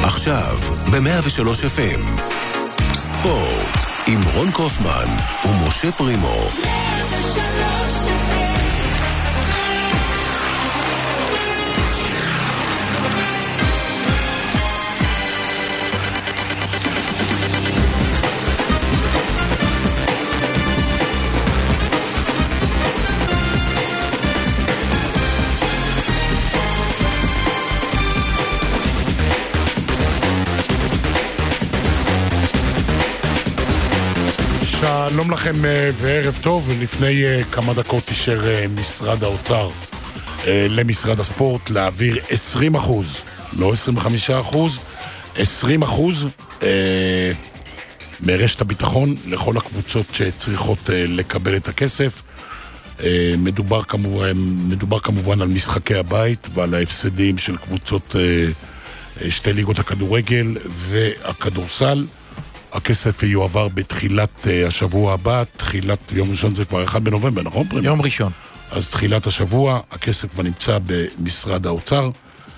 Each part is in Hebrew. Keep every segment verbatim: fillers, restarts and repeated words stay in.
עכשיו, ב-מאה ושלוש אף אם. ספורט, עם רון קופמן ומשה פרימו. מאה ושלוש אף אם. שלום לכם וערב טוב. ולפני כמה דקות אישר משרד האוצר למשרד הספורט להעביר עשרים אחוז, לא עשרים וחמישה אחוז, עשרים אחוז מרשת הביטחון לכל הקבוצות שצריכות לקבל את הכסף. מדובר כמובן, מדובר כמובן על משחקי הבית ועל ההפסדים של קבוצות שתי ליגות הכדורגל והכדורסל. הכסף יועבר בתחילת השבוע הבא, תחילת יום ראשון, זה כבר אחד בנובמבר, נכון? יום ראשון. אז תחילת השבוע, הכסף כבר נמצא במשרד האוצר,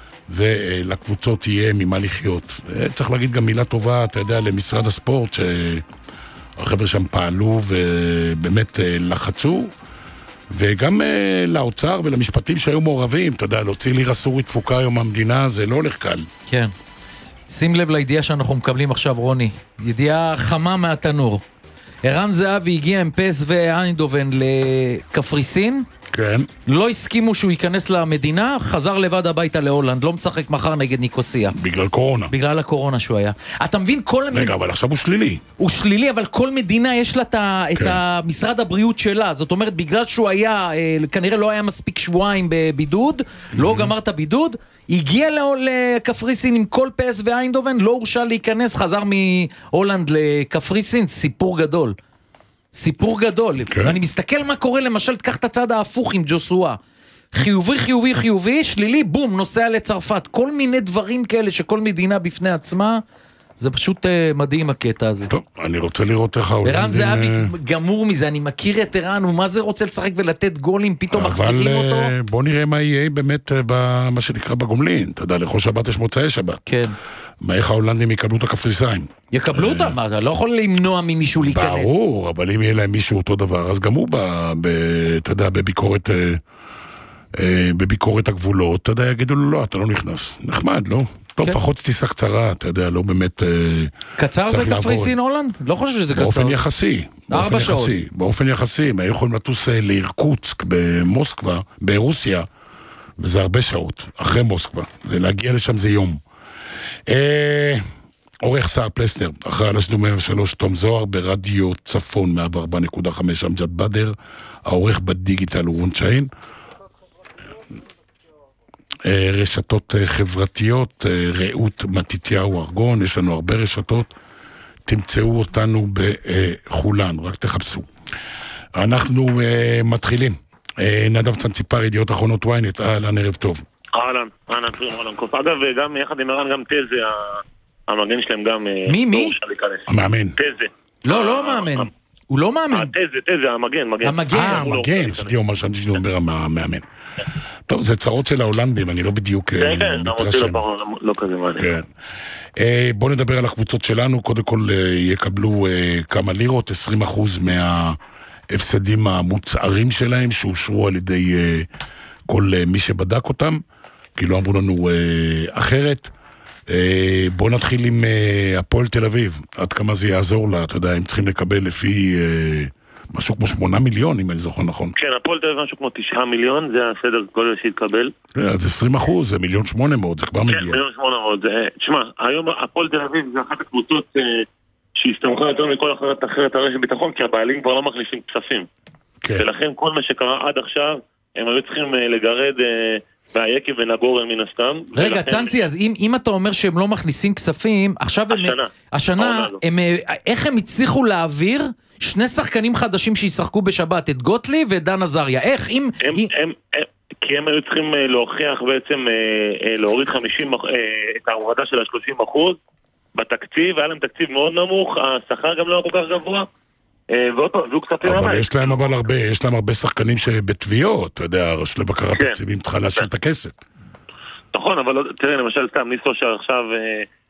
ולקבוצות יהיה ממה לחיות. צריך להגיד גם מילה טובה, אתה יודע, למשרד הספורט, שהחבר'ה שם פעלו ובאמת לחצו, וגם לאוצר ולמשפטים שהיו מעורבים, אתה יודע, להוציא לירה סורית תפוקה היום המדינה, זה לא הולך קל. כן. שים לב לידיעה שאנחנו מקבלים עכשיו, רוני. ידיעה חמה מהתנור. ערן זהבי הגיע עם פס ואיינדובן לקפריסין. כן. לא הסכימו שהוא ייכנס למדינה, חזר לבד הביתה להולנד, לא משחק מחר נגד ניקוסיה. בגלל קורונה. בגלל הקורונה שהוא היה. אתה מבין, כל... רגע, אבל עכשיו הוא שלילי. הוא שלילי, אבל כל מדינה יש לה את המשרד הבריאות שלה. זאת אומרת, בגלל שהוא היה, כנראה לא היה מספיק שבועיים בבידוד, לא גמר את הבידוד, הגיע לקפריסין עם כל פס ואיינדובן, לא הורשה להיכנס, חזר מהולנד לקפריסין, סיפור גדול. סיפור גדול. Okay. ואני מסתכל מה קורה, למשל, תקח את הצד ההפוך עם ג'וסואה. חיובי, חיובי, חיובי, שלילי, בום, נוסע לצרפת. כל מיני דברים כאלה שכל מדינה בפני עצמה, זה פשוט uh, מדהים הקטע הזה. טוב, אני רוצה לראות איך ההולנדים... ערן זהבי גמור מזה, אני מכיר את ערן, הוא מה זה רוצה לשחק ולתת גולים, פתאום מחזירים אותו. אבל בוא נראה מה יהיה באמת במה שנקרא בגומלין. אתה יודע, לכל שבת יש מוצאי שבת. כן. מה איך ההולנדים יקבלו את הקפריסאים? יקבלו אותם? מה, אתה לא יכול למנוע ממישהו להיכנס. ברור, אבל אם יהיה להם מישהו אותו דבר, אז גם הוא, אתה יודע, בביקורת... בביקורת הגבולות, אתה יודע, יגידו לו, לא, אתה לא נכנס. נחמד, לא? טוב, לפחות טיסה קצרה, אתה יודע, לא באמת... קצר זה קפריסין הולנד? לא חושב שזה קצר. באופן יחסי. ארבע שעות. באופן יחסי, הם היו יכולים לטוס לירקוצק במוסקבה, ברוסיה, וזה הרבה שעות, אחרי מוסקבה. להגיע לשם זה יום. עורך שר פלסנר, אחרי הנשדו מאה ושלוש, תום זוהר, ברדיו צפון, מאה וארבע נקודה חמש, אמג'ד בדר, העורך בדיגיטל הוא רון צ'יין, רשתות חברתיות, רעות מתיתיהו ארגון, יש לנו הרבה רשתות, תמצאו אותנו בחולן, רק תחפשו. אנחנו מתחילים. נדב צנציפר, ידיעות אחרונות וויינט, אהלן, ערב טוב. אהלן, אהלן, אהלן, קוף. אגב, גם יחד עם ערן, גם תזה, המגן שלהם גם... מי, מי? המאמן. תזה. לא, לא מאמן. הוא לא מאמן. תזה, תזה, המגן, מגן. המגן. אה, המגן, שתי אומר שם שדבר המאמן. טוב, זה צרות של ההולנדים, אני לא בדיוק מתרשם. לא כזה מעניין. בוא נדבר על הקבוצות שלנו, קודם כל יקבלו כמה לירות, עשרים אחוז מההפסדים המוצערים שלהם, שאושרו על ידי כל מי שבדק אותם, כי לא אמרו לנו אחרת. בוא נתחיל עם הפועל תל אביב, עד כמה זה יעזור לה, אתה יודע, הם צריכים לקבל לפי... משהו כמו שמונה מיליון, אם אני זוכר נכון. כן, הפועל תל אביב משהו כמו תשעה מיליון, זה הסדר גודל שהתקבל. אז עשרים אחוז, זה מיליון שמונה מאות, זה כבר מגיע. כן, מיליון שמונה מאות. תשמע, היום הפועל תל אביב זה אחת הקבוצות שהסתמכה יותר מכל אחרת אחרת הרשת ביטחון, כי הבעלים כבר לא מכניסים כספים. ולכן כל מה שקרה עד עכשיו, הם היו צריכים לגרד והיקב ונגורן מן הסתם. רגע, צנצי, אז אם אתה אומר שהם לא מכניסים כספים, עכשיו הם... השנה, איך הם הצליחו להעביר... שני שחקנים חדשים שישחקו בשבת, את גוטליב ודן עזריה. איך? אם... הם, הם, הם, כי הם היו צריכים להוכיח בעצם, להוריד חמישים, את ההורדה של ה-שלושים אחוז בתקציב, היה להם תקציב מאוד נמוך, השכר גם לא היה כל כך גבוה, והוא קצת... אבל יש להם אבל הרבה, יש להם הרבה שחקנים שבתביעות, אתה יודע, הרשות לבקרת תקציבים צריכה להשאיר את הכסף. נכון, אבל תראה, למשל סתם, ניסו שעכשיו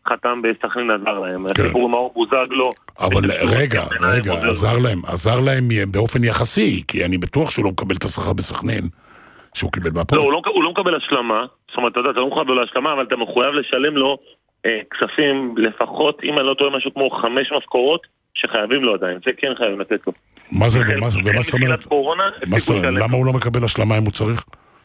חתם בסכנין עזר להם. הסיפור עם מאור בוזגלו. אבל רגע, רגע, עזר להם, עזר להם באופן יחסי, כי אני בטוח שהוא לא מקבל את השכר בסכנין, שהוא קיבל בהפועל. לא, הוא לא מקבל השלמה, זאת אומרת, אתה יודע, אתה לא מחויב לו להשלמה, אבל אתה מחויב לשלם לו כספים לפחות, אם אני לא טועה משהו כמו חמש משכורות, שחייבים לו עדיין, זה כן חייבים לתת לו. מה זה, ומה זאת אומרת? מה זאת אומרת? למה הוא לא מקבל השלמה אם הוא צריך?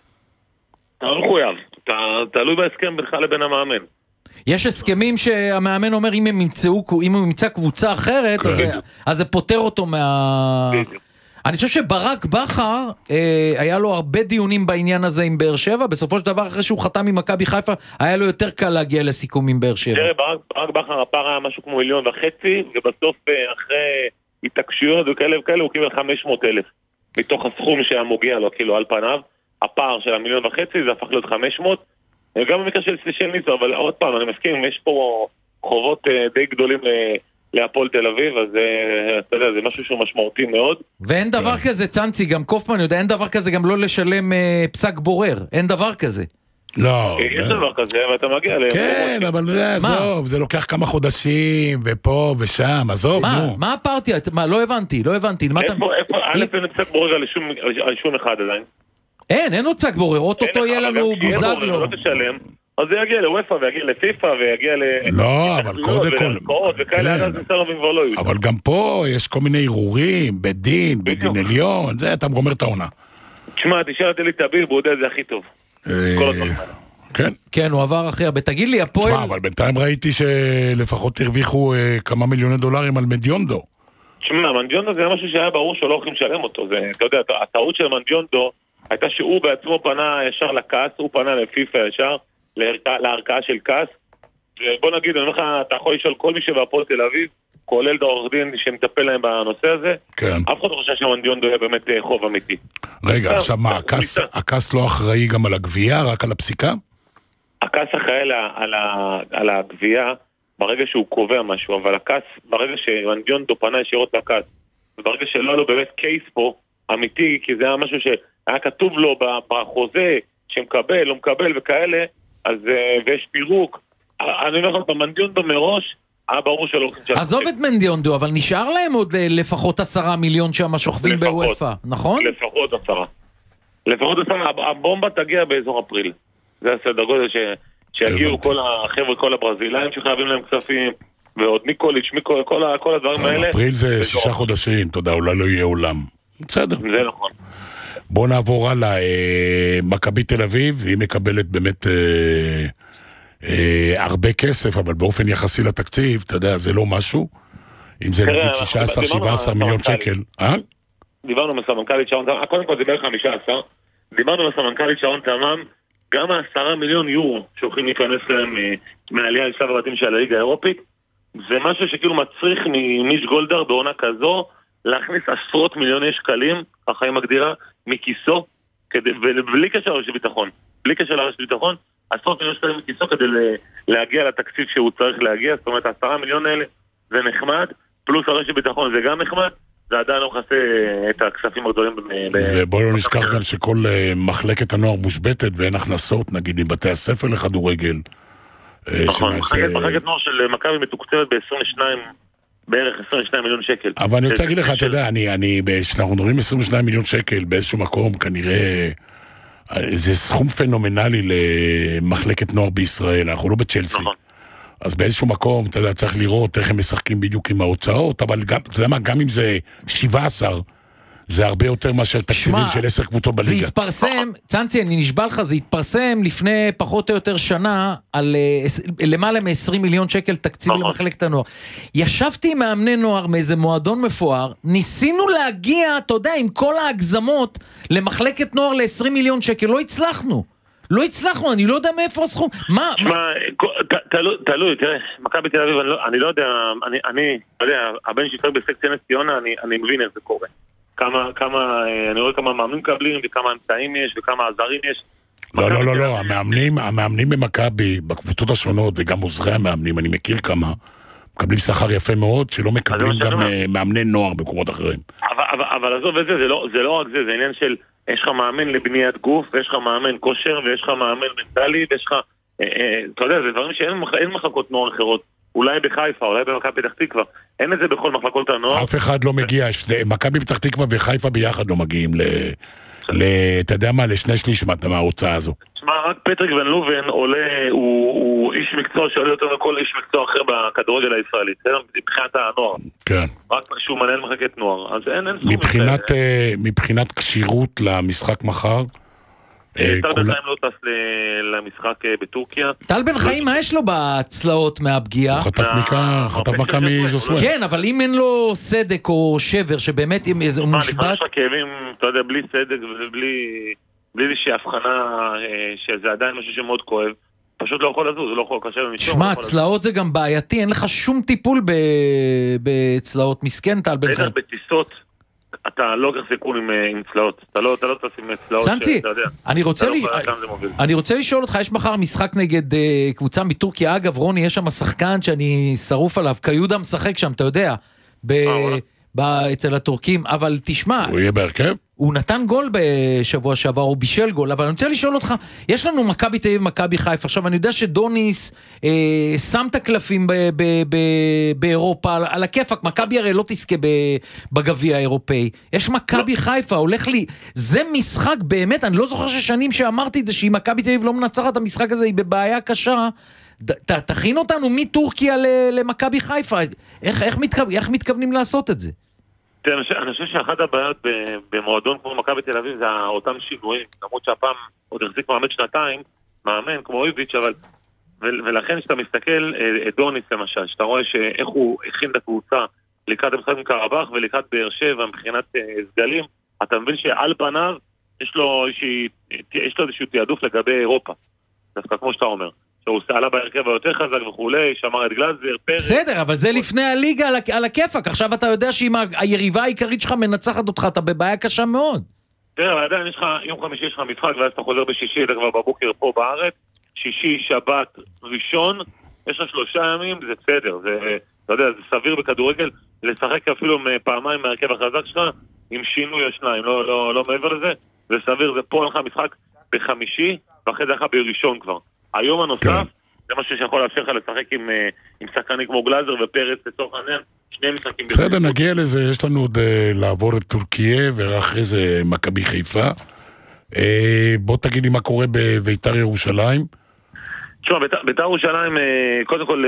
אתה לא מחויב, תלוי בהסכם בינך לבין המאמן. יש הסכמים שהמאמן אומר אם הוא ימצא קבוצה אחרת, אז זה פותר אותו מה... אני חושב שברק בכר, היה לו הרבה דיונים בעניין הזה עם באר שבע, בסופו של דבר אחרי שהוא חתם עם מכבי חיפה, היה לו יותר קל להגיע לסיכום עם באר שבע. תראה, ברק בכר הפער היה משהו כמו מיליון וחצי, ובסוף אחרי התעקשויות וכאלה וכאלה, הוא קיבל חמש מאות אלף, מתוך הסכום שהיה מוגיע לו, כאילו על פניו, הפער של המיליון וחצי, זה הפך להיות חמש מאות, גם במקרה של ספיישל ניצו, אבל עוד פעם, אני מסכים, יש פה חובות די גדולים להפועל תל אביב, אז אתה יודע, זה משהו שהוא משמעותי מאוד. ואין דבר כזה, צנצי, גם קופמן יודע, אין דבר כזה גם לא לשלם פסק בורר, אין דבר כזה. לא. יש דבר כזה, ואתה מגיע ל... כן, אבל עזוב, זה לוקח כמה חודשים, ופה ושם, עזוב, נו. מה הפרטיה? מה, לא הבנתי, לא הבנתי. איפה, איפה, א' אין פסק בורר על שום אחד עדיין. אין, אין עוד פסק בורר, אוטוטו יהיה לנו בוזגלו. לא תשלם. אז זה יגיע לוויפה ויגיע לפיפה ויגיע ל... לא, אבל קודם כל... וכאלה, אז נצא רבים כבר לא יהיו. אבל גם פה יש כל מיני ערעורים, בית דין, בית דין עליון, זה, אתה גומר את העונה. תשמע, תשאל את אלי טביב, הוא יודע את זה הכי טוב. כל הדברים. כן. כן, הוא עבר הכי הרבה. תגיד לי, הפועל... תשמע, אבל בינתיים ראיתי שלפחות הרוויחו כמה מיליוני דולרים על מנדיונדו. תשמע, מנדיונדו זה משהו שהיה ברור שלא הולכים לשלם אותו. אתה יודע, הטעות של מנדיונדו הייתה שהוא בעצמו פנה ישר לקאס, הוא פנה לפיפה ישר, להרכאה של קאס, ובוא נגיד, אני אומר לך, אתה יכול לשאול כל מי שבהפועל תל אביב, כולל את העורך דין שמטפל להם בנושא הזה, כן. אף אחד לא חושב שמנדיונדו יהיה באמת חוב אמיתי. רגע, עכשיו מה, הקאס לא אחראי גם על הגבייה, רק על הפסיקה? הקאס אחראי על הגבייה ברגע שהוא קובע משהו, אבל הקאס, ברגע שמנדיונדו פנה ישירות לקאס, וברגע שלא לו באמת קייס פה, אמיתי, כי זה היה משהו שהיה כתוב לו בחוזה, שמקבל, לא מקבל וכאלה, אז, ויש פירוק. אני אומר לך, במנדיונדו מראש, היה ברור שלא... עזוב את מנדיונדו, אבל נשאר להם עוד לפחות עשרה מיליון שם שוכבים בוופא, נכון? לפחות עשרה. לפחות עשרה, הבומבה תגיע באזור אפריל. זה הסדר גודל שיגיעו כל החבר'ה, כל הברזילאים שחייבים להם כספים, ועוד ניקוליץ', כל הדברים האלה. אפריל זה שישה חודשים, תודה, אולי לא יהיה עולם. בסדר. זה נכון. בוא נעבור הלאה, מכבי תל אביב, היא מקבלת באמת אה, אה, הרבה כסף, אבל באופן יחסי לתקציב, אתה יודע, זה לא משהו, אם זה נגיד שישה עשר שבע עשר מיליון שקל. אה? דיברנו עם הסמנכ"לית שרון תמם, קודם כל זה בערך חמישה עשר, דיברנו עם הסמנכ"לית שרון תמם, גם העשרה מיליון יורו שהולכים להיכנס להם מהעלייה לשלב הבתים של הליגה האירופית, זה משהו שכאילו מצריך ממיש גולדהר בעונה כזו, להכניס עשרות מיליוני שקלים, ככה היא מגדירה, מכיסו, כדי, ובלי קשר לרשת ביטחון, בלי קשר לרשת ביטחון, עשרות מיליון שקלים מכיסו כדי להגיע לתקציב שהוא צריך להגיע, זאת אומרת, עשרה מיליון האלה זה נחמד, פלוס הרשת ביטחון זה גם נחמד, זה עדיין לא מכסה את הכספים הגדולים. ובואו לא נזכר גם שכל מחלקת הנוער מושבתת ואין הכנסות, נגיד, מבתי הספר לכדורגל. נכון, מחלקת נוער של מכבי מתוקצבת ב-עשרים ושניים בערך עשרים ושניים מיליון שקל. אבל אני רוצה להגיד לך, אתה יודע, כשאנחנו מדברים עשרים ושניים מיליון שקל באיזשהו מקום, כנראה זה סכום פנומנלי למחלקת נוער בישראל, אנחנו לא בצ'לסי. אז באיזשהו מקום, אתה יודע, צריך לראות איך הם משחקים בדיוק עם ההוצאות, אבל גם, אתה יודע מה, גם אם זה שבע עשרה, זה הרבה יותר מאשר תקציבים של עשר קבוצות בליגה. זה התפרסם, צנצי, אני נשבע לך, זה התפרסם לפני פחות או יותר שנה, על למעלה מ-עשרים מיליון שקל תקציב למחלקת הנוער. ישבתי עם מאמני נוער מאיזה מועדון מפואר, ניסינו להגיע, אתה יודע, עם כל ההגזמות, למחלקת נוער ל-עשרים מיליון שקל, לא הצלחנו. לא הצלחנו, אני לא יודע מאיפה הסכום. מה? תלוי, תראה, מכבי תל אביב, אני לא יודע, אני, אתה יודע, הבן שיצטרך בסקציה נס ציונה, אני מבין איך זה קורה. כמה, כמה, אני רואה כמה מאמנים מקבלים, וכמה אמצעים יש, וכמה עזרים יש. לא, לא, לא, לא, המאמנים, המאמנים במכבי, בקבוצות השונות, וגם עוזרי המאמנים, אני מכיר כמה, מקבלים שכר יפה מאוד, שלא מקבלים גם מאמני נוער במקומות אחרים. אבל עזוב את זה, זה לא רק זה, זה עניין של, יש לך מאמן לבניית גוף, ויש לך מאמן כושר, ויש לך מאמן מנטלי, ויש לך אתה יודע, זה דברים שאין מחלקות נוער אחרות. אולי בחיפה, אולי במכבי פתח תקווה. אין את זה בכל מחלקות הנוער. אף אחד לא מגיע, מכבי פתח תקווה וחיפה ביחד לא מגיעים ל... אתה יודע מה, לשני שליש מההוצאה הזו. תשמע, רק פטריק ון לובן עולה, הוא איש מקצוע שעולה יותר מכל איש מקצוע אחר בכדורגל הישראלי. זה מבחינת הנוער. כן. רק שהוא מנהל מחלקת נוער. אז אין סכום. מבחינת קשירות למשחק מחר, טל בן חיים לא טס למשחק בטורקיה. טל בן חיים, מה יש לו בצלעות מהפגיעה? הוא חטף מכה מז'וסואל. כן, אבל אם אין לו סדק או שבר, שבאמת הוא מושבת... מה, לפעמים כאבים, אתה יודע, בלי סדק ובלי איזושהי הבחנה שזה עדיין משהו שמאוד כואב, פשוט לא יכול לזוז, הוא לא יכול קשה במשום. שמע, צלעות זה גם בעייתי, אין לך שום טיפול בצלעות, מסכן טל בן חיים. בטיסות אתה לא גרסקון עם, עם צלעות, אתה לא, אתה לא תשים צלעות. סנצי, אני רוצה, לי, אני רוצה לשאול אותך, יש מחר משחק נגד uh, קבוצה מטורקיה, אגב רוני, יש שם שחקן שאני שרוף עליו, קיודה משחק שם, אתה יודע, ב, ב, אצל הטורקים, אבל תשמע, הוא יהיה בהרכב? הוא נתן גול בשבוע שעבר, הוא בישל גול, אבל אני רוצה לשאול אותך, יש לנו מכבי תל אביב, מכבי חיפה, עכשיו אני יודע שדוניס אה, שם את הקלפים ב- ב- ב- באירופה, על, על הכיפק, מכבי הרי לא תזכה בגביע האירופאי, יש מכבי חיפה, הולך לי, זה משחק באמת, אני לא זוכר ששנים שאמרתי את זה, שאם מכבי תל אביב לא מנצחת את המשחק הזה, היא בבעיה קשה, ת, תכין אותנו מטורקיה למכבי חיפה, איך, איך, מתכו, איך מתכוונים לעשות את זה? אני חושב שאחת הבעיות במועדון כמו מכבי תל אביב זה אותם שינויים, למרות שהפעם עוד החזיק מאמן שנתיים, מאמן כמו איביץ', אבל ולכן שאתה מסתכל דוניס למשל, שאתה רואה שאיך הוא הכין את הקבוצה לקראת המשחק עם קרבח ולקראת באר שבע מבחינת סגלים, אתה מבין שעל פניו יש לו איזשהו תיעדוף לגבי אירופה, דווקא כמו שאתה אומר. שהוא עלה בהרכב היותר חזק וכולי, שמר את גלזר, פרק. בסדר, אבל זה לפני הליגה על הכיפק. עכשיו אתה יודע שאם היריבה העיקרית שלך מנצחת אותך, אתה בבעיה קשה מאוד. תראה, אבל עדיין יש לך, יום חמישי יש לך משחק, ואז אתה חוזר בשישי, אתה כבר בבוקר פה בארץ, שישי, שבת, ראשון, יש לך שלושה ימים, זה בסדר. זה, אתה יודע, זה סביר בכדורגל, לשחק אפילו פעמיים מהרכב החזק שלך, עם שינוי או שניים, לא, לא, לא מעבר לזה. זה סביר, זה פה לך משחק בחמישי, ואחרי זה לך בראשון כבר. היום הנוסף, זה משהו שיכול לאפשר לך לשחק עם, עם שחקנים כמו גלזר ופרץ לצורך העניין, שני משחקים. בסדר, נגיע לזה, יש לנו עוד לעבור את טורקיה, ואחרי זה מכבי חיפה. בוא תגיד לי מה קורה בביתר ירושלים. תשמע, ביתר ירושלים, קודם כל,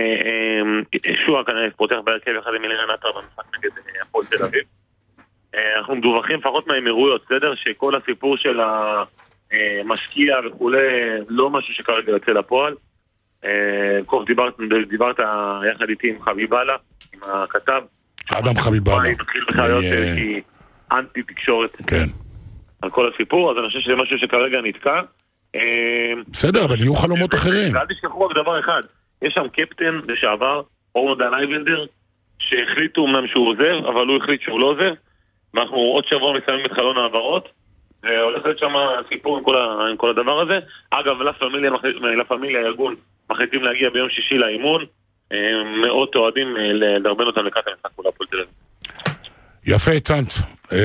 שועה כנראה פותח בהרכב אחד עם אלירן עטר במשחק נגד הפועל תל אביב. אנחנו מדווחים לפחות מהאמירויות, בסדר? שכל הסיפור של ה... משקיע וכולי, לא משהו שכרגע יוצא לפועל. קוף, דיברת, דיברת יחד איתי עם חביבאללה, עם הכתב. אדם חביבאללה. מתחיל בכלל להיות איזושהי אנטי תקשורת. כן. על כל הסיפור, אז אני חושב שזה משהו שכרגע נתקע. בסדר, אבל יהיו חלומות אחרים. ואל תשכחו רק דבר אחד, יש שם קפטן לשעבר, אורנו דן אייבנדר, שהחליטו אמנם שהוא עוזב, אבל הוא החליט שהוא לא עוזב, ואנחנו עוד שבוע מסיימים את חלון העברות, והולך להיות שם סיפור עם כל, ה, עם כל הדבר הזה. אגב, לה פמיליה, לה פמיליה, הארגון, מחליטים להגיע ביום שישי לאימון, מאות אוהדים לדרבן אותם לקראת המשחק מול הפועל תל אביב. יפה, צאנץ.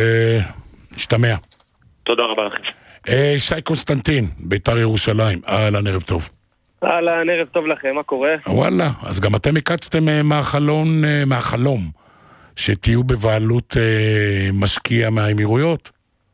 השתמע. תודה רבה לכם. שי קונסטנטין, ביתר ירושלים. אהלן, ערב טוב. אהלן, ערב טוב לכם, מה קורה? וואלה, אז גם אתם הקצתם מהחלון, מהחלום, שתהיו בבעלות משקיע מהאמירויות?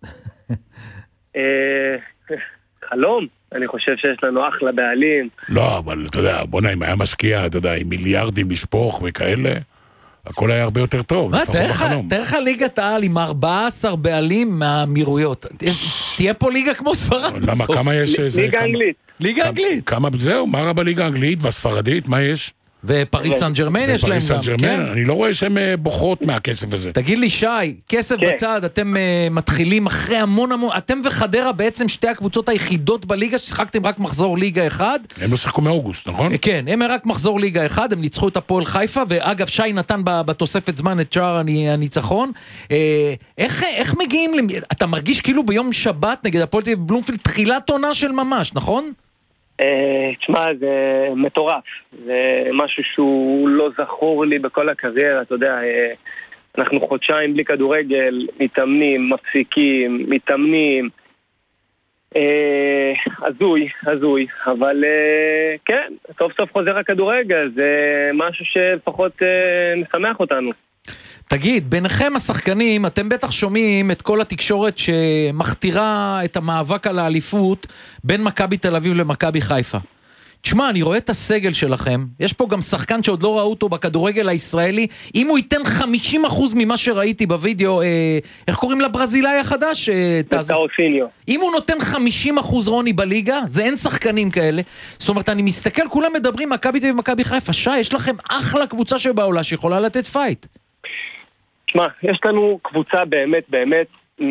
חלום, אני חושב שיש לנו אחלה בעלים. לא, אבל אתה יודע, בוא נעים, היה משקיע, אתה יודע, עם מיליארדים לשפוך וכאלה, הכל היה הרבה יותר טוב. מה, תאר לך ליגת העל עם ארבעה עשר בעלים מהאמירויות. תהיה פה ליגה כמו ספרד. למה, כמה יש? ליגה אנגלית. ליגה אנגלית. כמה, זהו, מה רע בליגה האנגלית והספרדית, מה יש? ופריס סן ג'רמן יש להם גם, אני לא רואה שהן בוכות מהכסף הזה. תגיד לי שי, כסף בצד, אתם מתחילים אחרי המון המון, אתם וחדרה בעצם שתי הקבוצות היחידות בליגה ששיחקתם רק מחזור ליגה אחד. הם לא שיחקו מאוגוסט, נכון? כן, הם רק מחזור ליגה אחד, הם ניצחו את הפועל חיפה, ואגב שי נתן בתוספת זמן את שער הניצחון. איך מגיעים, אתה מרגיש כאילו ביום שבת נגד הפועל בלומפילד תחילת עונה של ממש, נכון? תשמע, זה מטורף, זה משהו שהוא לא זכור לי בכל הקריירה, אתה יודע, אנחנו חודשיים בלי כדורגל, מתאמנים, מפסיקים, מתאמנים, הזוי, הזוי, אבל כן, סוף סוף חוזר הכדורגל, זה משהו שפחות משמח אותנו. תגיד, ביניכם השחקנים, אתם בטח שומעים את כל התקשורת שמכתירה את המאבק על האליפות בין מכבי תל אביב למכבי חיפה. תשמע, אני רואה את הסגל שלכם, יש פה גם שחקן שעוד לא ראו אותו בכדורגל הישראלי, אם הוא ייתן חמישים אחוז ממה שראיתי בווידאו, אה, איך קוראים לברזילאי החדש? אה, מטאוסיניו. אם הוא נותן חמישים אחוז רוני בליגה, זה אין שחקנים כאלה, זאת אומרת, אני מסתכל, כולם מדברים, מכבי תל אביב ומכבי חיפה, שי, יש לכם אחלה קבוצה שבעולה שיכולה לתת פייט. תשמע, יש לנו קבוצה באמת, באמת,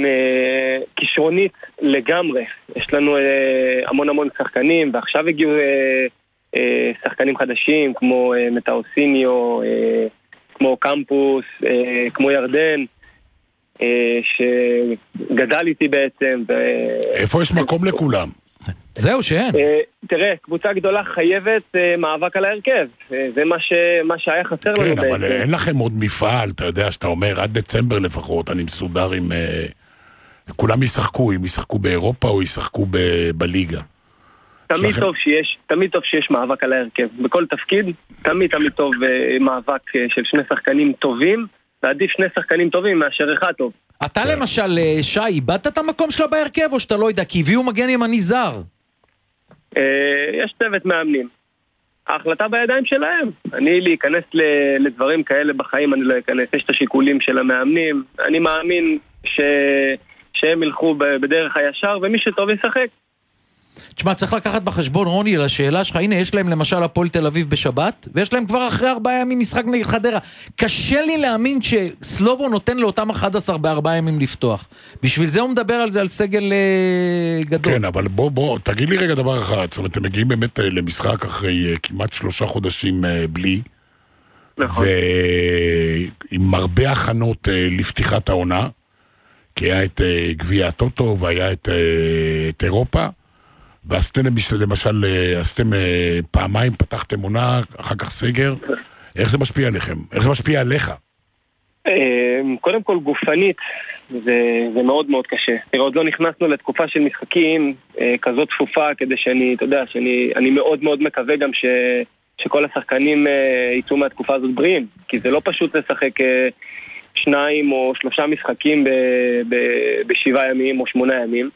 כישרונית לגמרי. יש לנו אה, המון המון שחקנים, ועכשיו הגיעו אה, אה, שחקנים חדשים כמו אה, מטאוסיניו, אה, כמו קמפוס, אה, כמו ירדן, אה, שגדל איתי בעצם. ו... איפה יש מקום לכולם? זהו שאין. אה, תראה, קבוצה גדולה חייבת אה, מאבק על ההרכב. אה, זה מה, ש... מה שהיה חסר כן, לנו בעצם. כן, אבל אין לכם עוד מפעל, אתה יודע, שאתה אומר, עד דצמבר לפחות, אני מסודר עם... אה... כולם ישחקו, אם ישחקו באירופה או ישחקו ב- בליגה. תמיד טוב שיש, תמיד טוב שיש מאבק על ההרכב. בכל תפקיד, תמיד תמיד טוב uh, מאבק uh, של שני שחקנים טובים, ועדיף שני שחקנים טובים מאשר אחד טוב. אתה למשל, שי, איבדת את המקום שלה בהרכב או שאתה לא יודע? כי הביאו מגן ימני זר. Uh, יש צוות מאמנים. ההחלטה בידיים שלהם. אני להיכנס לדברים כאלה בחיים, אני לא אכנס. יש את השיקולים של המאמנים. אני מאמין ש... שהם ילכו בדרך הישר, ומי שטוב ישחק. תשמע, צריך לקחת בחשבון, רוני, לשאלה שלך, הנה, יש להם למשל הפועל תל אביב בשבת, ויש להם כבר אחרי ארבעה ימים משחק נגד חדרה. קשה לי להאמין שסלובו נותן לאותם אחד עשר בארבעה ימים לפתוח. בשביל זה הוא מדבר על זה, על סגל אה, גדול. כן, אבל בוא, בוא, תגיד לי רגע דבר אחד, זאת אומרת, אתם מגיעים באמת למשחק אחרי אה, כמעט שלושה חודשים אה, בלי, נכון. ועם הרבה הכנות אה, לפתיחת העונה, כי היה את uh, גביע הטוטו, והיה את, uh, את אירופה, ועשיתם למשל, עשיתם uh, פעמיים, פתחתם עונה, אחר כך סגר. איך זה משפיע עליכם? איך זה משפיע עליך? קודם כל, גופנית, זה, זה מאוד מאוד קשה. תראה, עוד לא נכנסנו לתקופה של משחקים uh, כזאת תפופה, כדי שאני, אתה יודע, שאני אני מאוד מאוד מקווה גם ש, שכל השחקנים uh, יצאו מהתקופה הזאת בריאים, כי זה לא פשוט לשחק... Uh, שניים או שלושה משחקים ב, ב, בשבעה ימים או שמונה ימים.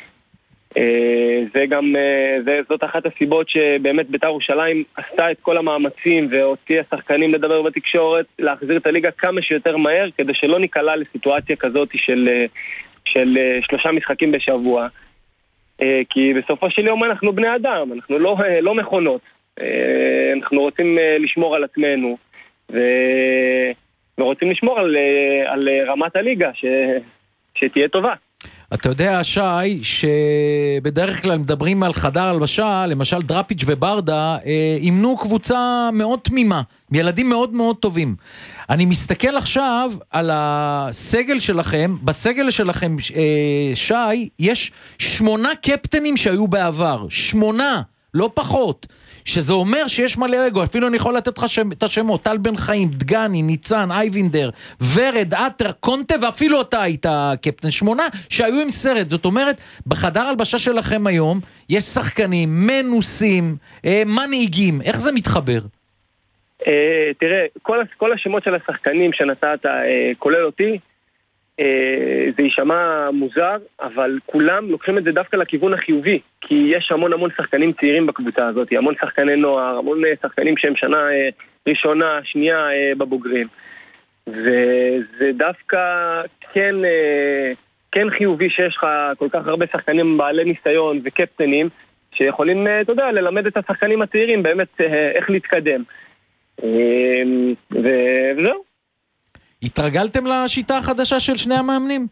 זה גם, זה, זאת אחת הסיבות שבאמת בית"ר ירושלים עשתה את כל המאמצים והוציאה שחקנים לדבר בתקשורת, להחזיר את הליגה כמה שיותר מהר, כדי שלא ניקלע לסיטואציה כזאת של, של שלושה משחקים בשבוע. כי בסופו של יום אנחנו בני אדם, אנחנו לא, לא מכונות. אנחנו רוצים לשמור על עצמנו, ו... ורוצים לשמור על, על רמת הליגה, ש, שתהיה טובה. אתה יודע, שי, שבדרך כלל מדברים על חדר הלבשה, למשל דראפיץ' וברדה, אימנו קבוצה מאוד תמימה, ילדים מאוד מאוד טובים. אני מסתכל עכשיו על הסגל שלכם, בסגל שלכם, שי, יש שמונה קפטנים שהיו בעבר, שמונה, לא פחות. שזה אומר שיש מלא רגו, אפילו אני יכול לתת לך את השמות, טל בן חיים, דגני, ניצן, אייבינדר, ורד, אטר, קונטה, ואפילו אתה היית קפטן, שמונה שהיו עם סרט. זאת אומרת, בחדר הלבשה שלכם היום, יש שחקנים, מנוסים, אה, מנהיגים, איך זה מתחבר? אה, תראה, כל, כל השמות של השחקנים שנתת, אה, כולל אותי, זה יישמע מוזר, אבל כולם לוקחים את זה דווקא לכיוון החיובי, כי יש המון המון שחקנים צעירים בקבוצה הזאת, המון שחקני נוער, המון שחקנים שהם שנה ראשונה, שנייה בבוגרים, וזה דווקא כן, כן חיובי שיש לך כל כך הרבה שחקנים בעלי ניסיון וקפטנים, שיכולים, אתה יודע, ללמד את השחקנים הצעירים באמת איך להתקדם. וזהו. התרגלתם לשיטה החדשה של שני המאמנים?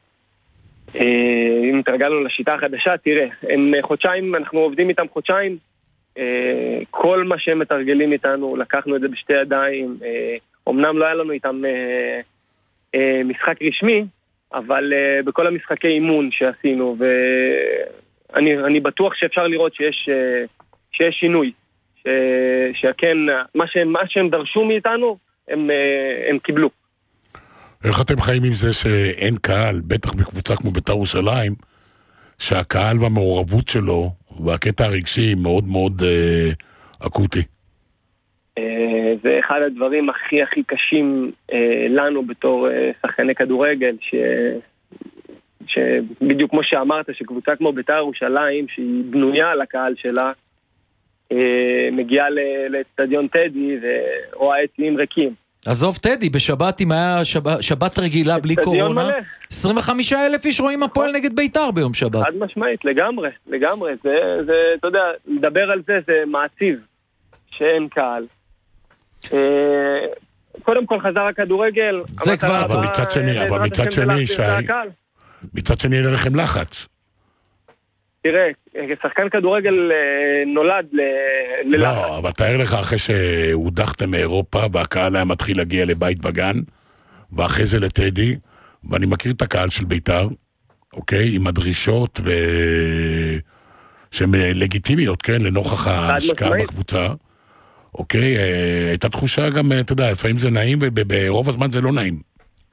אם התרגלנו לשיטה החדשה, תראה, הם חודשיים, אנחנו עובדים איתם חודשיים, כל מה שהם מתרגלים איתנו, לקחנו את זה בשתי ידיים, אמנם לא היה לנו איתם משחק רשמי, אבל בכל המשחקי אימון שעשינו, ואני אני בטוח שאפשר לראות שיש, שיש שינוי, שכן, מה שהם, מה שהם דרשו מאיתנו, הם, הם קיבלו. איך אתם חיים עם זה שאין קהל, בטח בקבוצה כמו בית"ר ירושלים, שהקהל והמעורבות שלו, והקטע הרגשי מאוד מאוד אה, אקוטי. אה, זה אחד הדברים הכי הכי קשים אה, לנו בתור אה, שחקני כדורגל, ש... שבדיוק כמו שאמרת, שקבוצה כמו בית"ר ירושלים, שהיא בנויה על הקהל שלה, מגיעה לאצטדיון טדי ורואה עצים ריקים. עזוב טדי, בשבת אם היה שבת, שבת רגילה בלי קורונה, עשרים וחמישה אלף איש רואים הפועל נגד בית"ר ביום שבת. חד משמעית, לגמרי, לגמרי. זה, זה, אתה יודע, לדבר על זה זה מעציב שאין קהל. קודם כל חזר הכדורגל. זה כבר, אבל מצד שני, אבל מצד שני, מצד שני אין לכם לחץ. תראה, שחקן כדורגל נולד ללחץ. לא, אבל תאר לך אחרי שהודחתם מאירופה והקהל היה מתחיל להגיע לבית בגן, ואחרי זה לטדי, ואני מכיר את הקהל של בית"ר, אוקיי? עם הדרישות ו... שהן לגיטימיות, כן? לנוכח ההשקעה בקבוצה. אוקיי? הייתה תחושה גם, אתה יודע, לפעמים זה נעים וברוב הזמן זה לא נעים.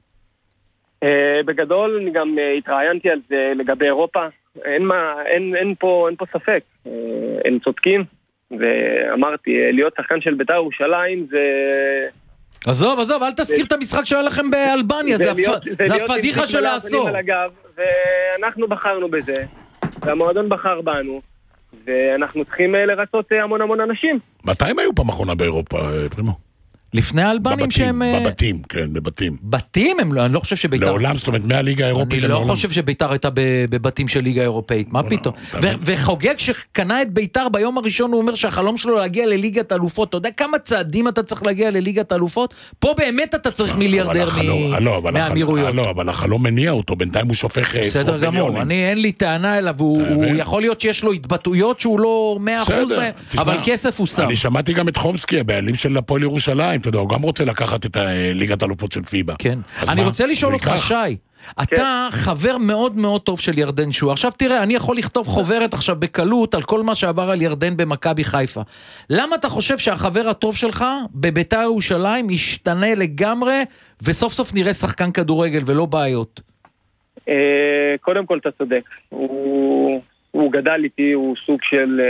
בגדול, אני גם התראיינתי על זה לגבי אירופה. אין מה, אין, אין פה, אין פה ספק. הם צודקים, ואמרתי, להיות שחקן של בית"ר ירושלים זה... עזוב, עזוב, אל תזכיר את המשחק שהיה לכם באלבניה, זה הפדיחה של העשור. ואנחנו בחרנו בזה, והמועדון בחר בנו, ואנחנו צריכים לרצות המון המון אנשים. מתי הם היו פעם אחרונה באירופה, פרימו? לפני האלבנים שהם... בבתים, כן, בבתים. בתים? הם לא, אני לא חושב שביתר... לעולם, זאת אומרת, מהליגה האירופית... אני לא חושב שביתר הייתה בבתים של ליגה האירופאית, מה פתאום? וחוגג שקנה את ביתר ביום הראשון, הוא אומר שהחלום שלו להגיע לליגת אלופות, אתה יודע כמה צעדים אתה צריך להגיע לליגת אלופות? פה באמת אתה צריך מיליארדר מהאמירויות. לא, אבל החלום מניע אותו, בינתיים הוא שופך בסדר גמור, אני אין לי טענה אליו, הוא יכול להיות שיש לו התבטאויות שהוא לא מאה אחוז, אבל כסף הוא שם. אני שמעתי גם את חומסקי, הבעלים של הפועל ירושלים, אתה יודע, הוא גם רוצה לקחת את ליגת האלופות של פיבה. כן. אני רוצה לשאול אותך, שי, אתה חבר מאוד מאוד טוב של ירדן שועה. עכשיו תראה, אני יכול לכתוב חוברת עכשיו בקלות על כל מה שעבר על ירדן במכבי חיפה. למה אתה חושב שהחבר הטוב שלך בבית"ר ירושלים ישתנה לגמרי, וסוף סוף נראה שחקן כדורגל ולא בעיות? קודם כל אתה צודק. הוא גדל איתי, הוא סוג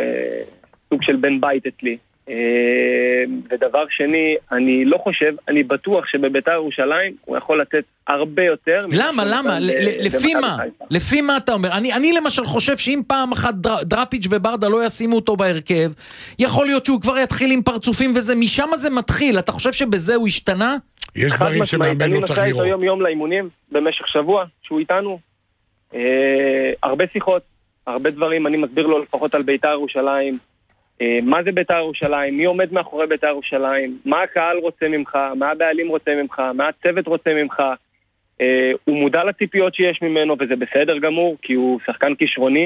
של בן בית אצלי. ודבר שני, אני לא חושב, אני בטוח שבבית"ר ירושלים הוא יכול לתת הרבה יותר. למה, למה? לפי מה? לפי מה אתה אומר? אני למשל חושב שאם פעם אחת דראפיץ' וברדה לא ישימו אותו בהרכב, יכול להיות שהוא כבר יתחיל עם פרצופים וזה, משם זה מתחיל. אתה חושב שבזה הוא השתנה? יש דברים שמאמן לא צריך לראות. אני נוסע איתו יום יום לאימונים במשך שבוע שהוא איתנו. הרבה שיחות, הרבה דברים, אני מסביר לו לפחות על בית"ר ירושלים. מה זה בית"ר ירושלים, מי עומד מאחורי בית"ר ירושלים, מה הקהל רוצה ממך, מה הבעלים רוצה ממך, מה הצוות רוצה ממך. הוא מודע לציפיות שיש ממנו, וזה בסדר גמור, כי הוא שחקן כישרוני.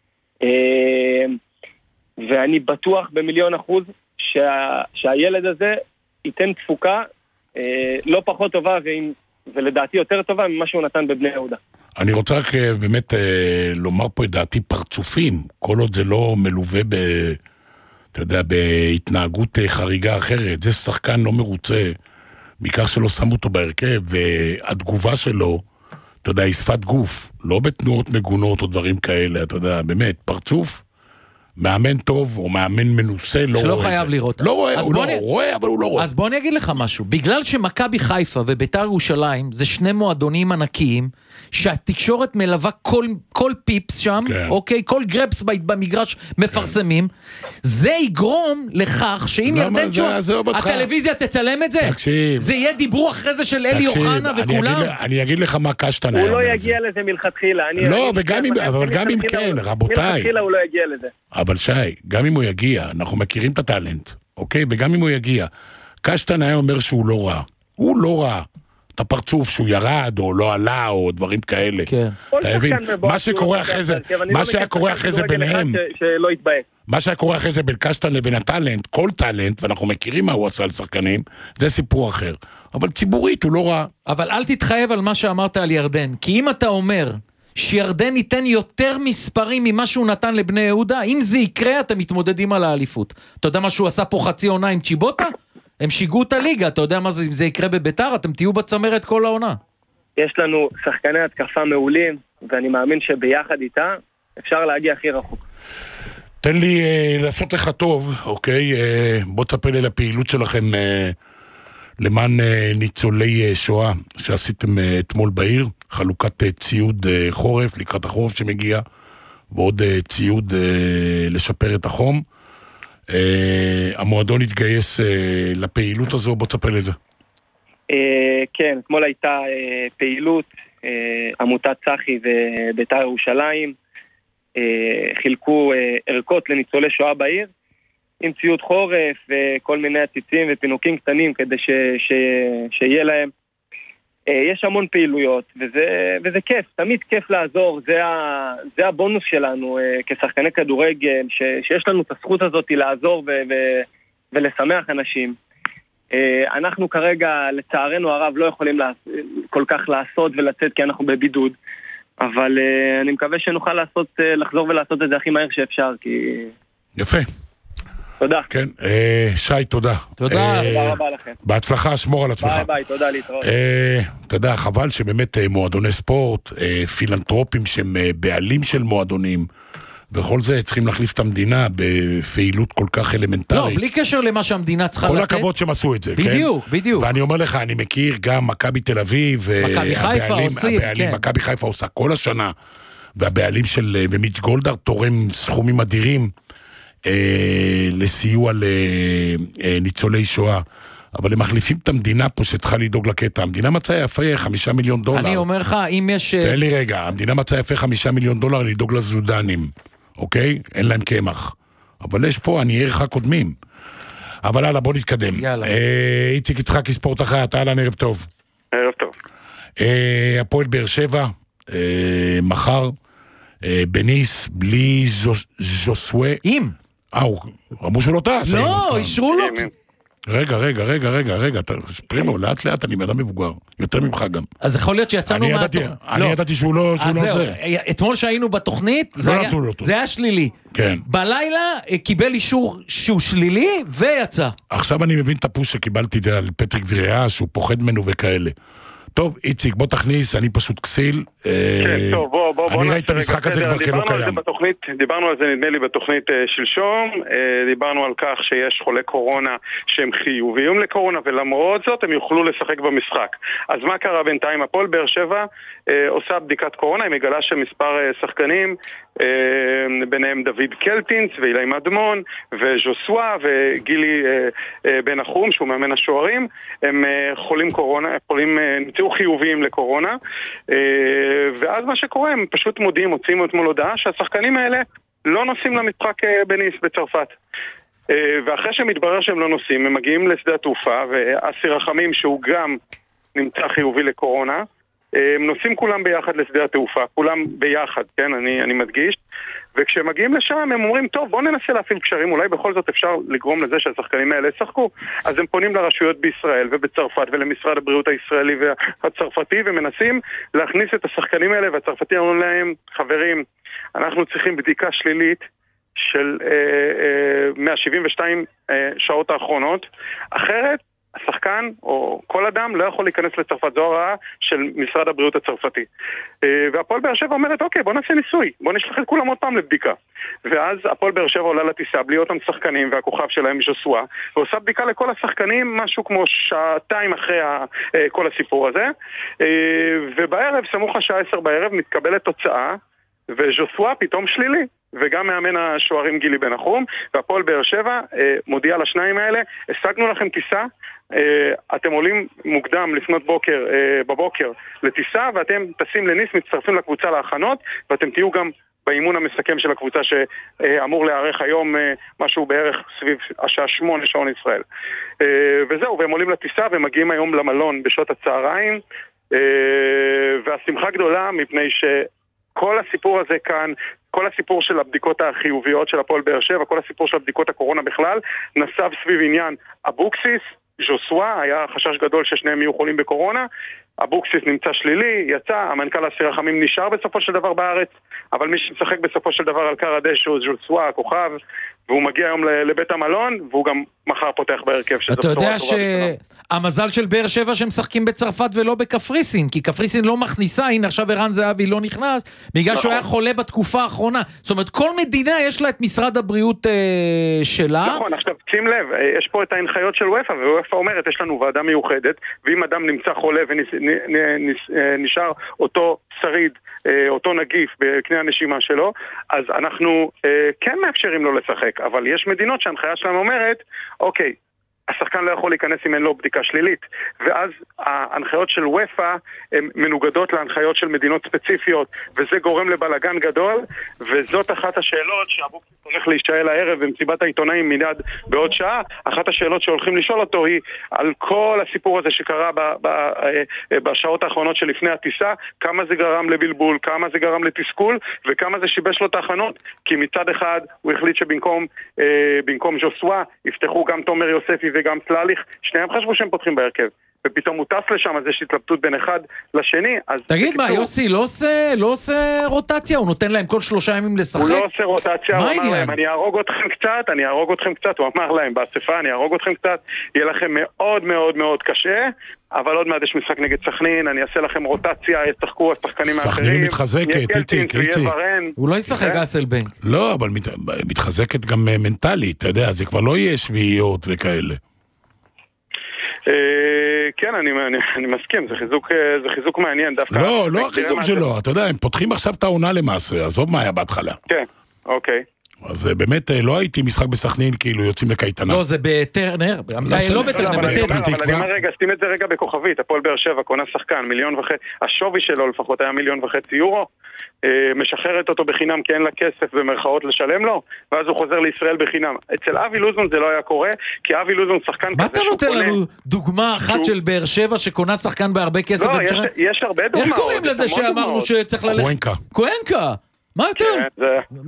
ואני בטוח במיליון אחוז שה, שהילד הזה ייתן תפוקה לא פחות טובה, ולדעתי יותר טובה ממה שהוא נתן בבני יהודה. אני רוצה רק באמת לומר פה את דעתי פרצופים, כל עוד זה לא מלווה ב... אתה יודע, בהתנהגות חריגה אחרת. זה שחקן לא מרוצה מכך שלא שמו אותו בהרכב, והתגובה שלו, אתה יודע, היא שפת גוף, לא בתנועות מגונות או דברים כאלה, אתה יודע, באמת, פרצוף, מאמן טוב או מאמן מנוסה, לא רואה את זה. שלא חייב לראות. לא רואה, הוא לא רואה, אבל הוא לא רואה. אז בוא אני אגיד לך משהו, בגלל שמכבי חיפה ובית"ר ירושלים, זה שני מועדונים ענקיים, שהתקשורת מלווה כל, כל פיפס שם, כן. אוקיי? כל גרפס במגרש מפרסמים, כן. זה יגרום לכך שאם ירדן שועה, הטלוויזיה תצלם את זה? תקשיב. זה יהיה דיבור אחרי זה של אלי אוחנה וכולם? אני, אני אגיד לך מה קשטן היה. הוא לא יגיע לזה מלכתחילה. לא, וגם אם, אבל גם אם כן, רבותיי. מלכתחילה הוא לא יגיע לזה. אבל שי, גם אם הוא יגיע, אנחנו מכירים את הטלנט, אוקיי? וגם אם הוא יגיע, קשטן היה אומר שהוא לא רע. הוא לא רע. את הפרצוף שהוא ירד, או לא עלה, או דברים כאלה. כן. אתה מבין? מה שקורה אחרי זה, מה שהיה קורה אחרי זה ביניהם, מה שהיה קורה אחרי זה בין קשטן לבין הטלנט, כל טלנט, ואנחנו מכירים מה הוא עשה על שחקנים, זה סיפור אחר. אבל ציבורית הוא לא רע. אבל אל תתחייב על מה שאמרת על ירדן, כי אם אתה אומר שירדן ייתן יותר מספרים ממה שהוא נתן לבני יהודה, אם זה יקרה, אתם מתמודדים על האליפות. אתה יודע מה שהוא עשה פה חצי עונה עם צ'יבוטה? הם שיגעו את הליגה, אתה יודע מה זה, אם זה יקרה בביתר, אתם תהיו בצמרת כל העונה. יש לנו שחקני התקפה מעולים, ואני מאמין שביחד איתה, אפשר להגיע הכי רחוק. תן לי uh, לעשות לך טוב, אוקיי? Uh, בוא תספר לי לפעילות שלכם uh, למען uh, ניצולי uh, שואה שעשיתם uh, אתמול בעיר, חלוקת uh, ציוד uh, חורף, לקראת החורף שמגיע, ועוד uh, ציוד uh, לשפר את החום. Uh, המועדון התגייס uh, לפעילות הזו, בוא תספר לי זה. Uh, כן, אתמול הייתה uh, פעילות, uh, עמותת צחי וביתר ירושלים, חילקו ערכות לניצולי שואה בעיר עם ציוד חורף וכל מיני עציצים ופינוקים קטנים כדי ש, ש, שיהיה להם. יש המון פעילויות וזה, וזה כיף, תמיד כיף לעזור, זה, ה, זה הבונוס שלנו כשחקני כדורגל, ש, שיש לנו את הזכות הזאת לעזור ו, ו, ולשמח אנשים. אנחנו כרגע לצערנו הרב לא יכולים לה, כל כך לעשות ולצאת כי אנחנו בבידוד, אבל uh, אני מקווה שנוכל לעשות, uh, לחזור ולעשות את זה הכי מהר שאפשר, כי... יפה. תודה. כן, uh, שי, תודה. תודה. Uh, תודה רבה לכם. בהצלחה, שמור על עצמך. ביי ביי, תודה להתראות. Uh, תודה, חבל שבאמת uh, מועדוני ספורט, uh, פילנטרופים שהם uh, בעלים של מועדונים, וכל זה צריכים להחליף את המדינה בפעילות כל כך אלמנטרית. לא, בלי קשר למה שהמדינה צריכה לתת. כל הכבוד שהם עשו את זה, כן? בדיוק, בדיוק. ואני אומר לך, אני מכיר גם מכבי תל אביב, מכבי חיפה עושים, כן. מכבי חיפה עושה כל השנה, והבעלים של, ומיץ' גולדהר תורם סכומים אדירים אה, לסיוע לניצולי שואה. אבל הם מחליפים את המדינה פה שצריכה לדאוג לקטע. המדינה מצאה יפה חמישה מיליון דולר. אני אומר לך, אם יש... תן לי רגע, המדינה מצאה יפה חמישה מיליון דולר לדאוג לזודנים. אוקיי? אין להם קמח. אבל יש פה, אני ערך הקודמים. אבל הלאה, בוא נתקדם. יאללה. אה, איציק יצחקי, ספורט אחת, אהלן, ערב טוב. ערב טוב. אה, הפועל באר שבע, אה, מחר, אה, בניס, בלי ז'וסווה. אם. אה, אמרו שהוא לא טס. לא, אישרו לו. רגע, רגע, רגע, רגע, רגע, פרימו, לאט לאט אני מאדם מבוגר, יותר ממך גם. אז יכול להיות שיצאנו מהתוכנית. אני ידעתי שהוא לא זה. אתמול שהיינו בתוכנית, זה היה שלילי. כן. בלילה קיבל אישור שהוא שלילי ויצא. עכשיו אני מבין את הפוש שקיבלתי על פטריק ויריאה, שהוא פוחד ממנו וכאלה. טוב, איציק, בוא תכניס, אני פשוט כסיל. כן, טוב, בוא, בוא, בוא. אני ראיתי את המשחק הזה כבר כלא קיים. דיברנו על זה, נדמה לי, בתוכנית שלשום, דיברנו על כך שיש חולי קורונה שהם חיוביים לקורונה, ולמרות זאת הם יוכלו לשחק במשחק. אז מה קרה בינתיים? הפועל באר שבע עושה בדיקת קורונה, היא מגלה שמספר שחקנים, ביניהם דוד קלטינס ואילי מדמון וז'וסווה וגילי בן החום שהוא מאמן השוערים, הם חולים קורונה, חולים נמצאו חיוביים לקורונה, ואז מה שקורה, הם פשוט מודיעים, מוציאים אתמול הודעה שהשחקנים האלה לא נוסעים למשחק בניס בצרפת. ואחרי שמתברר שהם לא נוסעים, הם מגיעים לשדה התעופה, ואסי רחמים שהוא גם נמצא חיובי לקורונה, הם נוסעים כולם ביחד לשדה התעופה, כולם ביחד, כן, אני, אני מדגיש, וכשמגיעים לשם הם אומרים, טוב, בוא ננסה להפעיל קשרים, אולי בכל זאת אפשר לגרום לזה שהשחקנים האלה ישחקו. אז הם פונים לרשויות בישראל ובצרפת ולמשרד הבריאות הישראלי והצרפתי, ומנסים להכניס את השחקנים האלה, והצרפתי אומרים להם, חברים, אנחנו צריכים בדיקה שלילית של אה, אה, מאה שבעים ושתיים אה, שעות האחרונות, אחרת השחקן או כל אדם לא יכול להיכנס לצרפת. זו הוראה של משרד הבריאות הצרפתי. והפועל באר שבע אומרת, אוקיי, בוא נעשה ניסוי, בוא נשלח את כולם עוד פעם לבדיקה. ואז הפועל באר שבע עולה לטיסה בלי אותם שחקנים והכוכב שלהם ז'וסווה, ועושה בדיקה לכל השחקנים משהו כמו שעתיים אחרי כל הסיפור הזה. ובערב, סמוך השעה עשר בערב, מתקבלת תוצאה, וז'וסווה פתאום שלילי. וגם מאמן השוערים גילי בן החום, והפועל באר שבע אה, מודיע לשניים האלה, השגנו לכם טיסה, אה, אתם עולים מוקדם לפנות בוקר, אה, בבוקר לטיסה, ואתם טסים לניס, מצטרפים לקבוצה להכנות, ואתם תהיו גם באימון המסכם של הקבוצה שאמור להיערך היום אה, משהו בערך סביב השעה שמונה שעון ישראל. אה, וזהו, והם עולים לטיסה ומגיעים היום למלון בשעות הצהריים, אה, והשמחה גדולה מפני ש... כל הסיפור הזה כאן, כל הסיפור של הבדיקות החיוביות של הפועל באר שבע, כל הסיפור של הבדיקות הקורונה בכלל, נסב סביב עניין אבוקסיס, ז'וסווה, היה חשש גדול ששניהם יהיו חולים בקורונה, אבוקסיס נמצא שלילי, יצא, המנכ"ל אסי רחמים נשאר בסופו של דבר בארץ, אבל מי שמשחק בסופו של דבר על קר הדשא הוא ז'וסווה, הכוכב, והוא מגיע היום לבית המלון, והוא גם מחר פותח בהרכב. אתה יודע שהמזל של באר שבע שהם משחקים בצרפת ולא בקפריסין, כי קפריסין לא מכניסה, הנה עכשיו ערן זהבי לא נכנס, בגלל שהוא היה חולה בתקופה האחרונה. זאת אומרת, כל מדינה יש לה את משרד הבריאות שלה. נכון, עכשיו שים לב, יש פה את ההנחיות של וופא, ווופא אומרת, יש לנו ועדה מיוחדת, ואם אדם נמצא חולה ונשאר אותו שריד, אותו נגיף בקנה הנשימה שלו, אז אנחנו כן מאפשרים לו לשחק, אבל יש מדינות שההנחיה שלנו אומרת, אוקיי, השחקן לא יכול להיכנס אם אין לו בדיקה שלילית, ואז ההנחיות של וופא הן מנוגדות להנחיות של מדינות ספציפיות, וזה גורם לבלגן גדול, וזאת אחת השאלות שאבוקסיס הולך להישאל הערב במסיבת העיתונאים מיד בעוד שעה. אחת השאלות שהולכים לשאול אותו היא על כל הסיפור הזה שקרה ב- ב- בשעות האחרונות שלפני הטיסה, כמה זה גרם לבלבול, כמה זה גרם לתסכול, וכמה זה שיבש לו את ההכנות, כי מצד אחד הוא החליט שבמקום אה, במקום ז'וסווה יפתחו גם תומר יוספי וגם סלליך, שניהם חשבו שהם פותחים בהרכב, ופתאום הוא טס לשם, אז יש התלבטות בין אחד לשני. אז תגיד מה, יוסי לא עושה, לא עושה רוטציה? הוא נותן להם כל שלושה ימים לשחק? הוא לא עושה רוטציה, הוא אמר להם, אני ארוג אתכם קצת, אני ארוג אתכם קצת, הוא אמר להם באספה, אני ארוג אתכם קצת, יהיה לכם מאוד מאוד מאוד קשה, אבל עוד מעט יש משחק נגד סכנין, אני אעשה לכם רוטציה, ישחקו השחקנים האחרים. סכנין מתחזקת, איציק, איציק. הוא לא ישחק אסלבנק. לא, אבל מתחזקת גם מנטלית, אתה יודע, זה כבר לא יהיה שביעיות וכאלה. כן, אני מסכים, זה חיזוק מעניין דווקא. לא, לא החיזוק שלו, אתה יודע, הם פותחים עכשיו את העונה למעשה, עזוב מה היה בהתחלה. כן, אוקיי. אז באמת לא הייתי משחק בסכנין כאילו יוצאים לקייטנה. לא, זה בטרנר, לא בטרנר, אבל אני אומר רגע, שים את זה רגע בכוכבית, הפועל באר שבע קונה שחקן, מיליון וחצי, השווי שלו לפחות היה מיליון וחצי יורו, משחררת אותו בחינם כי אין לה כסף במרכאות לשלם לו, ואז הוא חוזר לישראל בחינם. אצל אבי לוזון זה לא היה קורה, כי אבי לוזון שחקן כזה מה אתה נותן לנו דוגמה אחת של באר שבע שקונה שחקן בהרבה כסף? לא, יש הרבה דוגמאות. איך קוראים לזה שאמרנו שצריך ללכת? קוונקה. קוונקה. מה יותר?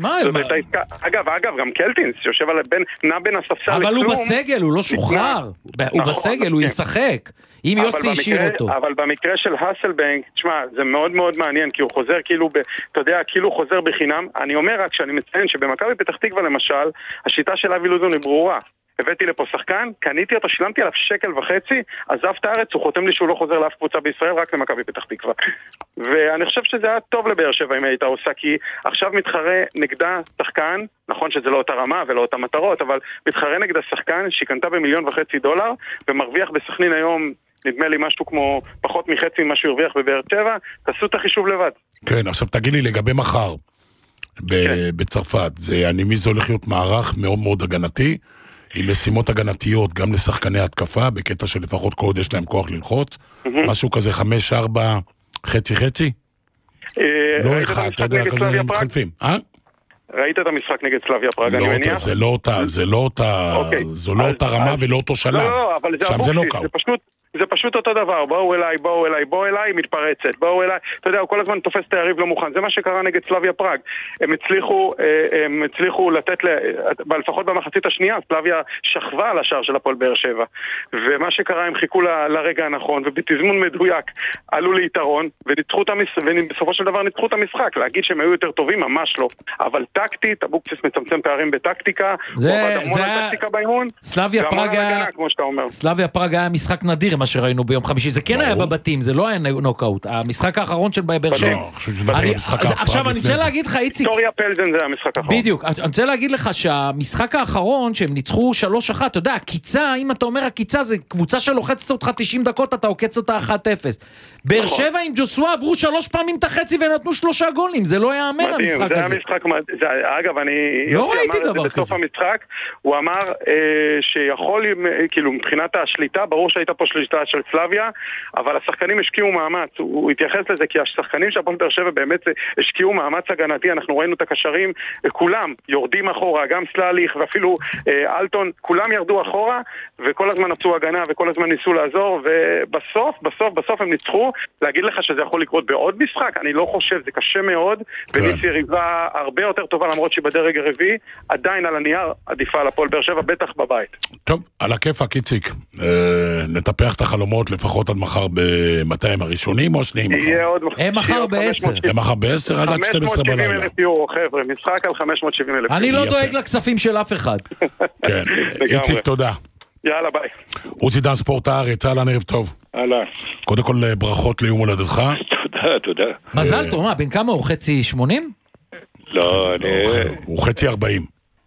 אגב, אגב, גם קלטינס שיושב על בין, נע בין הספסל אבל הוא בסגל, הוא לא שוחרר. הוא בסגל, הוא ישחק. אם יוסי השאיר אותו. אבל במקרה של הסלבנק, תשמע, זה מאוד מאוד מעניין, כי הוא חוזר כאילו, אתה יודע, כאילו הוא חוזר בחינם. אני אומר רק שאני מציין שבמכבי פתח תקווה למשל, השיטה של אבי לוזון היא ברורה. הבאתי לפה שחקן, קניתי אותו, שילמתי עליו שקל וחצי, עזב את הארץ, הוא חותם לי שהוא לא חוזר לאף קבוצה בישראל, רק למכבי פתח תקווה. ואני חושב שזה היה טוב לבאר שבע אם הייתה עושה, כי עכשיו מתחרה נגדה שחקן, נכון שזה לא אותה רמה ולא אותה מטרות, אבל מתחרה נגדה שחקן שקנתה במיליון וחצי דולר, ומרוויח בסכנין היום, נדמה לי משהו כמו פחות מחצי ממה שהוא הרוויח בבאר שבע, תעשו את החישוב לבד. כן, עכשיו תגיד לי לגבי מחר, בצרפת, אני מי זה הולך להיות מערך מאוד מאוד הגנתי, עם משימות הגנתיות גם לשחקני התקפה, בקטע שלפחות כל עוד יש להם כוח ללחוץ, משהו כזה חמש, ארבע, חצי חצי? לא אחד, אתה יודע, כזה מתחלפים. ראית את המשחק נגד סלאביה פראג, אני מניח? זה לא אותה, זה לא אותה, זו לא אותה רמה ולא אותו שלב. שם זה לא קאו. זה פשוט... זה פשוט אותו דבר, בואו אליי, בואו אליי, בואו אליי, מתפרצת, בואו אליי, אתה יודע, הוא כל הזמן תופס את היריב לא מוכן, זה מה שקרה נגד סלאביה פראג, הם הצליחו, הם הצליחו לתת, לפחות במחצית השנייה, סלאביה שכבה על השער של הפועל באר שבע, ומה שקרה, הם חיכו לרגע הנכון, ובתזמון מדויק, עלו ליתרון, וניצחו את המשחק, ובסופו של דבר ניצחו את המשחק, להגיד שהם היו יותר טובים, ממש לא, אבל טקטית, אבוקסיס מצמצם פערים בטקטיקה, הוא עבד המון על טקטיקה באימון, והמון על הגנה, כמו שאתה אומר. סלאביה פראג היה משחק נדיר, מה שראינו ביום חמישי, זה כן היה בבתים, זה לא היה נוקאוט. המשחק האחרון של באר שבע. עכשיו אני רוצה להגיד לך, איציק, ויקטוריה פלזן זה המשחק האחרון. בדיוק, אני רוצה להגיד לך שהמשחק האחרון שהם ניצחו שלוש אחת, אתה יודע, הקיצה, אם אתה אומר הקיצה זה קבוצה שלוחצת אותך תשעים דקות, אתה עוקץ אותה אחת אפס. באר שבע עם ג'וסווה עברו שלוש פעמים את החצי ונתנו שלושה גולים, זה לא יאמן המשחק הזה. אגב, אני לא ראיתי דבר כזה. בסוף המשחק הוא אמר שיכול, כאילו מבחינת השליטה, ברור שהייתה פה שליטה של סלאביה, אבל השחקנים השקיעו מאמץ, הוא התייחס לזה כי השחקנים של הפועל באר שבע באמת השקיעו מאמץ הגנתי, אנחנו ראינו את הקשרים, כולם יורדים אחורה, גם סלליך ואפילו אה, אלטון, כולם ירדו אחורה וכל הזמן עשו הגנה וכל הזמן ניסו לעזור, ובסוף, בסוף, בסוף הם ניצחו. להגיד לך שזה יכול לקרות בעוד משחק, אני לא חושב, זה קשה מאוד, וניס יריבה הרבה יותר טובה למרות שהיא בדרג הרביעי, עדיין על הנייר עדיפה על הפועל באר שבע, בטח בבית. טוב, על הכיפאק איציק, אה, נטפח את את החלומות לפחות עד מחר ב-מאתיים הראשונים או שניים מחר? הם מחר בעשר. הם מחר בעשר, אז עד שתים עשרה בלילה. חמש מאות שבעים אלף יורו, חבר'ה, משחק על חמש מאות שבעים אלף. אני לא דואג לכספים של אף אחד. כן, איציק, תודה. יאללה, ביי. עוזי דן, ספורט הארץ, אהלן, ערב טוב. אהלן. קודם כל, ברכות ליום הולדתך. תודה, תודה. מזל טוב, מה, בן כמה הוא? חצי שמונים? לא, אני... הוא חצי ארבעים.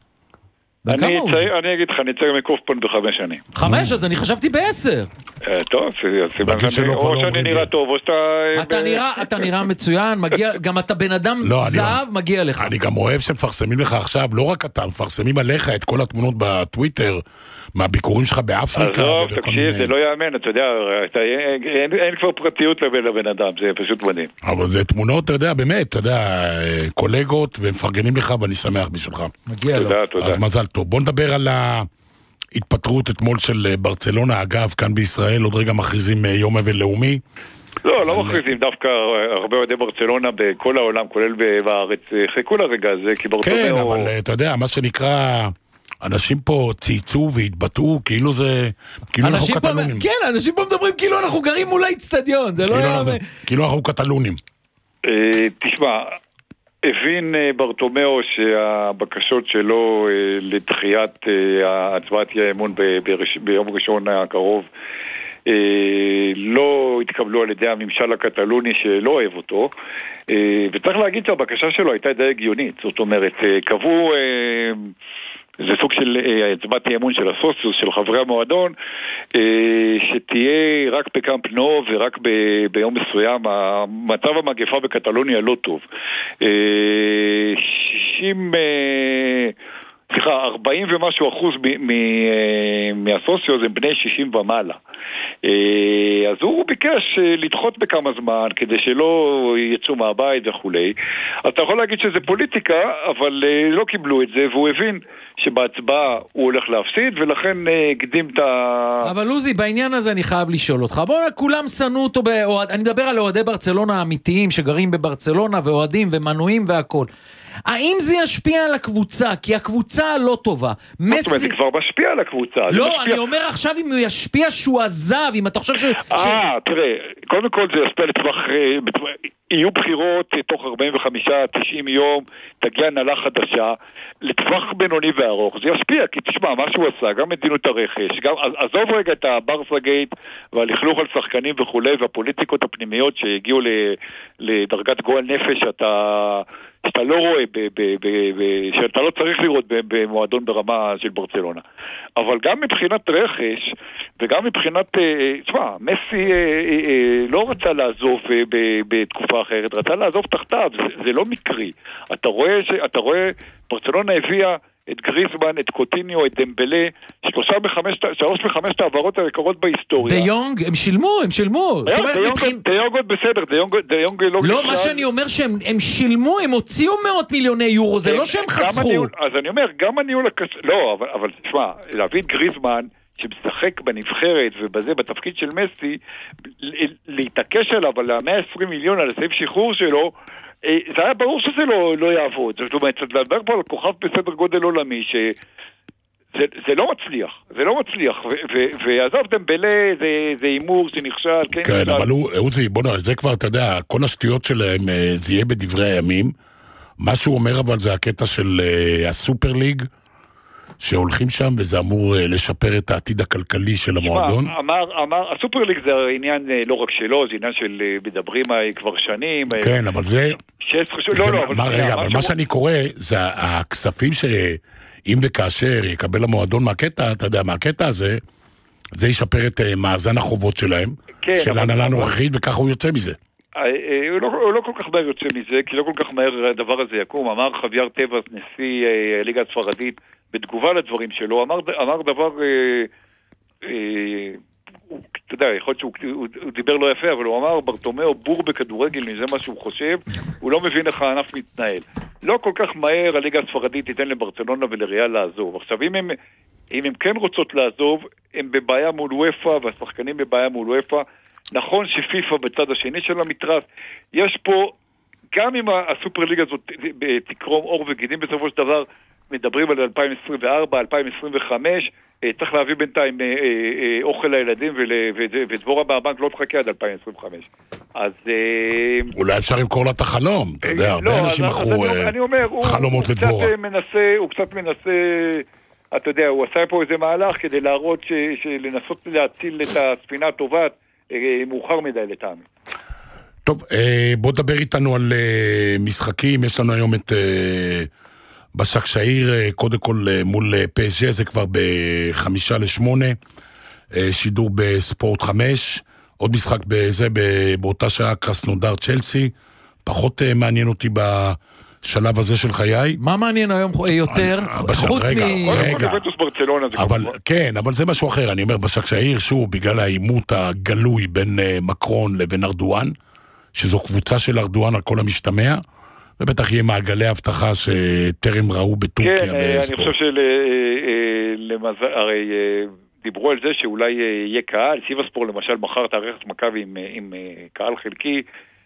אני אגיד לך, אני צריך מקופפון בחמש שנים. חמש? אז אני חשבתי בעשר. טוב, או שאני נראה טוב, או שאתה... אתה נראה מצוין, גם אתה בן אדם זהב, מגיע לך. אני גם אוהב שמפרסמים לך עכשיו, לא רק אתה, מפרסמים עליך את כל התמונות בטוויטר, מהביקורים שלך באפריקה. עזוב, תקשיב, זה לא יאמן, אתה יודע, אין כבר פרטיות לבן אדם, זה פשוט מדהים. אבל זה תמונות, אתה יודע, באמת, אתה יודע, קולגות, ומפרגנים לך, ואני שמח בשבילך. מגיע לו. אז מזל טוב. בוא נדבר על ההתפטרות אתמול של ברצלונה, אגב, כאן בישראל, עוד רגע מכריזים יום אבל לאומי. לא, לא מכריזים, דווקא הרבה אוהדי ברצלונה בכל העולם, כולל בארץ, חיכו לרגע הזה, כי ברצלונה... כן, אבל אתה יודע, מה שנקרא... אנשים פה צייצו והתבטאו כאילו זה, כאילו אנחנו קטלונים. כן, אנשים פה מדברים כאילו אנחנו גרים מול האצטדיון, זה לא היה... כאילו אנחנו קטלונים. תשמע, הבין ברטומאו שהבקשות שלו לדחיית הצבעת האי-אמון ביום ראשון הקרוב לא התקבלו על ידי הממשל הקטלוני שלא אוהב אותו, וצריך להגיד שהבקשה שלו הייתה די הגיונית, זאת אומרת, קבעו... זה סוג של הצבעת אי-אמון של הסוציוס, של חברי המועדון, שתהיה רק בקמפ נו ורק ב- ביום מסוים. המצב המגפה בקטלוניה לא טוב. שישים... סליחה, ארבעים ומשהו אחוז מהסוציו זה בני שישים ומעלה. אז הוא ביקש לדחות בכמה זמן כדי שלא יצאו מהבית וכולי. אז אתה יכול להגיד שזה פוליטיקה, אבל לא קיבלו את זה, והוא הבין שבהצבעה הוא הולך להפסיד, ולכן הקדים את ה... אבל לוזי, בעניין הזה אני חייב לשאול אותך. בואו, כולם שנאו אותו, באוהד... אני מדבר על אוהדי ברצלונה האמיתיים שגרים בברצלונה, ואוהדים ומנויים והכל. האם זה ישפיע על הקבוצה? כי הקבוצה לא טובה. מה זאת אומרת, זה כבר משפיע על הקבוצה. לא, אני אומר עכשיו אם הוא ישפיע שהוא עזב, אם אתה חושב ש... אה, תראה, קודם כל זה ישפיע לטווח... יהיו בחירות תוך ארבעים וחמישה עד תשעים יום, תגיע הנהלה חדשה, לטווח בינוני וארוך. זה ישפיע, כי תשמע, מה שהוא עשה, גם מדיניות הרכש, גם, עזוב רגע את הברסה גייט והלכלוך על שחקנים וכולי, והפוליטיקות הפנימיות שהגיעו לדרגת גועל נפש, אתה... שאתה לא רואה, ב, ב, ב, ב, שאתה לא צריך לראות במועדון ברמה של ברצלונה. אבל גם מבחינת רכש, וגם מבחינת, תשמע, מסי לא רצה לעזוב בתקופה אחרת, רצה לעזוב תחתיו, זה, זה לא מקרי. אתה רואה, אתה רואה, ברצלונה הביאה את גריזמן, את קוטיניו, את דמבלה, שלושה בחמש, שלוש בחמשת העברות היקרות בהיסטוריה. דיונג, הם שילמו, הם שילמו. דיונג עוד בסדר, דיונג לא... לא, מה שאני אומר שהם שילמו, הם הוציאו מאות מיליוני יורו, זה לא שהם חסכו. אז אני אומר, גם הניהול הקש... לא, אבל תשמע, להביא את גריזמן, שמשחק בנבחרת ובזה, בתפקיד של מסי, להתעקש עליו על מאה ועשרים מיליון על הסעיף שחרור שלו, זה היה ברור שזה לא, לא יעבוד. זאת אומרת, לדבר פה על כוכב בסדר גודל עולמי, שזה לא מצליח, זה לא מצליח, ועזוב דמבלה, זה אימור שנכשל, כן, כן, אבל הוא, עוזי, בוא נראה, זה כבר, אתה יודע, כל השטויות שלהם, זה יהיה בדברי הימים. מה שהוא אומר, אבל זה הקטע של הסופר ליג, שהולכים שם, וזה אמור לשפר את העתיד הכלכלי של המועדון. אמר, אמר, הסופר ליג זה עניין לא רק שלו, זה עניין של מדברים כבר שנים. כן, אבל זה... לא, לא, אבל... רגע, אבל מה שאני קורא, זה הכספים שאם וכאשר יקבל המועדון מהקטע, אתה יודע, מהקטע הזה, זה ישפר את מאזן החובות שלהם, של ההנהלה הנוכחית, וככה הוא יוצא מזה. הוא לא, הוא לא כל כך מהר יוצא מזה, כי לא כל כך מהר הדבר הזה יקום. אמר חוויאר טבעס, נשיא הליגה הספרדית, בתגובה לדברים שלו, אמר, אמר דבר, אה, אה, הוא, אתה יודע, יכול להיות שהוא הוא, הוא דיבר לא יפה, אבל הוא אמר, ברטומאו בור בכדורגל, זה מה שהוא חושב, הוא לא מבין איך הענף מתנהל. לא כל כך מהר הליגה הספרדית תיתן לברצלונה ולריאל לעזוב. עכשיו, אם הם, אם הם כן רוצות לעזוב, הם בבעיה מול וופא, והשחקנים בבעיה מול וופא. נכון שפיפה בצד השני של המתרס, יש פה, גם אם הסופרליגה הזאת תקרום אור וגידים בסופו של דבר, מדברים על אלפיים עשרים וארבע, אלפיים עשרים וחמש, צריך להביא בינתיים אוכל לילדים, ודבורה מהבנק לא תחכה עד אלפיים עשרים וחמש. אז... אולי אפשר למכור לה את החלום, אתה יודע, הרבה אנשים מכרו חלומות לדבורה. הוא קצת מנסה, אתה יודע, הוא עשה פה איזה מהלך כדי להראות, לנסות להציל את הספינה הטובה, מאוחר מדי לטעמי. טוב, בוא דבר איתנו על משחקים, יש לנו היום את... בשקשעיר, קודם כל מול פי אס ג'י, זה כבר בחמישה לשמונה, שידור בספורט חמש, עוד משחק בזה, באותה שעה קרסנודר צ'לסי, פחות מעניין אותי בשלב הזה של חיי. מה מעניין היום יותר? חוץ מ... רגע, אבל כן, אבל זה משהו אחר, אני אומר בשקשעיר, שוב, בגלל העימות הגלוי בין מקרון לבין ארדואן, שזו קבוצה של ארדואן על כל המשתמע, ובטח יהיה מעגלי הבטחה שטרם ראו בטורקיה בספורט. כן, אני חושב שלמזל, הרי דיברו על זה שאולי יהיה קהל, סיבספור למשל מחר תארח את מכבי עם, עם קהל חלקי,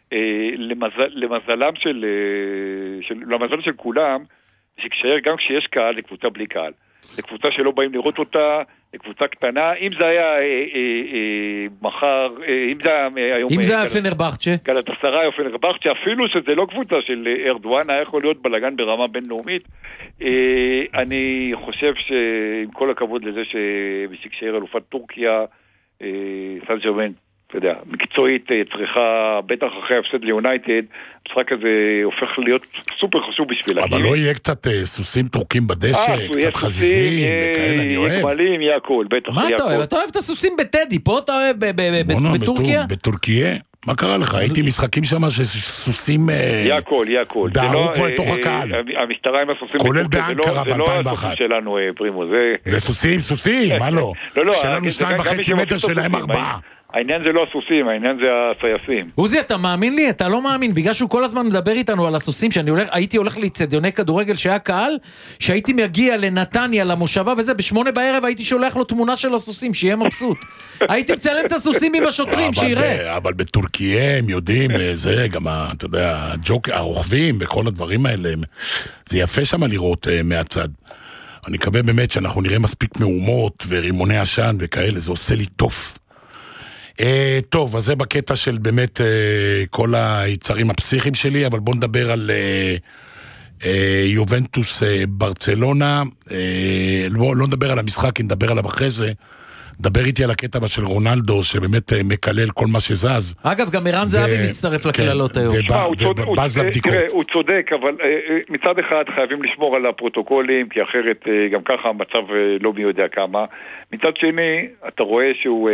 למזל, למזלם של, של, למזל של כולם, שכשיר גם כשיש קהל, זה קבוצה בלי קהל. זה קבוצה שלא באים לראות אותה, זה קבוצה קטנה, אם זה היה אה, אה, אה, מחר, אה, אם זה היה היום... אם זה היה פנרבחצ'ה? גלאטסראי או פנרבחצ'ה, אפילו שזה לא קבוצה של ארדואן, היה יכול להיות בלגן ברמה בינלאומית. אה, אני חושב שעם כל הכבוד לזה שבשקשעיר אלופת טורקיה, אה, סן ג'רמן, אתה יודע, מקצועית צריכה, בטח אחרי הפסד ליונייטד, המשחק הזה הופך להיות סופר חשוב בשבילה. אבל לא יהיה קצת סוסים טורקים בדשא, קצת חזיזים, וכאלה, אני אוהב. יהיה גמלים, יהיה הכל, בטח. מה אתה אוהב? אתה אוהב את הסוסים בטדי, פה אתה אוהב בטורקיה? בטורקיה? מה קרה לך? הייתי משחקים שם שסוסים... יהיה הכל, יהיה הכל. דהרו כבר לתוך הקהל. המשטרה עם הסוסים... כולל באנקרה ב-אלפיים ואחת. זה לא הסוסים שלנו, פרימו, זה סוסים, סוסים, מה לא? שלנו שניים וחצי מטר שלהם ארבעה. העניין זה לא הסוסים, העניין זה הסייסים. עוזי, אתה מאמין לי? אתה לא מאמין, בגלל שהוא כל הזמן מדבר איתנו על הסוסים, שאני הולך, הייתי הולך לאצטדיוני כדורגל שהיה קהל, שהייתי מגיע לנתניה, למושבה וזה, בשמונה בערב הייתי שולח לו תמונה של הסוסים, שיהיה מבסוט. הייתי מצלם את הסוסים עם השוטרים, שיראה. אבל בטורקיה הם יודעים, זה גם, אתה יודע, הרוכבים וכל הדברים האלה, זה יפה שם לראות מהצד. אני מקווה באמת שאנחנו נראה מספיק מהומות ורימוני עשן וכאלה, זה עושה לי טוב. Uh, טוב, אז זה בקטע של באמת uh, כל היצרים הפסיכיים שלי, אבל בוא נדבר על uh, uh, יובנטוס uh, ברצלונה, uh, לא, לא נדבר על המשחק, נדבר עליו אחרי זה, דבר איתי על הקטע של רונלדו, שבאמת uh, מקלל כל מה שזז. אגב, גם ערן זהבי מצטרף לכללות היום. ובז לבדיקות. הוא צודק, אבל מצד אחד חייבים לשמור על הפרוטוקולים, כי אחרת גם ככה המצב לא מי יודע כמה. מצד שני, אתה רואה שהוא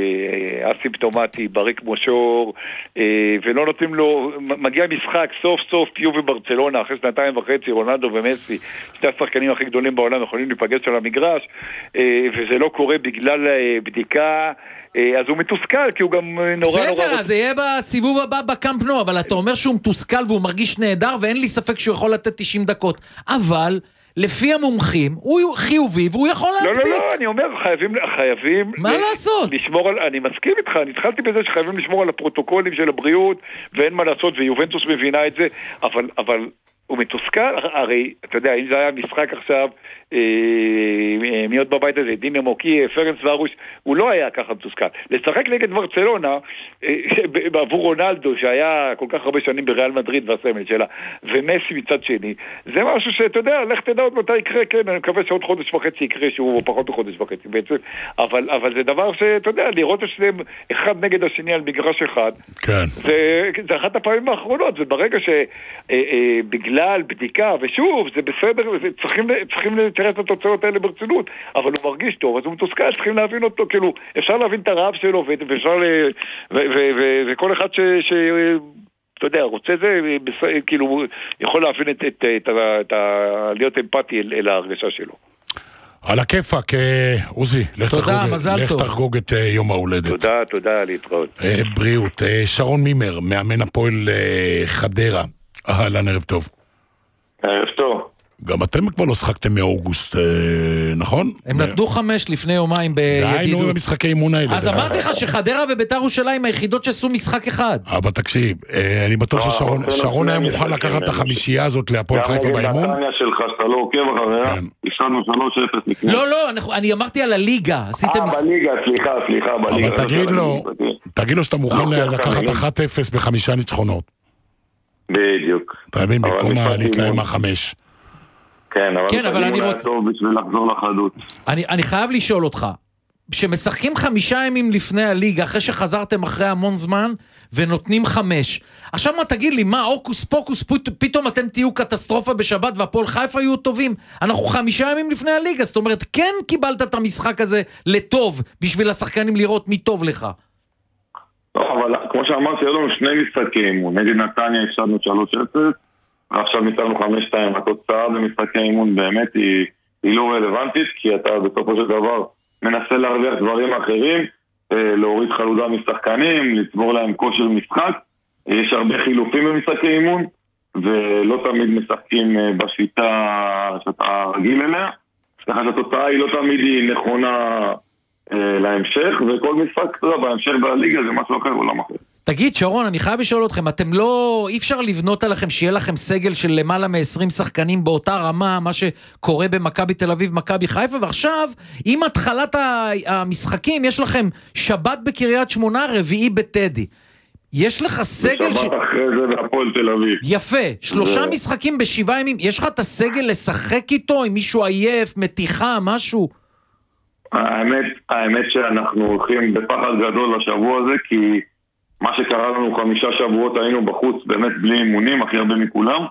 אסימפטומטי, בריא כמו שור, ולא נותנים לו, מגיע משחק, סוף סוף יובי ברצלונה, אחרי שנתיים וחצי, רונלדו ומסי, שתי השחקנים הכי גדולים בעולם יכולים להיפגש על המגרש, וזה לא קורה בגלל בדיקה, אז הוא מתוסכל, כי הוא גם נורא נורא... בסדר, אז זה יהיה בסיבוב הבא בקאמפ נו, אבל אתה אומר שהוא מתוסכל והוא מרגיש נהדר, ואין לי ספק שהוא יכול לתת תשעים דקות. אבל, לפי המומחים, הוא חיובי והוא יכול להדביק. לא, לא, לא, אני אומר, חייבים... חייבים מה לעשות? לשמור על... אני מסכים איתך, אני התחלתי בזה שחייבים לשמור על הפרוטוקולים של הבריאות, ואין מה לעשות, ויובנטוס מבינה את זה, אבל... אבל... הוא מתוסכל, הרי, אתה יודע, אם זה היה משחק עכשיו, אה, מי עוד בבית הזה, דינמו קייב, פרנס וארוש, הוא לא היה ככה מתוסכל. לשחק נגד ברצלונה, אה, בעבור רונלדו, שהיה כל כך הרבה שנים בריאל מדריד והסמל שלה, ומסי מצד שני, זה משהו שאתה יודע, לך תדע עוד מתי יקרה, כן, אני מקווה שעוד חודש וחצי יקרה, שהוא פחות מחודש וחצי בעצם, אבל, אבל זה דבר שאתה יודע, לראות את שניהם אחד נגד השני על מגרש אחד, כן. זה, זה אחת הפעמים האחרונות, וברגע שבגלל על בדיקה, ושוב, זה בסדר, צריכים, צריכים לתראה את התוצאות האלה ברצינות, אבל הוא מרגיש טוב, אז הוא מתוסכל, צריכים להבין אותו, כאילו, אפשר להבין את הרעב שלו, ואפשר, וכל אחד ש, ש, אתה יודע, רוצה זה, כאילו, יכול להבין את, את, את, את, להיות אמפתי אל, אל ההרגשה שלו. על הכיפק, עוזי, לך תחגוג את יום ההולדת. תודה, תודה, להתראות. בריאות. שרון מימר, מאמן הפועל חדרה. אהלן, ערב טוב. ערב טוב. גם אתם כבר לא שחקתם מאוגוסט, נכון? הם נתנו חמש לפני יומיים בידידות. די, נו, במשחקי אימון האלה. אז אמרתי לך שחדרה וביתר ירושלים היחידות שעשו משחק אחד. אבל תקשיב, אני בטוח ששרון היה מוכן לקחת את החמישייה הזאת להפועל חיפה באימון. גם נגד נתניה שלך, שאתה לא עוקב אחריה, הפסדנו שלוש אפס. לא, לא, אני אמרתי על הליגה. אה, בליגה, סליחה, סליחה. אבל תגיד לו, תגיד לו שאתה מוכן לקחת אחת אפס בחמישה ניצחונות. בדיוק. אתה מבין, במקום להתלהם החמש. כן, אבל אני רוצה... טוב בשביל לחזור לחדות. אני חייב לשאול אותך, שמשחקים חמישה ימים לפני הליגה, אחרי שחזרתם אחרי המון זמן, ונותנים חמש. עכשיו מה, תגיד לי, מה, אוקוס פוקוס, פתאום אתם תהיו קטסטרופה בשבת, והפועל חיפה יהיו טובים? אנחנו חמישה ימים לפני הליגה, זאת אומרת, כן קיבלת את המשחק הזה לטוב, בשביל השחקנים לראות מי טוב לך. לא, אבל כמו שאמרתי, היו לנו שני משחקים, נגד נתניה הפסדנו שלוש אפס, ועכשיו ניצחנו חמש שתיים, התוצאה במשחקי אימון באמת היא, היא לא רלוונטית, כי אתה בסופו של דבר מנסה להרוויח דברים אחרים, להוריד חלודה משחקנים, לצבור להם כושר משחק. יש הרבה חילופים במשחקי אימון, ולא תמיד משחקים בשיטה שאתה רגיל אליה. ככה שהתוצאה היא לא תמיד היא נכונה להמשך, וכל משחק בהמשך בליגה זה משהו אחר, עולם אחר. תגיד שרון, אני חייב לשאול אתכם, אתם לא, אי אפשר לבנות עליכם שיהיה לכם סגל של למעלה מ-עשרים שחקנים באותה רמה, מה שקורה במכבי תל אביב, מכבי חיפה, ועכשיו, עם התחלת המשחקים, יש לכם שבת בקריית שמונה, רביעי בטדי. יש לך סגל... שבת אחרי זה בהפועל תל אביב. יפה, שלושה משחקים בשבעה ימים, יש לך את הסגל לשחק איתו, עם מישהו עייף, מתיחה, משהו? האמת, האמת שאנחנו הולכים בפחד גדול לשבוע הזה, כי מה שקרה לנו חמישה שבועות היינו בחוץ, באמת בלי אימונים, הכי הרבה מכולם.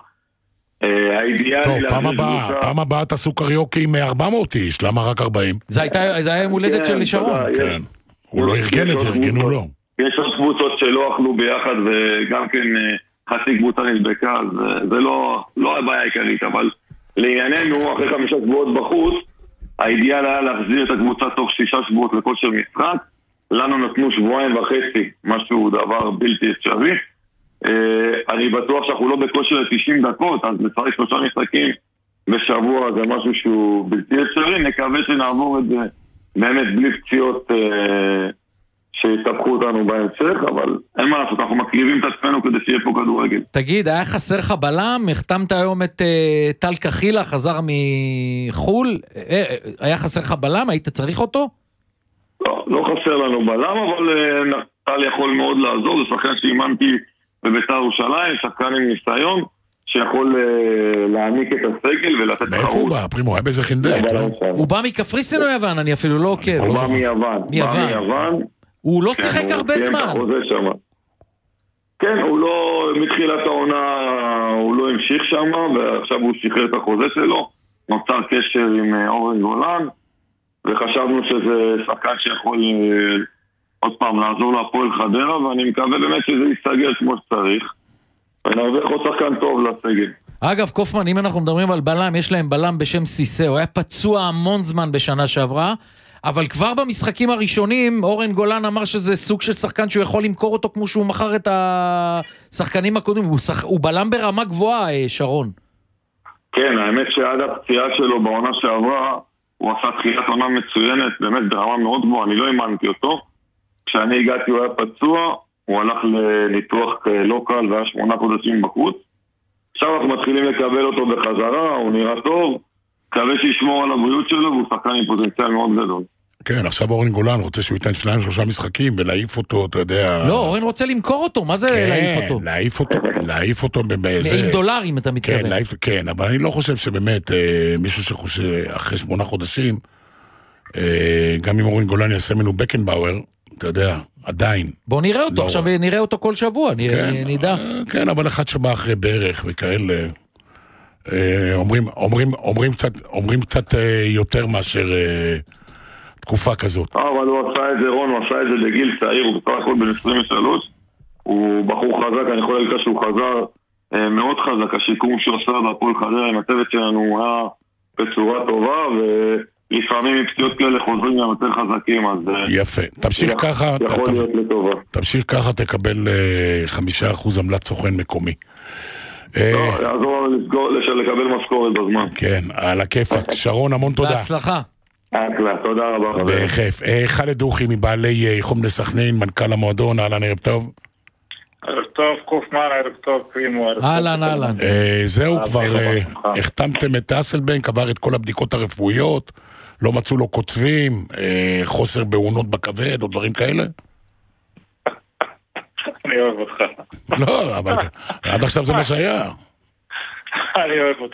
טוב, פעם הבאה, פעם הבאה תעשו קריוקי עם ארבע מאות איש, למה רק ארבעים? זה היה יום הולדת של שרון. כן, הוא לא ארגן את זה, ארגנו לו. יש עוד קבוצות שלא אכלו ביחד, וגם כן חצי קבוצה נדבקה, אז זה לא הבעיה העיקרית, אבל לענייננו, אחרי חמישה שבועות בחוץ, האידיאל היה להחזיר את הקבוצה תוך שישה שבועות לכושר משחק. לנו נתנו שבועיים וחצי, משהו דבר בלתי אפשרי. אני בטוח שאנחנו לא בכושר ל-תשעים דקות, אז לצריך שלושה משחקים בשבוע זה משהו שהוא בלתי אפשרי. נקווה שנעבור את זה באמת בלי פציעות שיתפחו אותנו בהמשך, אבל אין מה לעשות, אנחנו מקריבים את עצמנו כדי שיהיה פה כדורגל. תגיד, היה חסר לך בלם? החתמת היום את טל קחילה, חזר מחול, היה חסר לך בלם? היית צריך אותו? לא, לא חסר לנו בלם, אבל טל יכול מאוד לעזור, זה שחקן שאימנתי בבית"ר ירושלים, שחקן עם ניסיון, שיכול להעניק את הסגל ולתת תחרות. מאיפה הוא בא? פרימו, היה באיזה חינדק, לא? הוא בא מקפריסין או יוון? אני אפילו לא עוקב. הוא בא מיוון. מיוון. הוא לא שיחק הרבה זמן. כן, הוא לא, מתחילת העונה הוא לא המשיך שם, ועכשיו הוא שחרר את החוזה שלו, נוצר קשר עם אורן גולן, וחשבנו שזה שחקן שיכול עוד פעם לעזור להפועל חדרה, ואני מקווה באמת שזה יסתגל כמו שצריך, ונרוויח עוד שחקן טוב לסגל. אגב, קופמן, אם אנחנו מדברים על בלם, יש להם בלם בשם סיסה, הוא היה פצוע המון זמן בשנה שעברה, אבל כבר במשחקים הראשונים, אורן גולן אמר שזה סוג של שחקן שהוא יכול למכור אותו כמו שהוא מכר את השחקנים הקודמים. הוא, שח... הוא בלם ברמה גבוהה, שרון. כן, האמת שעד הפציעה שלו בעונה שעברה, הוא עשה תחילת עונה מצוינת, באמת ברמה מאוד גבוהה, אני לא האמנתי אותו. כשאני הגעתי הוא היה פצוע, הוא הלך לניתוח לא קל והיה שמונה חודשים בחוץ. עכשיו אנחנו מתחילים לקבל אותו בחזרה, הוא נראה טוב. מקווה שישמור על הבריאות שלו, והוא שחקן עם פוטנציאל מאוד גדול. כן, עכשיו אורן גולן רוצה שהוא ייתן שניים שלושה משחקים, ולהעיף אותו, אתה יודע... לא, אורן רוצה למכור אותו, מה זה להעיף אותו? כן, להעיף אותו, להעיף אותו באיזה... עם דולרים, אתה מתכוון. כן, אבל אני לא חושב שבאמת מישהו שחושב אחרי שמונה חודשים, גם אם אורן גולן יעשה ממנו בקנבאואר, אתה יודע, עדיין. בוא נראה אותו, עכשיו נראה אותו כל שבוע, נדע. כן, אבל אחד שבא אחרי בערך וכאלה... אומרים, אומרים, אומרים קצת, אומרים קצת יותר מאשר תקופה כזאת. אבל הוא עשה את זה, רון, הוא עשה את זה בגיל צעיר, הוא בסך הכל בן עשרים ושלוש, הוא בחור חזק, אני יכול להגיד שהוא חזר מאוד חזק, השיקום שהוא עשה בהפועל חדרה עם הצוות שלנו היה בצורה טובה, ולפעמים עם פציעות כאלה חוזרים גם יותר חזקים, אז... יפה, תמשיך ככה, יכול להיות לטובה. תמשיך ככה, תקבל חמישה אחוז עמלת סוכן מקומי. לא, יעזור לקבל משכורת בזמן. כן, על הכיפק. שרון, המון תודה. בהצלחה. אחלה, תודה רבה. בכיף. חלד דוכי מבעלי חום לסכנין, מנכ"ל המועדון, אהלן, ערב טוב. ערב טוב, קופמן, ערב טוב, פרימו. אהלן, אהלן. זהו, כבר החתמתם את אסלבנק, עבר את כל הבדיקות הרפואיות, לא מצאו לו קוצבים, חוסר בעונות בכבד או דברים כאלה? אני אוהב אותך. לא, אבל עד עכשיו זה מה שהיה. אני אוהב אותך.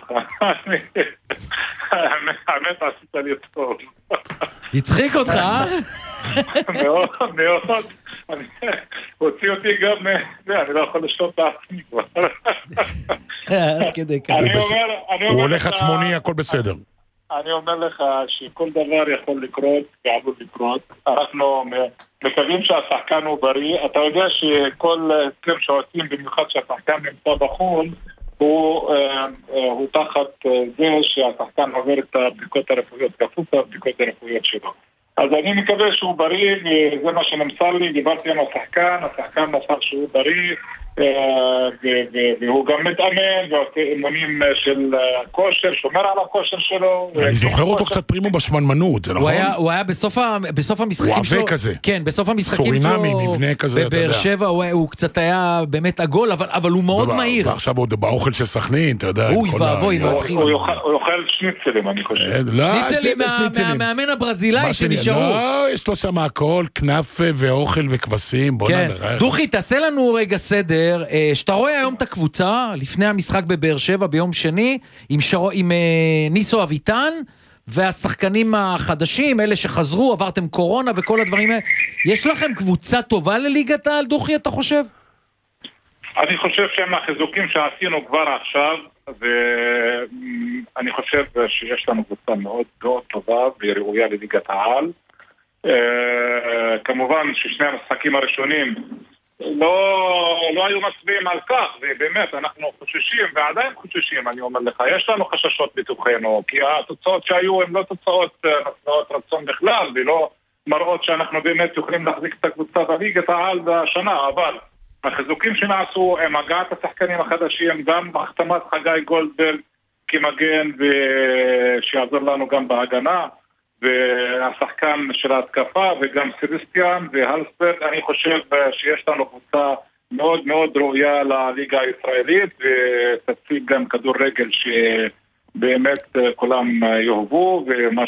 האמת עשית לי טוב. יצחיק אותך, אה? מאוד, מאוד. הוציא אותי גם, אני לא יכול לשתות את העצמי כבר. עד כדי כך. הוא הולך עצמוני, הכל בסדר. אני אומר לך שכל דבר יכול לקרות ועלול לקרות. אנחנו מקווים שהשחקן הוא בריא. אתה יודע שכל הסכם שעושים, במיוחד שהשחקן נמצא בחו"ל, הוא, הוא תחת זה שהשחקן עובר את הבדיקות הרפואיות, כפוף לבדיקות הרפואיות שלו. אז אני מקווה שהוא בריא, וזה מה שנמסר לי, דיברתי עם השחקן, השחקן מסר שהוא בריא, והוא גם מתאמן, ועושה אימונים של כושר, שומר על הכושר שלו. אני זוכר אותו קצת פרימו בשמנמנות, זה נכון? הוא היה בסוף המשחקים שלו. הוא עבה כזה. כן, בסוף המשחקים שלו. סורינמי, מבנה כזה, אתה יודע. בבאר שבע הוא קצת היה באמת עגול, אבל הוא מאוד מהיר. ועכשיו הוא באוכל של סכנין, אתה יודע. אוי ואבוי, הוא יאכל שניצלים, אני חושב. שניצלים מהמאמן הברזילאי שנשארו. לא, יש לו שם הכל, כנף ואוכל וכבשים. דוכי, תעשה לנו רגע סדר. שאתה רואה היום את הקבוצה, לפני המשחק בבאר שבע ביום שני, עם, שר... עם ניסו אביטן, והשחקנים החדשים, אלה שחזרו, עברתם קורונה וכל הדברים האלה. יש לכם קבוצה טובה לליגת העל, דוכי, אתה חושב? אני חושב שהם החיזוקים שעשינו כבר עכשיו, ואני חושב שיש לנו קבוצה מאוד מאוד טובה וראויה לליגת העל. כמובן ששני המשחקים הראשונים לא, לא היו מצביעים על כך, ובאמת אנחנו חוששים, ועדיין חוששים, אני אומר לך, יש לנו חששות בתוכנו, כי התוצאות שהיו הן לא תוצאות נשאות רצון בכלל, ולא מראות שאנחנו באמת יכולים להחזיק את הקבוצה בליגת העל בשנה, אבל החיזוקים שנעשו הם הגעת השחקנים החדשים, גם בהחתמת חגי גולדברג כמגן, ושיעזור לנו גם בהגנה, והשחקן של ההתקפה, וגם סבסטיאן והלסברג. אני חושב שיש לנו קבוצה מאוד מאוד ראויה לליגה הישראלית, ותציג גם כדורגל שבאמת כולם יאהבו, ומה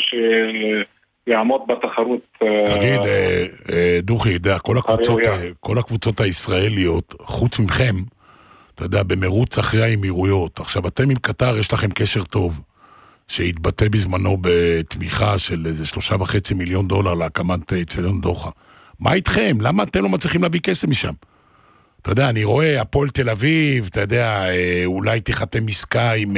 שיעמוד בתחרות. תגיד, דוכי, יודע, כל הקבוצות, כל הקבוצות הישראליות, חוץ מכם, אתה יודע, במרוץ אחרי האמירויות. עכשיו, אתם עם קטר, יש לכם קשר טוב. שהתבטא בזמנו בתמיכה של איזה שלושה וחצי מיליון דולר להקמת אצטדיון דוחה. מה איתכם? למה אתם לא מצליחים להביא כסף משם? אתה יודע, אני רואה, הפועל תל אביב, אתה יודע, אולי תיחתם עסקה עם...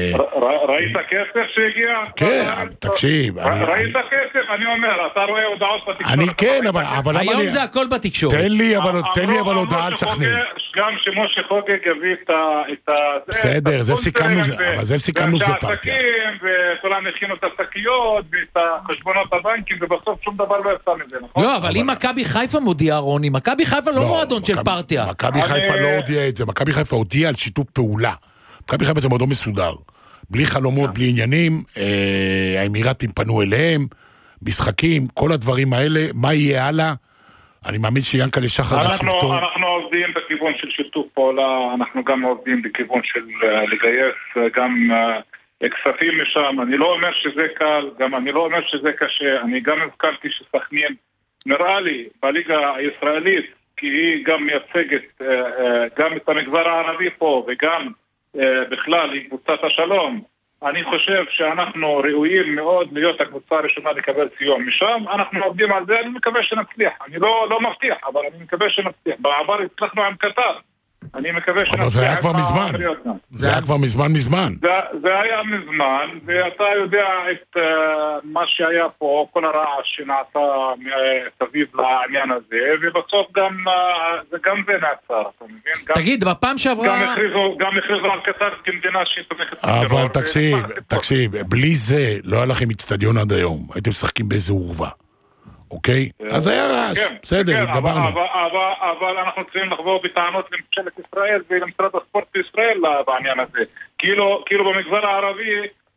ראית כסף שהגיע? כן, תקשיב. ראית כסף? אני אומר, אתה רואה הודעות בתקשורת. אני כן, אבל... היום זה הכל בתקשורת. תן לי, אבל הודעה על סכנין. גם שמשה חוגג יביא את ה... בסדר, זה סיכמנו, אבל זה סיכמנו זה פרטיה. וכולם הכינו את השקיות ואת החשבונות הבנקים, ובסוף שום דבר לא יצא מזה, נכון? לא, אבל אם מכבי חיפה מודיעה, רוני, מכבי חיפה לא מועדון של פרטיה. מכבי חיפה לא הודיעה את זה, מכבי חיפה הודיעה על שיתוף פעולה. מכבי חיפה זה מועדון מסודר. בלי חלומות, בלי עניינים, האמירתים פנו אליהם, משחקים, כל הדברים האלה, מה יהיה הלאה? אני מאמין שיאנקה לשחר וצוותו. אנחנו עובדים בכיוון של שיתוף פעולה, אנחנו גם עובדים בכיוון של לגייס גם כספים משם. אני לא אומר שזה קל, גם אני לא אומר שזה קשה. אני גם הזכרתי שסכנין, נראה לי, בליגה הישראלית, כי היא גם מייצגת גם את המגזר הערבי פה, וגם בכלל היא קבוצת השלום. אני חושב שאנחנו ראויים מאוד להיות הקבוצה הראשונה לקבל סיוע משם. אנחנו עובדים על זה, אני מקווה שנצליח. אני לא, לא מבטיח, אבל אני מקווה שנצליח. בעבר הצלחנו עם קטר. אני מקווה שנצליח. אבל זה היה כבר מזמן. זה היה כבר מזמן מזמן. זה, זה היה מזמן, ואתה יודע את uh, מה שהיה פה, כל הרעש שנעשה סביב לעניין הזה, ובסוף גם, uh, זה, גם זה נעצר, אתה מבין? גם, תגיד, בפעם שעברה... גם הכריזו, גם הכריזו על קטר כמדינה שהיא תומכת בטרור. אבל תקשיב, תקשיב, בלי זה לא היה לכם אצטדיון עד היום. הייתם משחקים באיזה עורבה. אוקיי? אז היה רעש, בסדר, התגברנו. אבל אנחנו צריכים לחבור בטענות לממשלת ישראל ולמשרד הספורט בישראל בעניין הזה. כאילו במגזר הערבי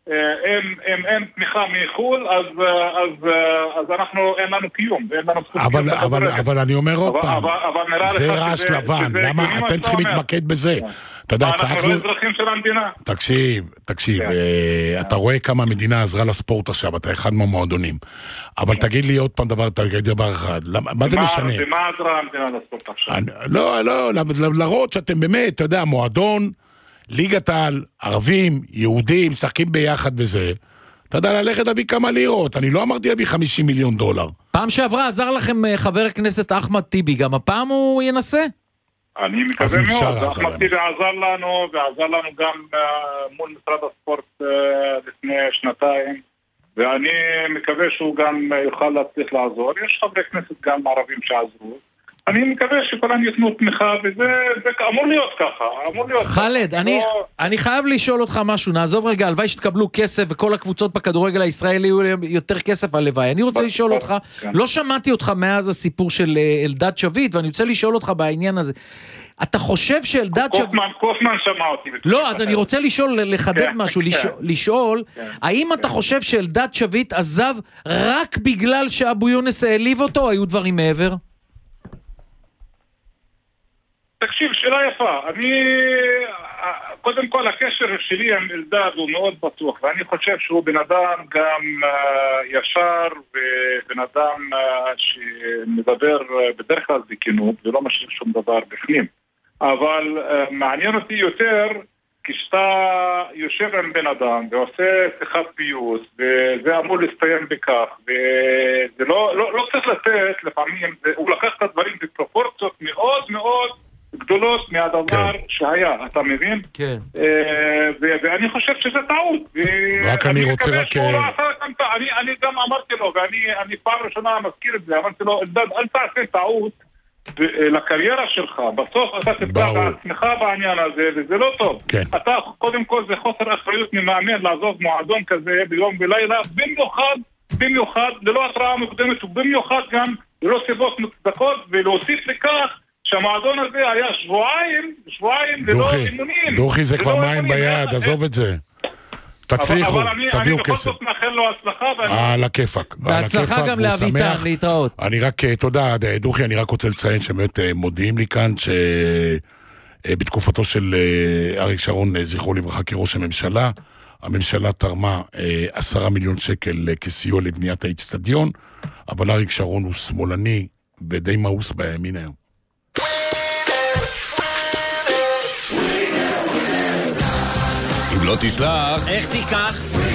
אם אין תמיכה מחול, אז אנחנו, אין לנו קיום. אבל אני אומר עוד פעם, זה רעש לבן, למה אתם צריכים להתמקד בזה? אתה יודע, אנחנו לא אזרחים של המדינה. תקשיב, תקשיב, אתה רואה כמה המדינה עזרה לספורט עכשיו, אתה אחד מהמועדונים. אבל תגיד לי עוד פעם דבר, תגיד לי דבר אחד, מה זה משנה? מה עזרה המדינה לספורט עכשיו? לא, לא, להראות שאתם באמת, אתה יודע, מועדון, ליגת העל, ערבים, יהודים, משחקים ביחד וזה. אתה יודע, ללכת להביא כמה לירות, אני לא אמרתי להביא חמישים מיליון דולר. פעם שעברה עזר לכם חבר הכנסת אחמד טיבי, גם הפעם הוא ינסה? אני מקווה מאוד, אחמד טיבי עזר לנו, ועזר לנו גם מול משרד הספורט לפני שנתיים, ואני מקווה שהוא גם יוכל להצליח לעזור. יש חברי כנסת גם ערבים שעזרו. אני מקווה שכולם יתנו תמיכה, וזה אמור להיות ככה, אמור להיות ככה. חלד, אני, אני חייב לשאול אותך משהו, נעזוב רגע, הלוואי שתקבלו כסף, וכל הקבוצות בכדורגל הישראלי יהיו יותר כסף הלוואי. אני רוצה לשאול אותך, לא שמעתי אותך מאז הסיפור של אלדד שביט, ואני רוצה לשאול אותך בעניין הזה. אתה חושב שאלדד שביט... קופמן שמע אותי. לא, אז אני רוצה לשאול, לחדד משהו, לשאול, האם אתה חושב שאלדד שביט עזב רק בגלל שאבו יונס העליב אותו, או היו דברים מעבר? תקשיב, שאלה יפה. אני, קודם כל, הקשר שלי עם אלדד הוא מאוד בטוח, ואני חושב שהוא בן אדם גם ישר, ובן אדם שמדבר בדרך כלל בכנות, ולא משאיר שום דבר בפנים. אבל מעניין אותי יותר, כשאתה יושב עם בן אדם, ועושה שיחת פיוס, וזה אמור להסתיים בכך, וזה לא, לא, לא צריך לתת, לפעמים, הוא לקח את הדברים בפרופורציות מאוד מאוד, גדולות מהדבר שהיה, אתה מבין? כן. ואני חושב שזה טעות. רק אני רוצה רק... אני גם אמרתי לו, ואני פעם ראשונה מזכיר את זה, אמרתי לו, אל תעשה טעות לקריירה שלך, בסוף אתה תפגע בעצמך בעניין הזה, וזה לא טוב. אתה, קודם כל, זה חוסר אחריות ממאמן לעזוב מועדון כזה ביום ולילה, במיוחד, במיוחד, ללא התראה מוקדמת, ובמיוחד גם ללא סיבות מוצדקות, ולהוסיף לכך שהמועדון הזה היה שבועיים, שבועיים ללא אימונים. דוחי, זה כבר מים ביד, עזוב את זה. תצליחו, תביאו כסף. אני בכל זאת מאחל לו הצלחה. על הכיפק. בהצלחה גם לאביטן, להתראות. אני רק, תודה, דוחי, אני רק רוצה לציין שבאמת מודיעים לי כאן שבתקופתו של אריק שרון, זכרו לברכה כראש הממשלה, הממשלה תרמה עשרה מיליון שקל כסיוע לבניית האצטדיון, אבל אריק שרון הוא שמאלני ודי מאוס בימין היום. אם לא תשלח, איך תיקח?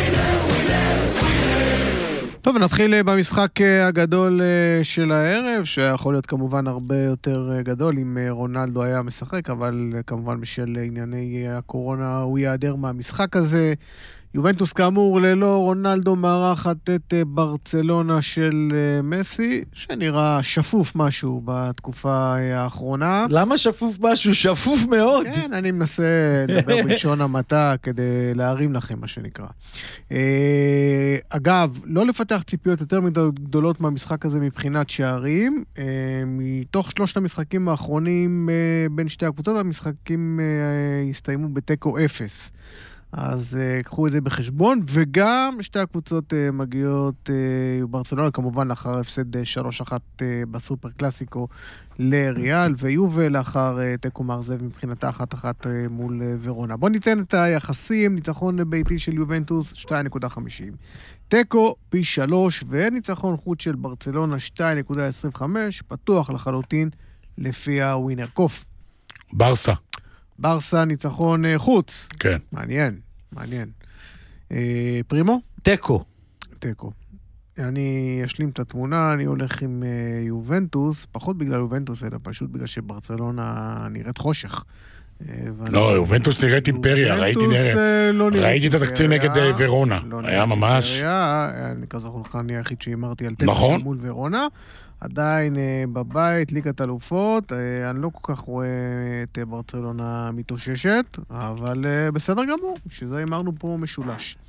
טוב, נתחיל במשחק הגדול של הערב, שיכול להיות כמובן הרבה יותר גדול אם רונלדו היה משחק, אבל כמובן בשל ענייני הקורונה הוא יעדר מהמשחק הזה. יובנטוס כאמור ללא רונלדו מארחת את ברצלונה של מסי, שנראה שפוף משהו בתקופה האחרונה. למה שפוף משהו? שפוף מאוד. כן, אני מנסה לדבר בלשון המעטה כדי להרים לכם, מה שנקרא. אגב, לא לפתח ציפיות יותר גדולות מהמשחק הזה מבחינת שערים. מתוך שלושת המשחקים האחרונים בין שתי הקבוצות, המשחקים הסתיימו בטקו אפס. אז uh, קחו את זה בחשבון, וגם שתי הקבוצות uh, מגיעות, uh, ברצלונה כמובן לאחר הפסד שלוש אחת uh, בסופר קלאסיקו לריאל, ויובל לאחר uh, טקו מארזב מבחינתה אחת אחת uh, מול uh, ורונה. בואו ניתן את היחסים, ניצחון ביתי של יובנטוס שתיים נקודה חמישים, טקו פי שלוש, וניצחון חוץ של ברצלונה שתיים נקודה עשרים וחמש, פתוח לחלוטין לפי הווינר קוף. ברסה. ברסה ניצחון חוץ. כן. מעניין, מעניין. אה, פרימו? טקו. טקו. אני אשלים את התמונה, אני הולך עם אה, יובנטוס, פחות בגלל יובנטוס, אלא פשוט בגלל שברצלונה נראית חושך. אה, לא, יובנטוס נראית אימפריה, ראיתי, אה, לא ראיתי את התקציר נגד ורונה. לא היה ממש... אימפריה, אני כזכור לך, אני היחיד שאמרתי על טקו נכון. מול ורונה. עדיין בבית, ליגת אלופות, אני לא כל כך רואה את ברצלונה מתאוששת, אבל בסדר גמור, שזה אמרנו פה משולש.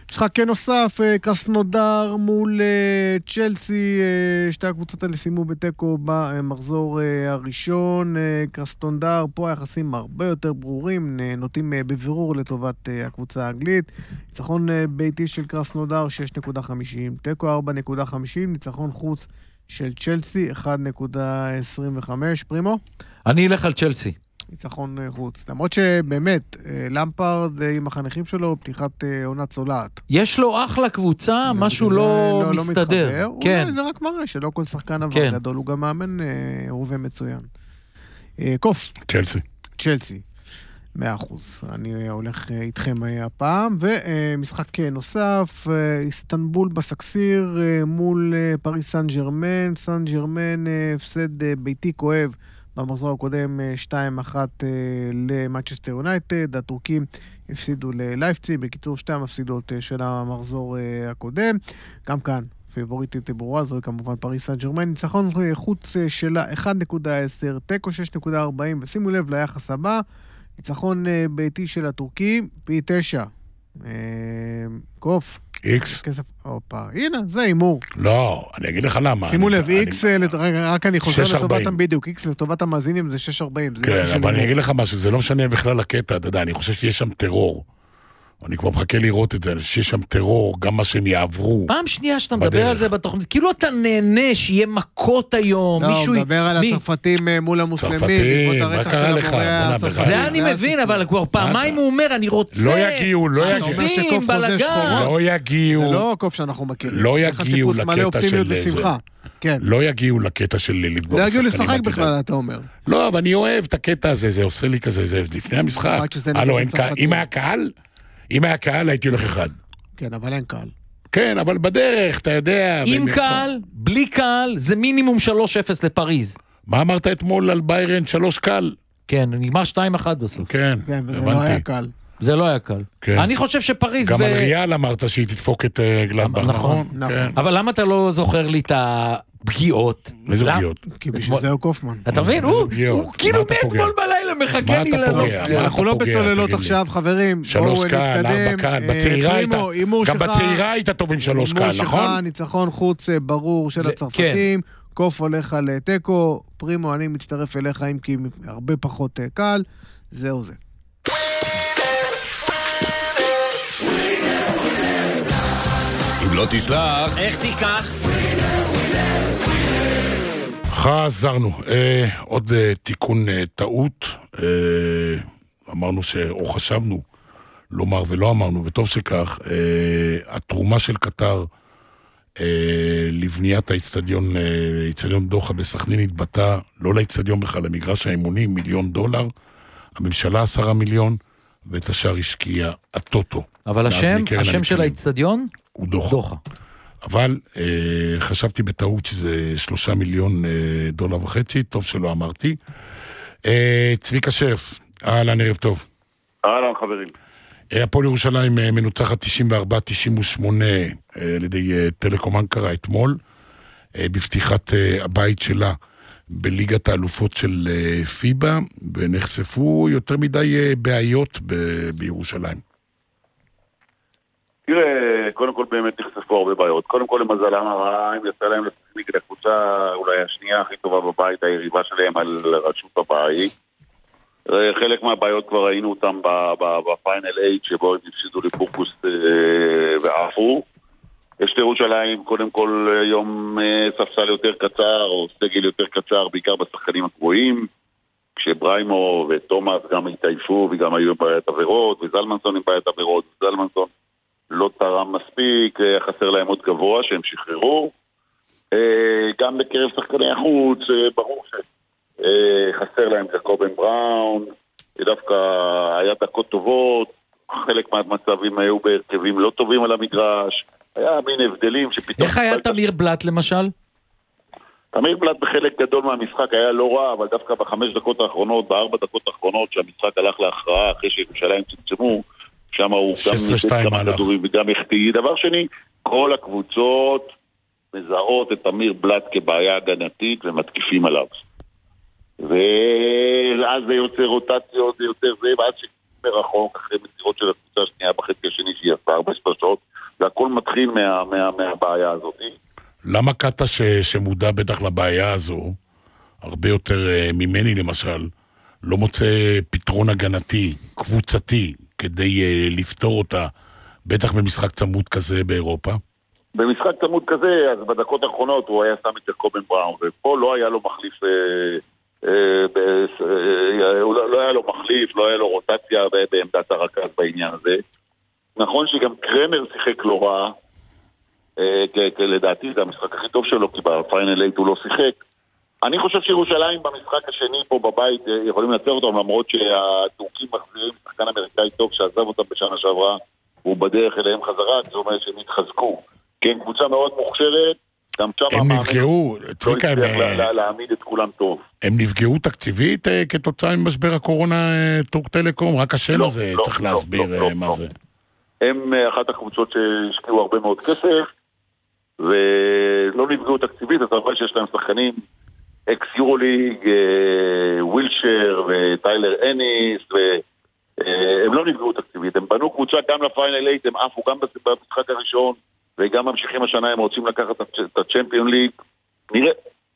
משחק נוסף, קרסנודר מול צ'לסי, שתי הקבוצות האלה סיימו בתיקו במחזור הראשון. קרסנודר, פה היחסים הרבה יותר ברורים, נוטים בבירור לטובת הקבוצה האנגלית. ניצחון ביתי של קרסנודר שש נקודה חמישים, תיקו ארבע נקודה חמישים, ניצחון חוץ של צ'לסי אחד נקודה עשרים וחמש. פרימו? אני אלך על צ'לסי. ניצחון חוץ. למרות שבאמת, למפרד עם החניכים שלו, פתיחת עונת צולעת. יש לו אחלה קבוצה, משהו לא מסתדר. כן. זה רק מראה שלא כל שחקן עבר גדול, הוא גם מאמן רובה מצוין. קוף. צ'לסי. צ'לסי. מאה אחוז. אני הולך איתכם הפעם. ומשחק נוסף, איסטנבול בסקסיר מול פריס סן ג'רמן. סן ג'רמן הפסד ביתי כואב במחזור הקודם שתיים אחת למנצ'סטר יונייטד, הטורקים הפסידו ללייפציג, בקיצור שתי המפסידות של המחזור הקודם. גם כאן פייבוריטית ברורה, זו כמובן פריס סן ג'רמן, ניצחון חוץ שלה אחד נקודה עשר, תיקו שש נקודה ארבעים, ושימו לב ליחס הבא, ניצחון ביתי של הטורקים, פי תשע. קוף. איקס. כסף, אופה, הנה, זה אימור. לא, אני אגיד לך למה. שימו לב, איקס, רק אני חוזר לטובתם בדיוק, איקס לטובת המאזינים זה שש ארבעים. כן, אבל אני אגיד לך משהו, זה לא משנה בכלל הקטע, אתה יודע, אני חושב שיש שם טרור. אני כבר מחכה לראות את זה, שיש שם טרור, גם מה שהם יעברו. פעם שנייה שאתה מדבר על זה בתוכנית, כאילו אתה נהנה שיהיה מכות היום, לא, הוא מדבר על הצרפתים מול המוסלמים, צרפתים, מה קרה לך? זה אני מבין, אבל כבר פעמיים הוא אומר, אני רוצה... לא יגיעו, לא יגיעו. סוסים, בלגן. לא יגיעו. זה לא קוף שאנחנו מכירים. לא יגיעו לקטע של זה. כן. לא יגיעו לקטע של לגבור. לא יגיעו לשחק בכלל, אתה אומר. לא, אבל אני אוהב את הקטע הזה, זה עושה לי כזה, זה לפני המשחק. אם היה קהל, אם היה קהל, הייתי הולך אחד. כן, אבל אין קהל. כן, אבל בדרך, אתה יודע... עם קהל, בלי קהל, זה מינימום שלוש אפס לפריז. מה אמרת אתמול על ביירן? שלוש קהל? כן, נגמר שתיים אחת בסוף. כן, כן, וזה לא היה קהל. זה לא היה קל. כן. אני חושב שפריז... גם ו... על ריאל אמרת שהיא תדפוק את uh, גלדבך. נכון, נכון. כן. אבל למה אתה לא זוכר לי את הפגיעות? איזה פגיעות? כי בשביל זה הוא קופמן. אתה מבין? הוא, הוא כאילו מאתמול בלילה מחכה לי ללוב. אנחנו לא בצוללות עכשיו, חברים. שלוש קהל, ארבע קהל. בצעירה הייתה, גם בצעירה הייתה טוב עם שלוש קהל, נכון? הימור שלך, ניצחון חוץ ברור של הצרפתים. קוף הולך על טקו. פרימו, אני מצטרף אליך עם כי הרבה פחות קל. זהו זה. אם לא תשלח, איך תיקח? חזרנו. אה, עוד אה, תיקון אה, טעות. אה, אמרנו ש... או חשבנו לומר ולא אמרנו, וטוב שכך. אה, התרומה של קטר אה, לבניית האצטדיון, אה, אצטדיון דוחה בסכנין התבטא, לא לאצטדיון בכלל, למגרש האימונים, מיליון דולר. הממשלה עשרה מיליון, ואת השאר השקיע הטוטו. אבל השם, השם של האצטדיון? הוא דוחה. דוחה. אבל אה, חשבתי בטעות שזה שלושה מיליון אה, דולר וחצי, טוב שלא אמרתי. אה, צביקה שרף, אהלן, ערב טוב. אהלן, חברים. אה, הפועל ירושלים אה, מנוצחת תשעים וארבע תשעים ושמונה אה, על ידי אה, טלקום אנקרה אתמול, אה, בפתיחת אה, הבית שלה בליגת האלופות של אה, פיבה, ונחשפו יותר מדי אה, בעיות ב- בירושלים. תראה, קודם כל באמת נחשפו הרבה בעיות. קודם כל למזלם הרע, אם יצא להם לשחק נגד הקבוצה אולי השנייה הכי טובה בבית, היריבה שלהם על רשות הבית. חלק מהבעיות כבר ראינו אותם בפיינל אייט, שבו הם הפסידו לפורקוס ועפו. יש לירושלים קודם כל יום ספסל יותר קצר, או סגל יותר קצר, בעיקר בשחקנים הקבועים, כשבריימו ותומאס גם התעייפו וגם היו עם בעיית עבירות, וזלמנסון עם בעיית עבירות, וזלמנסון לא תרם מספיק, חסר להם עוד גבוה שהם שחררו. גם בקרב שחקני החוץ, ברור שחסר להם ג'קובן בראון, דווקא היה דקות טובות, חלק מהמצבים היו בהרכבים לא טובים על המגרש, היה מין הבדלים שפתאום... איך היה תמיר בלט למשל? תמיר בלט בחלק גדול מהמשחק היה לא רע, אבל דווקא בחמש דקות האחרונות, בארבע דקות האחרונות שהמשחק הלך להכרעה אחרי שירושלים צמצמו, שם הוא גם כדורים וגם החטיא. דבר שני, כל הקבוצות מזהות את תמיר בלט כבעיה הגנתית ומתקיפים עליו. ואז זה יוצר רוטציות, זה יוצר זה, ועד שמרחוק אחרי מסירות של הקבוצה השנייה בחצי השני שהיא עשה ארבע שלושות, והכל מתחיל מה, מה, מהבעיה הזאת. למה קטע ש, שמודע בטח לבעיה הזו, הרבה יותר uh, ממני למשל, לא מוצא פתרון הגנתי, קבוצתי, כדי uh, לפתור אותה, בטח במשחק צמוד כזה באירופה? במשחק צמוד כזה, אז בדקות האחרונות הוא היה שם את קובן בראון, ופה לא היה לו מחליף, אה, אה, אה, לא, לא היה לו מחליף, לא היה לו רוטציה בעמדת הרכז בעניין הזה. נכון שגם קרמר שיחק לא רע, אה, לדעתי זה המשחק הכי טוב שלו, כי בפיינל אייט הוא לא שיחק. אני חושב שירושלים במשחק השני פה בבית יכולים לנצח אותם, למרות שהטורקים מחזירים שחקן אמריקאי טוב שעזב אותם בשנה שעברה, הוא בדרך אליהם חזרה, זה אומר שהם התחזקו. כן, קבוצה מאוד מוכשרת, גם שם הם נפגעו, צביקה, הם... להעמיד את כולם טוב. הם נפגעו תקציבית כתוצאה ממשבר הקורונה טורק טלקום? רק השם הזה צריך להסביר מה זה. הם אחת הקבוצות שהשקיעו הרבה מאוד כסף, ולא נפגעו תקציבית, אתה רואה שיש להם שחקנים, אקס יורוליג, ווילשר וטיילר אניס, והם לא נפגעו תקציבית, הם בנו קבוצה גם לפיינל אייט, הם עפו גם במשחק הראשון, וגם ממשיכים השנה, הם רוצים לקחת את הצ'מפיון ליג. נראה.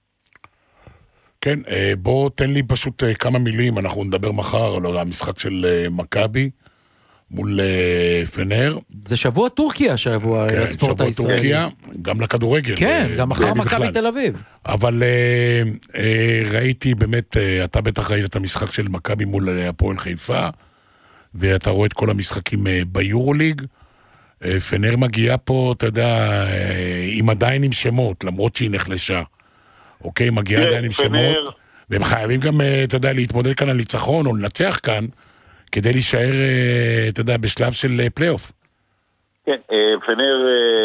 כן, בוא תן לי פשוט כמה מילים, אנחנו נדבר מחר על המשחק של מכבי מול פנר. זה שבוע טורקיה, שבוע כן, לספורט שבוע הישראלי. טורקיה, גם לכדורגל. כן, גם מחר מכבי תל אביב. אבל אה, אה, ראיתי באמת, אה, אתה בטח ראית את המשחק של מכבי מול הפועל חיפה, ואתה רואה את כל המשחקים אה, ביורוליג, פנר מגיעה פה, אתה יודע, עם עדיין עם שמות, למרות שהיא נחלשה. אוקיי, מגיעה עדיין עם שמות, והם חייבים גם, אתה יודע, להתמודד כאן על ניצחון, או לנצח כאן, כדי להישאר, אתה יודע, בשלב של פלייאוף. כן, פנר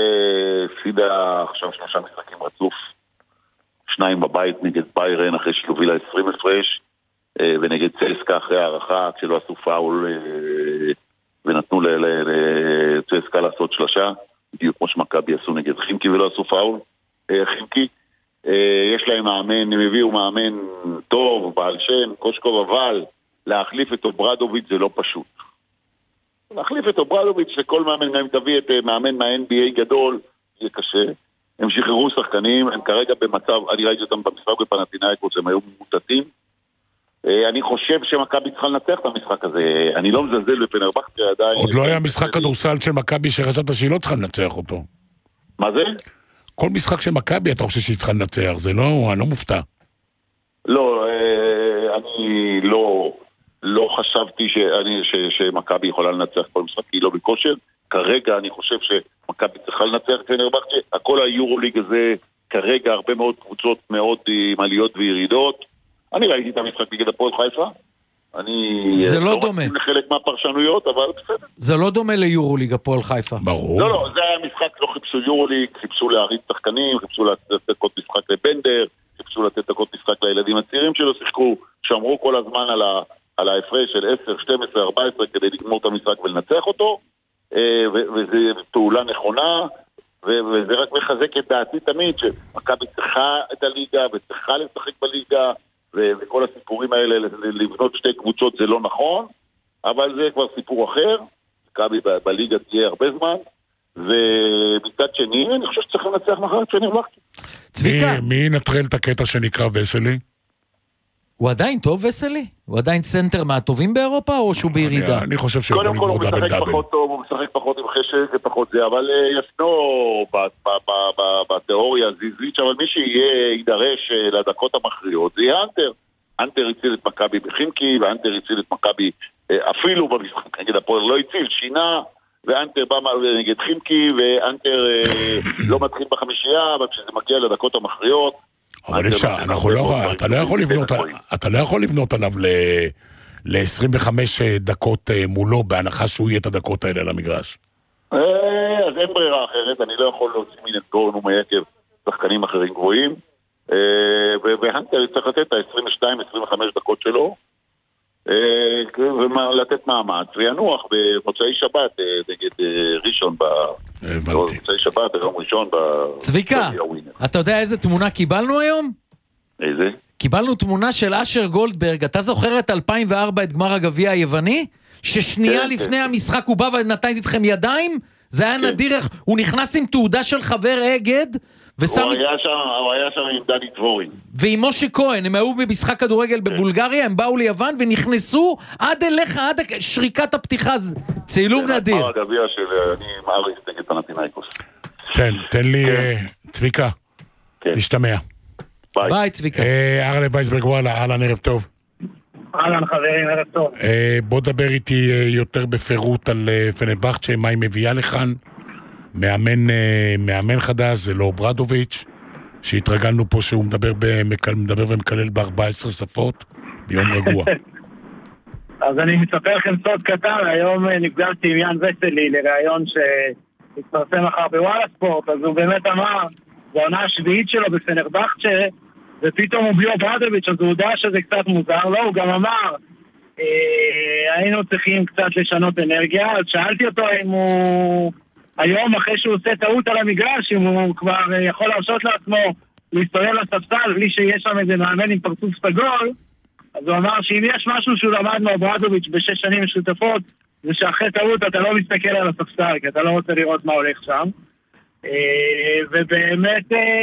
סידה עכשיו שלושה משחקים רצוף, שניים בבית נגד ביירן, אחרי שהובילה עשרים הפרש, ונגד צסקה אחרי הערכה, כשלא עשו פאול, ונתנו לצסקה לעשות שלושה, בדיוק כמו שמכבי עשו נגד חימקי ולא עשו פאול, חימקי. יש להם מאמן, הם הביאו מאמן טוב, בעל שם, קושקוב, אבל להחליף את אוברדוביץ' זה לא פשוט. להחליף את אוברדוביץ' שכל מאמן, גם אם תביא את מאמן מה-אן בי איי גדול, יהיה קשה. הם שחררו שחקנים, הם כרגע במצב, אני ראיתי אותם במשחק בפנתינאיקוס, הם היו ממוטטים. אני חושב שמכבי צריכה לנצח את המשחק הזה. אני לא מזלזל בפנרבכטי עדיין. עוד לא היה משחק כדורסל של מכבי שחשבת שהיא לא צריכה לנצח אותו. מה זה? כל משחק של מכבי אתה חושב שהיא צריכה לנצח, זה לא, אני לא מופתע. לא, אני לא, לא חשבתי שאני, ש, שמכבי יכולה לנצח כל משחק, היא לא בכושר. כרגע אני חושב שמכבי צריכה לנצח את פנרבכטי. הכל היורוליג הזה, כרגע הרבה מאוד קבוצות מאוד עם עליות וירידות. אני ראיתי את המשחק נגד הפועל חיפה. אני זה לא דומה. לחלק מהפרשנויות, אבל בסדר. זה לא דומה ליורוליג הפועל חיפה. ברור. לא, לא, זה היה משחק, לא חיפשו יורוליג, חיפשו להריץ שחקנים, חיפשו לתת דקות משחק לבנדר, חיפשו לתת דקות משחק לילדים הצעירים שלו, שיחקו, שמרו כל הזמן על, ה, על ההפרש של עשר, שתים עשרה, ארבע עשרה כדי לגמור את המשחק ולנצח אותו, וזו פעולה נכונה, וזה רק מחזק את דעתי תמיד, שמכבי צריכה את הליגה וצריכה לשחק בליגה, וכל הסיפורים האלה, לבנות שתי קבוצות זה לא נכון, אבל זה כבר סיפור אחר, מכבי בליגה תהיה הרבה זמן, ומצד שני, אני חושב שצריך לנצח מחר את פנרבכטי. צביקה. מי ינטרל את הקטע שנקרא וסלי? הוא עדיין טוב וסלי? הוא עדיין סנטר מהטובים באירופה, או שהוא בירידה? אני חושב שהוא יכול לגמור דאבל דאבל. קודם כל הוא משחק פחות טוב, הוא משחק פחות עם חשק ופחות זה, אבל ישנו בתיאוריה זיזית, אבל מי שידרש לדקות המכריעות זה יהיה אנטר. אנטר הציל את מכבי בחימקי, ואנטר הציל את מכבי אפילו במשחק נגד הפועל לא הציל, שינה, ואנטר בא נגד חימקי, ואנטר לא מתחיל בחמישייה, אבל כשזה מגיע לדקות המכריעות, אבל אפשר, אנחנו לא, אתה לא יכול לבנות, אתה לא יכול לבנות עליו ל-עשרים וחמש דקות מולו, בהנחה שהוא יהיה את הדקות האלה למגרש. אז אין ברירה אחרת, אני לא יכול להוציא מן את גורן ומיקב שחקנים אחרים גבוהים, והנטר צריך לתת את ה-עשרים ושתיים עשרים וחמש דקות שלו, ולתת מאמץ, וינוח במוצאי שבת נגד ראשון, במוצאי שבת, היום ראשון. צביקה, אתה יודע איזה תמונה קיבלנו היום? איזה? קיבלנו תמונה של אשר גולדברג, אתה זוכר את אלפיים וארבע את גמר הגביע היווני? ששנייה לפני המשחק הוא בא ונתן איתכם ידיים? זה היה נדיר, הוא נכנס עם תעודה של חבר אגד, ושם... הוא היה שם, הוא היה שם עם דני דבורי. ועם משה כהן, הם היו במשחק כדורגל בבולגריה, הם באו ליוון ונכנסו עד אליך, עד שריקת הפתיחה, צילום נדיר. זה הגביע של אני עם אריס נגד פנתינייקוס. תן, תן לי, צביקה, נשתמע. ביי צביקה. ארלה וייסברג, וואלה, אהלן, ערב טוב. אהלן חברים, ערב טוב. בוא דבר איתי יותר בפירוט על פנרבחצ'ה, מה היא מביאה לכאן. מאמן, מאמן חדש, זה לא ברדוביץ', שהתרגלנו פה שהוא מדבר, במקל, מדבר ומקלל ב-ארבע עשרה שפות, ביום רגוע. אז אני מספר לכם סוד קטן, היום נפגשתי עם יאן וסלי לראיון שהתפרסם אחר בוואלה ספורט, אז הוא באמת אמר, זו העונה השביעית שלו בפנרבחצ'ה, ופתאום הוא ביו ברדוביץ', אז הוא יודע שזה קצת מוזר, לא, הוא גם אמר, אה, היינו צריכים קצת לשנות אנרגיה, אז שאלתי אותו אם הוא... היום אחרי שהוא עושה טעות על המגרש, אם הוא כבר יכול להרשות לעצמו להסתובב לספסל בלי שיש שם איזה מאמן עם פרצוף סגול, אז הוא אמר שאם יש משהו שהוא למד מאברדוביץ' בשש שנים משותפות, זה שאחרי טעות אתה לא מסתכל על הספסל, כי אתה לא רוצה לראות מה הולך שם. ובאמת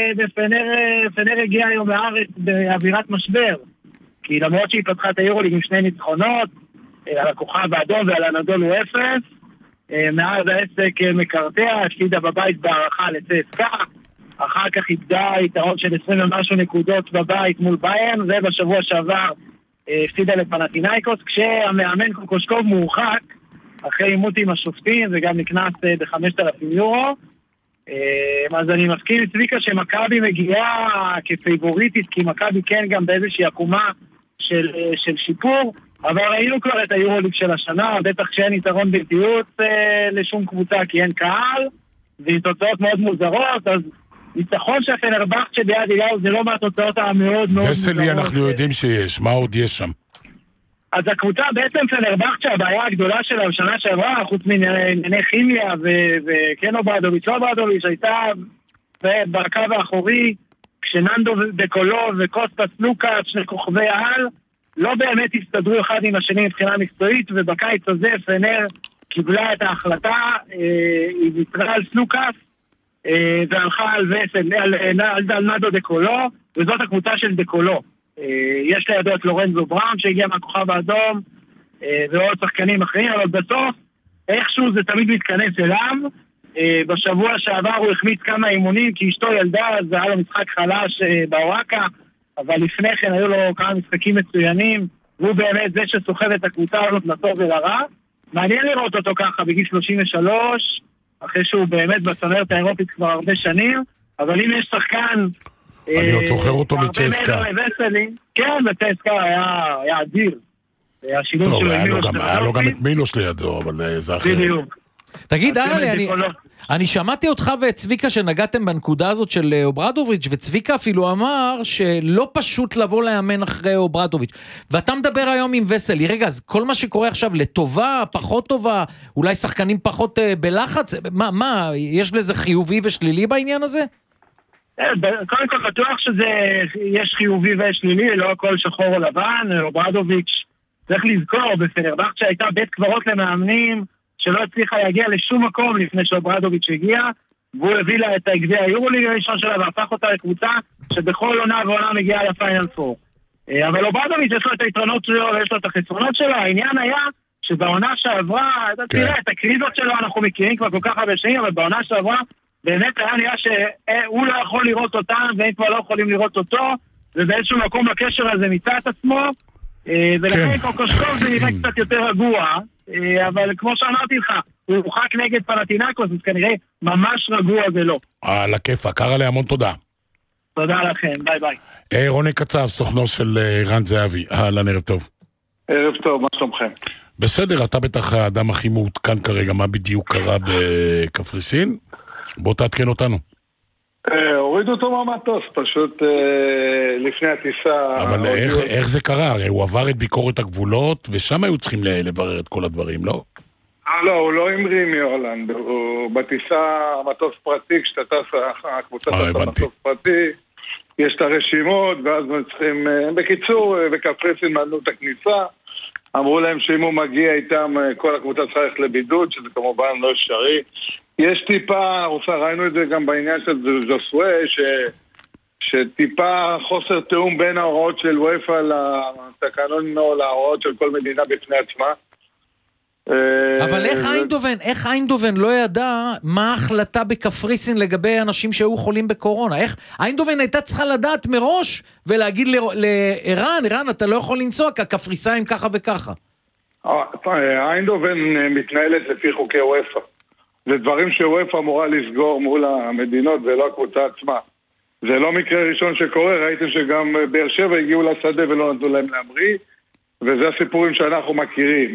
פנר הגיע היום לארץ באווירת משבר, כי למרות שהיא פתחה את היורוליג עם שני ניצחונות, על הכוכב האדום ועל הנדולו אפס, מאז העסק מקרטע, הפסידה בבית בהערכה לצסקה, אחר כך איבדה יתרון של עשרים ומשהו נקודות בבית מול ביין, ובשבוע שעבר הפסידה לפנתינייקוס, כשהמאמן קוקושקוב מורחק, אחרי עימות עם השופטים, וגם נכנס ב-חמשת אלפים יורו. אז אני מסכים עם צביקה שמכבי מגיעה כפייבוריטית, כי מכבי כן גם באיזושהי עקומה של, של שיפור, אבל ראינו כבר את היורוליג של השנה, בטח שאין יתרון בלתיות אה, לשום קבוצה, כי אין קהל, ועם תוצאות מאוד מוזרות, אז ניצחון של פנרבחצ'ה ביד אליהו זה לא מהתוצאות המאוד מאוד מוזרות. וסלי אנחנו יודעים שיש, מה עוד יש שם? אז הקבוצה בעצם פנרבחצ'ה, הבעיה הגדולה שלה בשנה שעברה, חוץ מענייני כימיה, וכן אוברדוביץ', לא אוברדוביץ', הייתה בקו האחורי, כשננדו דקולוב וקוסטס לוקאץ', שני כוכבי העל, לא באמת הסתדרו אחד עם השני מבחינה מקצועית, ובקיץ הזה פנר קיבלה את ההחלטה, היא ויתרה על סלוקאס, והלכה על וסל, על, על, על נדו דקולו, וזאת הקבוצה של דקולו. יש לידו את לורנזו בראם שהגיע מהכוכב האדום, ועוד שחקנים אחרים, אבל בסוף, איכשהו זה תמיד מתכנס אליו. בשבוע שעבר הוא החמיץ כמה אימונים, כי אשתו ילדה, אז היה לו משחק חלש באורקה, אבל לפני כן היו לו כמה משחקים מצוינים, והוא באמת זה שסוחב את הקבוצה הזאת לטוב ולרע. מעניין לראות אותו ככה בגיל שלושים ושלוש, אחרי שהוא באמת בצמרת האירופית כבר הרבה שנים, אבל אם יש שחקן... אני עוד זוכר אותו מצ'סקה. כן, בצ'סקה היה אדיר. טוב, היה לו גם את מילוש לידו, אבל זה אחר. בדיוק. תגיד, ארלי, אני, אני שמעתי אותך ואת צביקה שנגעתם בנקודה הזאת של אוברדוביץ', וצביקה אפילו אמר שלא פשוט לבוא לאמן אחרי אוברדוביץ'. ואתה מדבר היום עם וסלי, רגע, אז כל מה שקורה עכשיו לטובה, פחות טובה, אולי שחקנים פחות בלחץ, מה, מה, יש לזה חיובי ושלילי בעניין הזה? קודם כל בטוח שיש חיובי ושלילי, לא הכל שחור או לבן. אוברדוביץ' צריך לזכור, בפנרבחצ'ה שהייתה בית קברות למאמנים, שלא הצליחה להגיע לשום מקום לפני שאוברדוביץ' הגיע, והוא הביא לה את הגביע היורוליג הראשון שלה, והפך אותה לקבוצה שבכל עונה ועונה מגיעה לפיינל פור. אבל אוברדוביץ' יש לו את היתרונות שלו ויש לו את החסרונות שלו. העניין היה שבעונה שעברה, אתה תראה, את הקריזות שלו אנחנו מכירים כבר כל כך הרבה שנים, אבל בעונה שעברה באמת היה נראה שהוא לא יכול לראות אותם, והם כבר לא יכולים לראות אותו, ובאיזשהו מקום הקשר הזה מיצה את עצמו, ולכן קוקושקוב זה נראה קצת יותר רגוע, אבל כמו שאמרתי לך, הוא הורחק נגד פנתינייקוס, אז כנראה ממש רגוע זה לא. על הכיפה, קרא לי המון תודה. תודה לכם, ביי ביי. רוני קצב, סוכנו של רן זהבי, אהלן, ערב טוב. ערב טוב, מה שלומכם? בסדר, אתה בטח האדם הכי מעודכן כרגע, מה בדיוק קרה בקפריסין? בוא תעדכן אותנו. הורידו אותו מהמטוס, פשוט לפני הטיסה. אבל איך זה קרה? הרי הוא עבר את ביקורת הגבולות, ושם היו צריכים לברר את כל הדברים, לא? לא, הוא לא המריא מהולנד. הוא בטיסה, מטוס פרטי, כשאתה טס, הקבוצה טסה מטוס פרטי, יש את הרשימות, ואז צריכים... בקיצור, בקפריסין מנעו את הכניסה, אמרו להם שאם הוא מגיע איתם, כל הקבוצה צריכה ללכת לבידוד, שזה כמובן לא אפשרי. יש טיפה, רוצה, ראינו את זה גם בעניין של ז'וסווה, ש... שטיפה חוסר תאום בין ההוראות של וופא לתקנון או להוראות של כל מדינה בפני עצמה. אבל איך איינדובן, איך איינדובן לא ידע מה ההחלטה בקפריסין לגבי אנשים שהיו חולים בקורונה? איך איינדובן הייתה צריכה לדעת מראש ולהגיד לאיראן, איראן אתה לא יכול לנסוע כי הקפריסאים ככה וככה. איינדובן מתנהלת לפי חוקי וופא. זה דברים שוופא אמורה לסגור מול המדינות ולא הקבוצה עצמה. זה לא מקרה ראשון שקורה, ראיתם שגם באר שבע הגיעו לשדה ולא נתנו להם להמריא, וזה הסיפורים שאנחנו מכירים.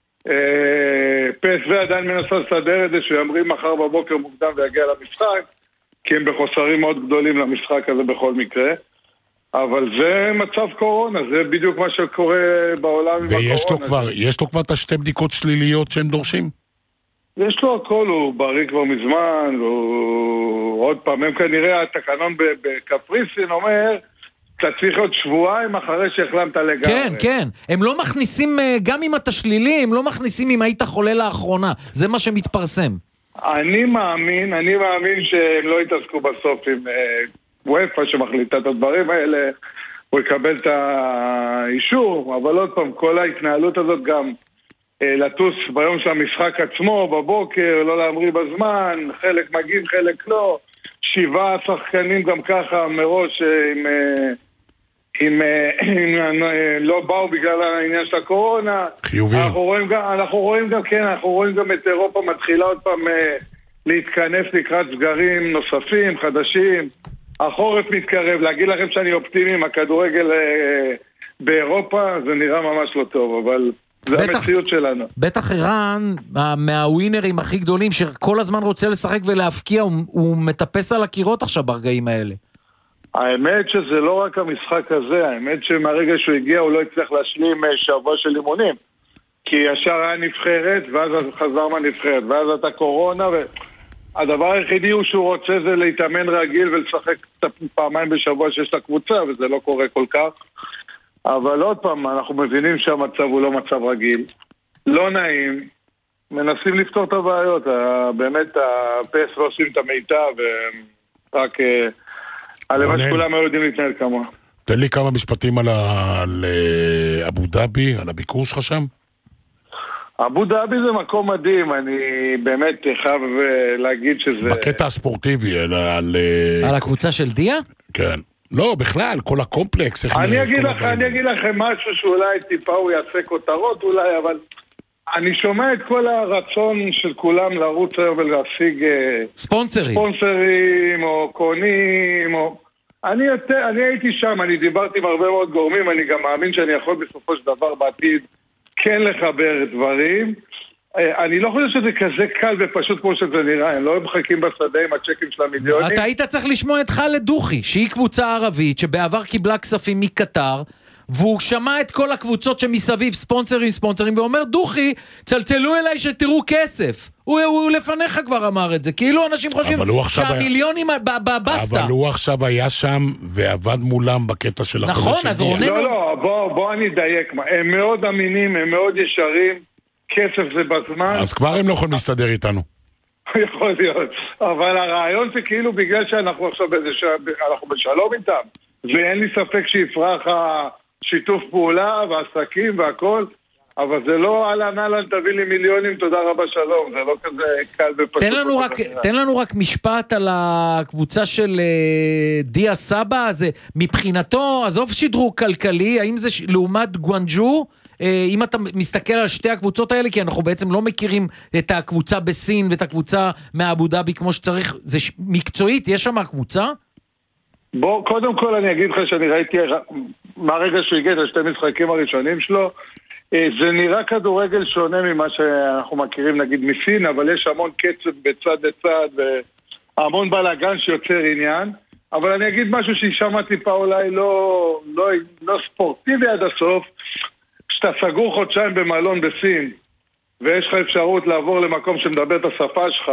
פי אס וי עדיין מנסה לסדר את זה, שימריא מחר בבוקר מוקדם ויגיע למשחק, כי הם בחוסרים מאוד גדולים למשחק הזה בכל מקרה. אבל זה מצב קורונה, זה בדיוק מה שקורה בעולם עם הקורונה. ויש לו כבר, יש לו כבר את השתי בדיקות שליליות שהם דורשים? יש לו הכל, הוא בריא כבר מזמן, הוא... עוד פעם, הם כנראה, התקנון בקפריסין אומר, אתה צריך עוד שבועיים אחרי שהחלמת לגמרי. כן, כן, הם לא מכניסים, גם אם אתה שלילי, הם לא מכניסים אם היית חולה לאחרונה, זה מה שמתפרסם. אני מאמין, אני מאמין שהם לא יתעסקו בסוף עם וופא שמחליטה את הדברים האלה, הוא יקבל את האישור, אבל עוד פעם, כל ההתנהלות הזאת גם... לטוס ביום של המשחק עצמו, בבוקר, לא להמריא בזמן, חלק מגיעים, חלק לא, שבעה שחקנים גם ככה מראש, אם, אם, אם, אם לא באו בגלל העניין של הקורונה. חיובים. אנחנו רואים גם, אנחנו רואים גם, כן, אנחנו רואים גם את אירופה מתחילה עוד פעם להתכנס לקראת סגרים נוספים, חדשים. החורף מתקרב, להגיד לכם שאני אופטימי עם הכדורגל באירופה, זה נראה ממש לא טוב, אבל... זה בטח, המציאות שלנו. בטח איראן, מהווינרים הכי גדולים, שכל הזמן רוצה לשחק ולהפקיע, הוא, הוא מטפס על הקירות עכשיו ברגעים האלה. האמת שזה לא רק המשחק הזה, האמת שמהרגע שהוא הגיע הוא לא הצליח להשלים שבוע של לימונים. כי ישר היה נבחרת, ואז חזר מהנבחרת, ואז הייתה קורונה, והדבר היחידי הוא שהוא רוצה זה להתאמן רגיל ולשחק פעמיים בשבוע שיש לה קבוצה, וזה לא קורה כל כך. אבל עוד פעם, אנחנו מבינים שהמצב הוא לא מצב רגיל, לא נעים, מנסים לפתור את הבעיות, באמת הפס לא עושים את המיטב, ורק הלוואי שכולם היו יודעים להתנהל כמוה. תן לי כמה משפטים על אבו דאבי, על הביקור שלך שם. אבו דאבי זה מקום מדהים, אני באמת חייב להגיד שזה... בקטע הספורטיבי, על... על הקבוצה של דיה? כן. לא, בכלל, כל הקומפלקס. אני אגיד לך, אני אגיד לכם משהו שאולי טיפה הוא יעשה כותרות אולי, אבל אני שומע את כל הרצון של כולם לרוץ היום ולהשיג ספונסרים, ספונסרים או קונים, או... אני, אני הייתי שם, אני דיברתי עם הרבה מאוד גורמים, אני גם מאמין שאני יכול בסופו של דבר בעתיד כן לחבר דברים. אני לא חושב שזה כזה קל ופשוט כמו שזה נראה, הם לא מחכים בשדה עם הצ'קים של המיליונים. אתה היית צריך לשמוע את חאלד דוכי, שהיא קבוצה ערבית שבעבר קיבלה כספים מקטר, והוא שמע את כל הקבוצות שמסביב ספונסרים ספונסרים, ואומר דוכי, צלצלו אליי שתראו כסף. הוא, הוא לפניך כבר אמר את זה, כאילו אנשים חושבים שהמיליונים היה... בבסטה. אבל הוא עכשיו היה שם ועבד מולם בקטע של החודש. נכון, אז רוננו... לא, לא, בוא, בוא אני אדייק, הם מאוד אמינים, הם מאוד ישרים, כסף זה בזמן. אז כבר הם לא יכולים להסתדר איתנו. יכול להיות. אבל הרעיון זה כאילו בגלל שאנחנו עכשיו באיזה ש... אנחנו בשלום איתם, ואין לי ספק שיפרח השיתוף פעולה והעסקים והכל, אבל זה לא אהלן אהלן תביא לי מיליונים, תודה רבה שלום, זה לא כזה קל ופשוט. תן לנו רק, תן לנו רק משפט על הקבוצה של דיה סבא, זה מבחינתו, עזוב שדרוג כלכלי, האם זה לעומת גואנג'ו, אם אתה מסתכל על שתי הקבוצות האלה, כי אנחנו בעצם לא מכירים את הקבוצה בסין ואת הקבוצה מאבו דאבי כמו שצריך, זה מקצועית, יש שם הקבוצה? בוא, קודם כל אני אגיד לך שאני ראיתי, מהרגע שהוא הגיע את השתי משחקים הראשונים שלו, זה נראה כדורגל שונה ממה שאנחנו מכירים נגיד מסין, אבל יש המון קצב בצד לצד והמון בלגן שיוצר עניין, אבל אני אגיד משהו שישמע טיפה אולי לא, לא, לא ספורטיבי עד הסוף. כשאתה סגור חודשיים במלון בסין ויש לך אפשרות לעבור למקום שמדבר את השפה שלך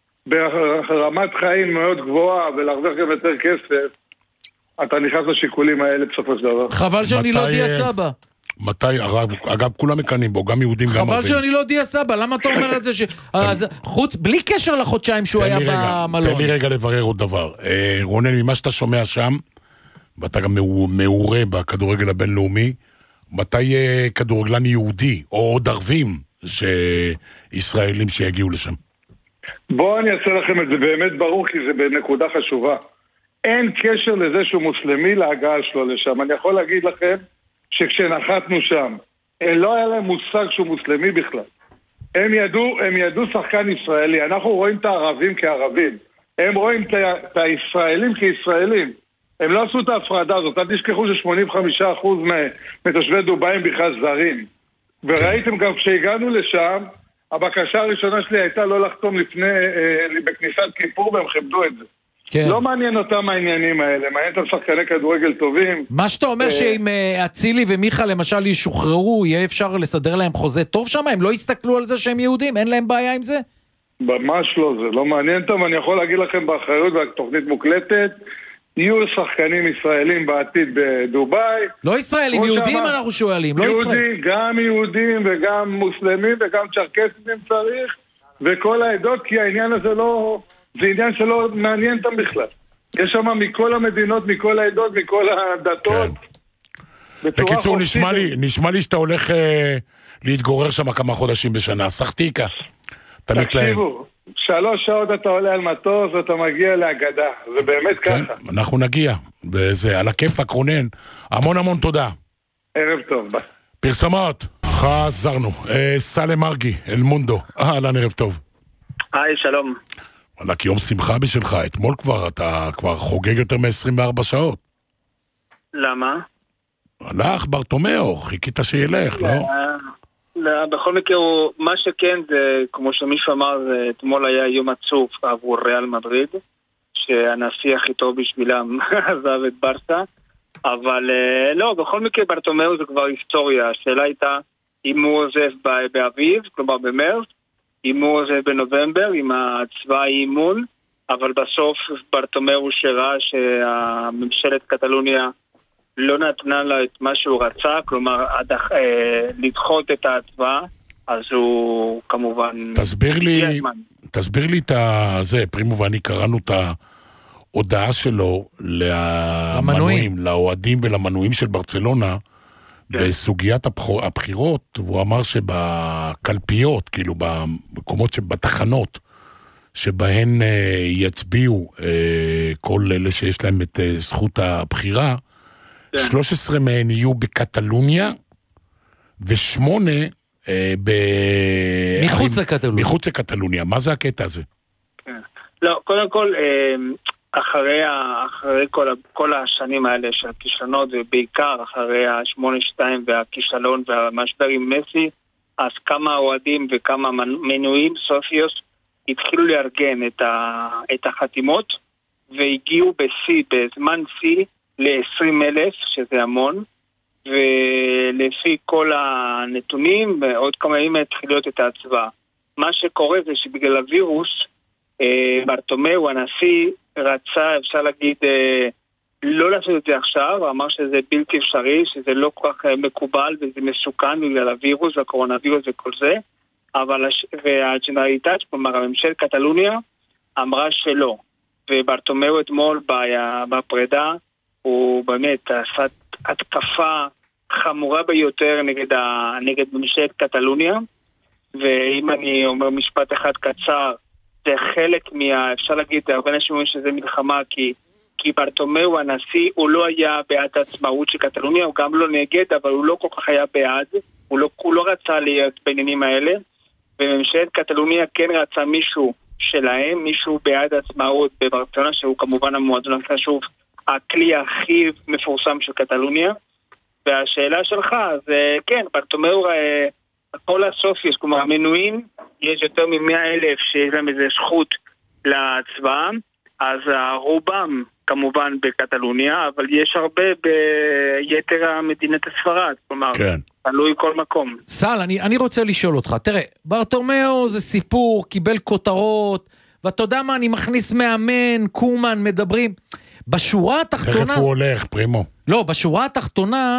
ברמת חיים מאוד גבוהה ולהרוויח גם יותר כסף, אתה נכנס לשיקולים האלה בסופו של דבר. חבל שאני לא דיה סבא. מתי, אגב, כולם מקנים בו, גם יהודים, גם ערבים. חבל שאני לא דיה סבא, למה אתה אומר את זה? חוץ, בלי קשר לחודשיים שהוא היה במלון. תן לי רגע לברר עוד דבר. רונן, ממה שאתה שומע שם, ואתה גם מעורה בכדורגל הבינלאומי, מתי כדורגלן יהודי, או עוד ערבים, שישראלים שיגיעו לשם? בואו אני אעשה לכם את זה באמת ברור, כי זה בנקודה חשובה. אין קשר לזה שהוא מוסלמי להגעה שלו לשם. אני יכול להגיד לכם שכשנחתנו שם, לא היה להם מושג שהוא מוסלמי בכלל. הם ידעו, הם ידעו שחקן ישראלי. אנחנו רואים את הערבים כערבים. הם רואים את הישראלים כישראלים. הם לא עשו את ההפרדה הזאת. אל תשכחו ש-שמונים וחמישה אחוז מתושבי דובאי הם בכלל זרים. וראיתם גם כשהגענו לשם, הבקשה הראשונה שלי הייתה לא לחתום לפני, אה, בכניסת כיפור, והם כיבדו את זה. כן. לא מעניין אותם העניינים האלה, מעניין אותם שחקני כדורגל טובים. מה שאתה אומר שאם אצילי ומיכה למשל ישוחררו, יהיה אפשר לסדר להם חוזה טוב שם? הם לא יסתכלו על זה שהם יהודים? אין להם בעיה עם זה? ממש לא, זה לא מעניין אותם. אני יכול להגיד לכם באחריות, והתוכנית מוקלטת, יהיו שחקנים ישראלים בעתיד בדובאי. לא ישראלים, יהודים שמה, אנחנו שואלים, לא יהודים, ישראלים. גם יהודים וגם מוסלמים וגם צ'רקסים אם צריך, וכל העדות, כי העניין הזה לא... זה עניין שלא מעניין אותם בכלל. יש שם מכל המדינות, מכל העדות, מכל הדתות. כן. בקיצור, נשמע לי, נשמע לי שאתה הולך אה, להתגורר שם כמה חודשים בשנה. סחטיקה. תקשיבו, שלוש שעות אתה עולה על מטוס ואתה מגיע להגדה. זה באמת כן, ככה. אנחנו נגיע. וזה על הכיפק, רונן. המון המון תודה. ערב טוב, ביי. פרסמות. חזרנו. אה, סלם מרגי, אל מונדו. אהלן, ערב טוב. היי, שלום. ענק יום שמחה בשבילך, אתמול כבר, אתה כבר חוגג יותר מ-עשרים וארבע שעות. למה? הלך ברטומאו, חיכית שילך, לא? לא, בכל מקרה, מה שכן זה, כמו שמישהו אמר, אתמול היה יום עצוב עבור ריאל מדריד, שהנשיא הכי טוב בשבילם עזב את ברסה, אבל לא, בכל מקרה ברטומאו זה כבר היסטוריה, השאלה הייתה אם הוא עוזב באביב, כלומר במרס, אם הוא עוזב בנובמבר, עם הצבא אימון, אבל בסוף ברטומאו שראה שהממשלת קטלוניה לא נתנה לה את מה שהוא רצה, כלומר הדח, אה, לדחות את ההצבעה, אז הוא כמובן... תסביר לי, תסביר לי את זה, פרימו ואני קראנו את ההודעה שלו למנויים, לאוהדים ולמנויים של ברצלונה, בסוגיית הבחירות, והוא אמר שבקלפיות, כאילו במקומות שבתחנות, שבהן יצביעו כל אלה שיש להם את זכות הבחירה, שלוש עשרה מהן יהיו בקטלוניה, ושמונה ב... מחוץ לקטלוניה. מחוץ לקטלוניה. מה זה הקטע הזה? לא, קודם כל... אחרי, אחרי כל, כל השנים האלה של הכישלונות, ובעיקר אחרי ה-שמונה שתיים והכישלון והמשבר עם מסי, אז כמה אוהדים וכמה מנויים סופיוס התחילו לארגן את, ה, את החתימות, והגיעו בסי, בזמן סי, ל-עשרים אלף, שזה המון, ולפי כל הנתונים, עוד כמה ימים התחילו את ההצבעה. מה שקורה זה שבגלל הווירוס, ברטומאו, הנשיא, רצה, אפשר להגיד, לא לעשות את זה עכשיו, הוא אמר שזה בלתי אפשרי, שזה לא כל כך מקובל וזה מסוכן בגלל הווירוס והקורונה וירוס וכל זה, אבל והג'נרליטאט, כלומר הממשלת קטלוניה, אמרה שלא. וברטומאו אתמול בפרידה, הוא באמת עשה התקפה חמורה ביותר נגד, ה, נגד ממשלת קטלוניה, ואם אני אומר משפט אחד קצר, זה חלק מה... אפשר להגיד, הרבה אנשים אומרים שזה מלחמה, כי, כי ברטומאו, הנשיא, הוא לא היה בעד העצמאות של קטלוניה, הוא גם לא נגד, אבל הוא לא כל כך היה בעד, הוא לא, הוא לא רצה להיות בעניינים האלה, וממשלת קטלוניה כן רצה מישהו שלהם, מישהו בעד העצמאות בברצלונה, שהוא כמובן המועדון החשוב, הכלי הכי מפורסם של קטלוניה, והשאלה שלך, זה כן, ברטומאו... כל הסופיוס, כלומר המנויים, יש יותר מ-מאה אלף שיש להם איזו זכות להצבעה, אז רובם כמובן בקטלוניה, אבל יש הרבה ביתר המדינת הספרד, כלומר, כן. תלוי כל מקום. סל, אני, אני רוצה לשאול אותך, תראה, ברטומאו זה סיפור, קיבל כותרות, ואתה יודע מה, אני מכניס מאמן, קומן, מדברים, בשורה התחתונה... תכף הוא הולך, פרימו. לא, בשורה התחתונה...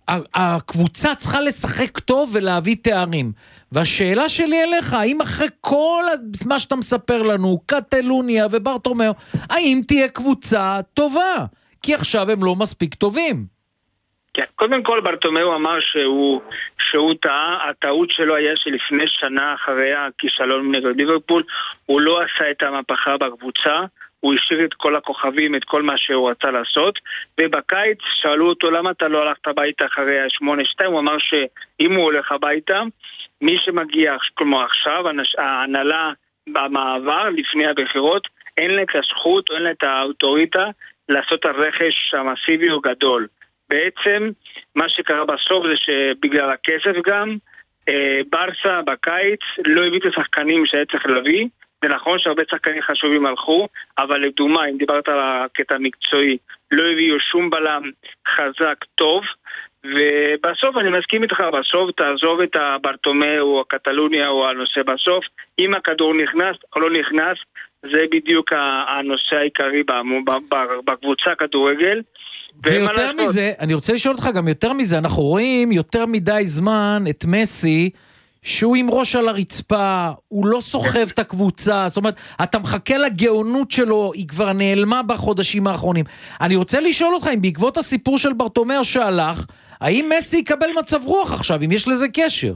הקבוצה צריכה לשחק טוב ולהביא תארים. והשאלה שלי אליך, האם אחרי כל מה שאתה מספר לנו, קטלוניה וברטומאו, האם תהיה קבוצה טובה? כי עכשיו הם לא מספיק טובים. כן, קודם כל ברטומאו אמר שהוא, שהוא טעה, הטעות שלו היה שלפני שנה אחרי הכישלון נגד ליברפול, הוא לא עשה את המהפכה בקבוצה, הוא השאיר את כל הכוכבים, את כל מה שהוא רצה לעשות, ובקיץ שאלו אותו למה אתה לא הלכת הביתה אחרי ה-שמונה שתיים, הוא אמר שאם הוא הולך הביתה, מי שמגיע, כלומר עכשיו, ההנהלה במעבר לפני הבחירות, אין לה את הזכות, אין לה את האוטוריטה לעשות הרכש המסיבי או גדול. בעצם מה שקרה בסוף זה שבגלל הכסף גם, ברסה בקיץ לא הביא את השחקנים שהיה צריך להביא, זה נכון שהרבה שחקנים חשובים הלכו, אבל לדוגמה, אם דיברת על הקטע המקצועי, לא הביאו שום בלם חזק טוב, ובסוף אני מסכים איתך, בסוף תעזוב את הברטומאו או הקטלוניה או הנושא בסוף, אם הכדור נכנס או לא נכנס, זה בדיוק הנושא העיקרי בקבוצה כדורגל. ויותר מזה, אני רוצה לשאול אותך גם יותר מזה, אנחנו רואים יותר מדי זמן את מסי, שהוא עם ראש על הרצפה, הוא לא סוחב את הקבוצה, זאת אומרת, אתה מחכה לגאונות שלו, היא כבר נעלמה בחודשים האחרונים. אני רוצה לשאול אותך, אם בעקבות הסיפור של ברטומאו שהלך, האם מסי יקבל מצב רוח עכשיו, אם יש לזה קשר?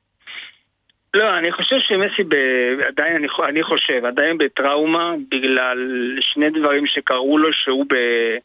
לא, אני חושב שמסי ב... עדיין, אני, אני חושב, עדיין בטראומה, בגלל שני דברים שקראו לו, שהוא ב...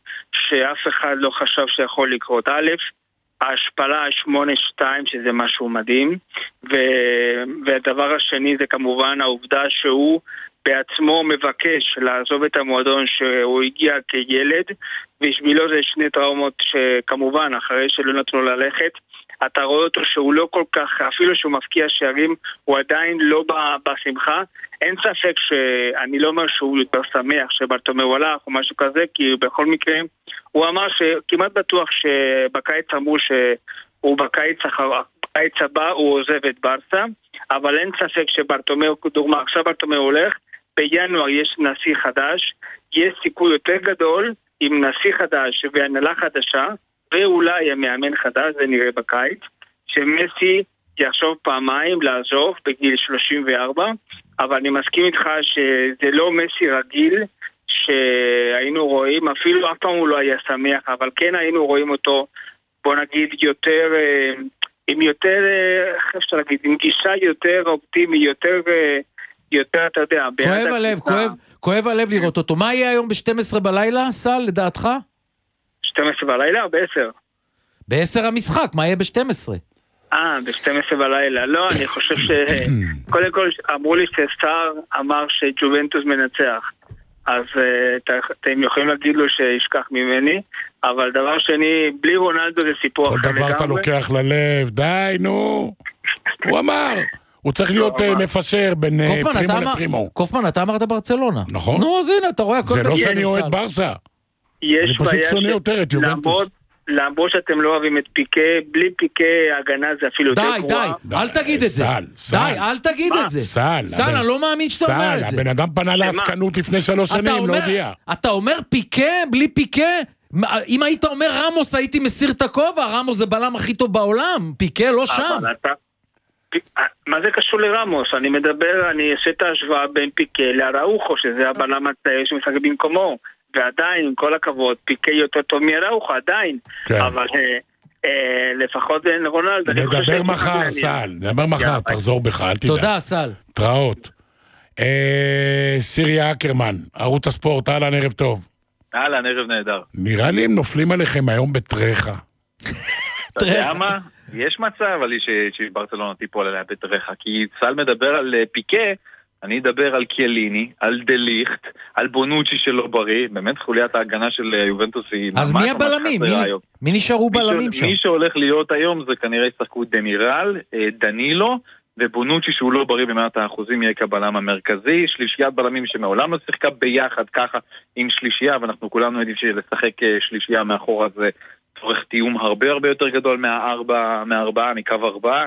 שאף אחד לא חשב שיכול לקרות. א', ההשפלה ה-שמונה שתיים, שזה משהו מדהים, ו... והדבר השני זה כמובן העובדה שהוא בעצמו מבקש לעזוב את המועדון שהוא הגיע כילד, בשבילו זה שני טראומות שכמובן, אחרי שלא נתנו ללכת, אתה רואה אותו שהוא לא כל כך, אפילו שהוא מפקיע שערים, הוא עדיין לא בשמחה. אין ספק שאני לא אומר שהוא יותר שמח שברטומאו הלך או משהו כזה, כי בכל מקרה הוא אמר שכמעט בטוח שבקיץ אמרו שהוא בקיץ, בקיץ הבא הוא עוזב את ברסה, אבל אין ספק שברטומאו, דוגמה, עכשיו ברטומאו הולך, בינואר יש נשיא חדש, יש סיכוי יותר גדול עם נשיא חדש והנהלה חדשה, ואולי המאמן חדש, זה נראה בקיץ, שמסי יחשוב פעמיים לעזוב בגיל שלושים וארבע, אבל אני מסכים איתך שזה לא מסי רגיל שהיינו רואים, אפילו אף פעם הוא לא היה שמח, אבל כן היינו רואים אותו, בוא נגיד, יותר, עם יותר, איך אפשר להגיד, עם גישה יותר אופטימי, יותר, יותר, אתה יודע, כואב הלב, כואב, כואב הלב לראות אותו. מה יהיה היום ב-שתים עשרה בלילה, סל, לדעתך? שתים עשרה בלילה או ב-עשר? ב-עשר המשחק, מה יהיה ב-שתים עשרה? אה, ב-שתים עשרה בלילה. לא, אני חושב ש... קודם כל, אמרו לי שסטאר אמר שג'ובנטוס מנצח. אז אתם יכולים להגיד לו שישכח ממני, אבל דבר שני, בלי רונלדו זה סיפור אחר לגמרי. כל דבר אתה לוקח ללב, די, נו. הוא אמר, הוא צריך להיות מפשר בין פרימו לפרימו. קופמן, אתה אמרת ברצלונה. נכון. נו, אז הנה, אתה רואה הכל בסדר. זה לא שאני אוהד ברסה. אני פשוט שונא יותר את יובנטוס. למרות שאתם לא אוהבים את פיקה, בלי פיקה הגנה זה אפילו יותר גרוע. די, די, אל תגיד את זה. סל, די, אל תגיד את זה. סל, סל, אני לא מאמין שאתה אומר את זה. סל, הבן אדם פנה לעסקנות לפני שלוש שנים, לא הודיע. אתה אומר פיקה, בלי פיקה? אם היית אומר רמוס, הייתי מסיר את הכובע, רמוס זה בלם הכי טוב בעולם, פיקה לא שם. מה זה קשור לרמוס? אני מדבר, אני אעשה את ההשוואה בין פיקה לאראוחו, שזה הבלם הצעיר שמשחק במקומו. ועדיין, עם כל הכבוד, פיקה יותר טוב מאראוחו, עדיין. כן. אבל אה, אה, לפחות בין רונלד. נדבר מחר, סל. נדבר מחר, תחזור בך, אל תדע. תודה, סל. תראות. אה, סיריה אקרמן, ערוץ הספורט, אהלן, ערב טוב. אהלן, ערב נהדר. נראה לי הם נופלים עליכם היום בטרחה. אתה יודע מה? יש מצב עלי שברצלונה תיפול עליה בטרחה, כי סל מדבר על פיקה, אני אדבר על קיאליני, על דליכט, על בונוצ'י שלא בריא, באמת חוליית ההגנה של יובנטוס היא ממש... אז מי הבלמים? מי נשארו בלמים שם? מי שהולך להיות היום זה כנראה ישחקו דמירל, דנילו, ובונוצ'י שהוא לא בריא במאת האחוזים יהיה כבלם המרכזי, שלישיית בלמים שמעולם לא שיחקה ביחד ככה עם שלישייה, ואנחנו כולנו יודעים שלשחק שלישייה מאחורה זה צורך תיאום הרבה הרבה יותר גדול מהארבע, מהארבעה, מקו ארבעה,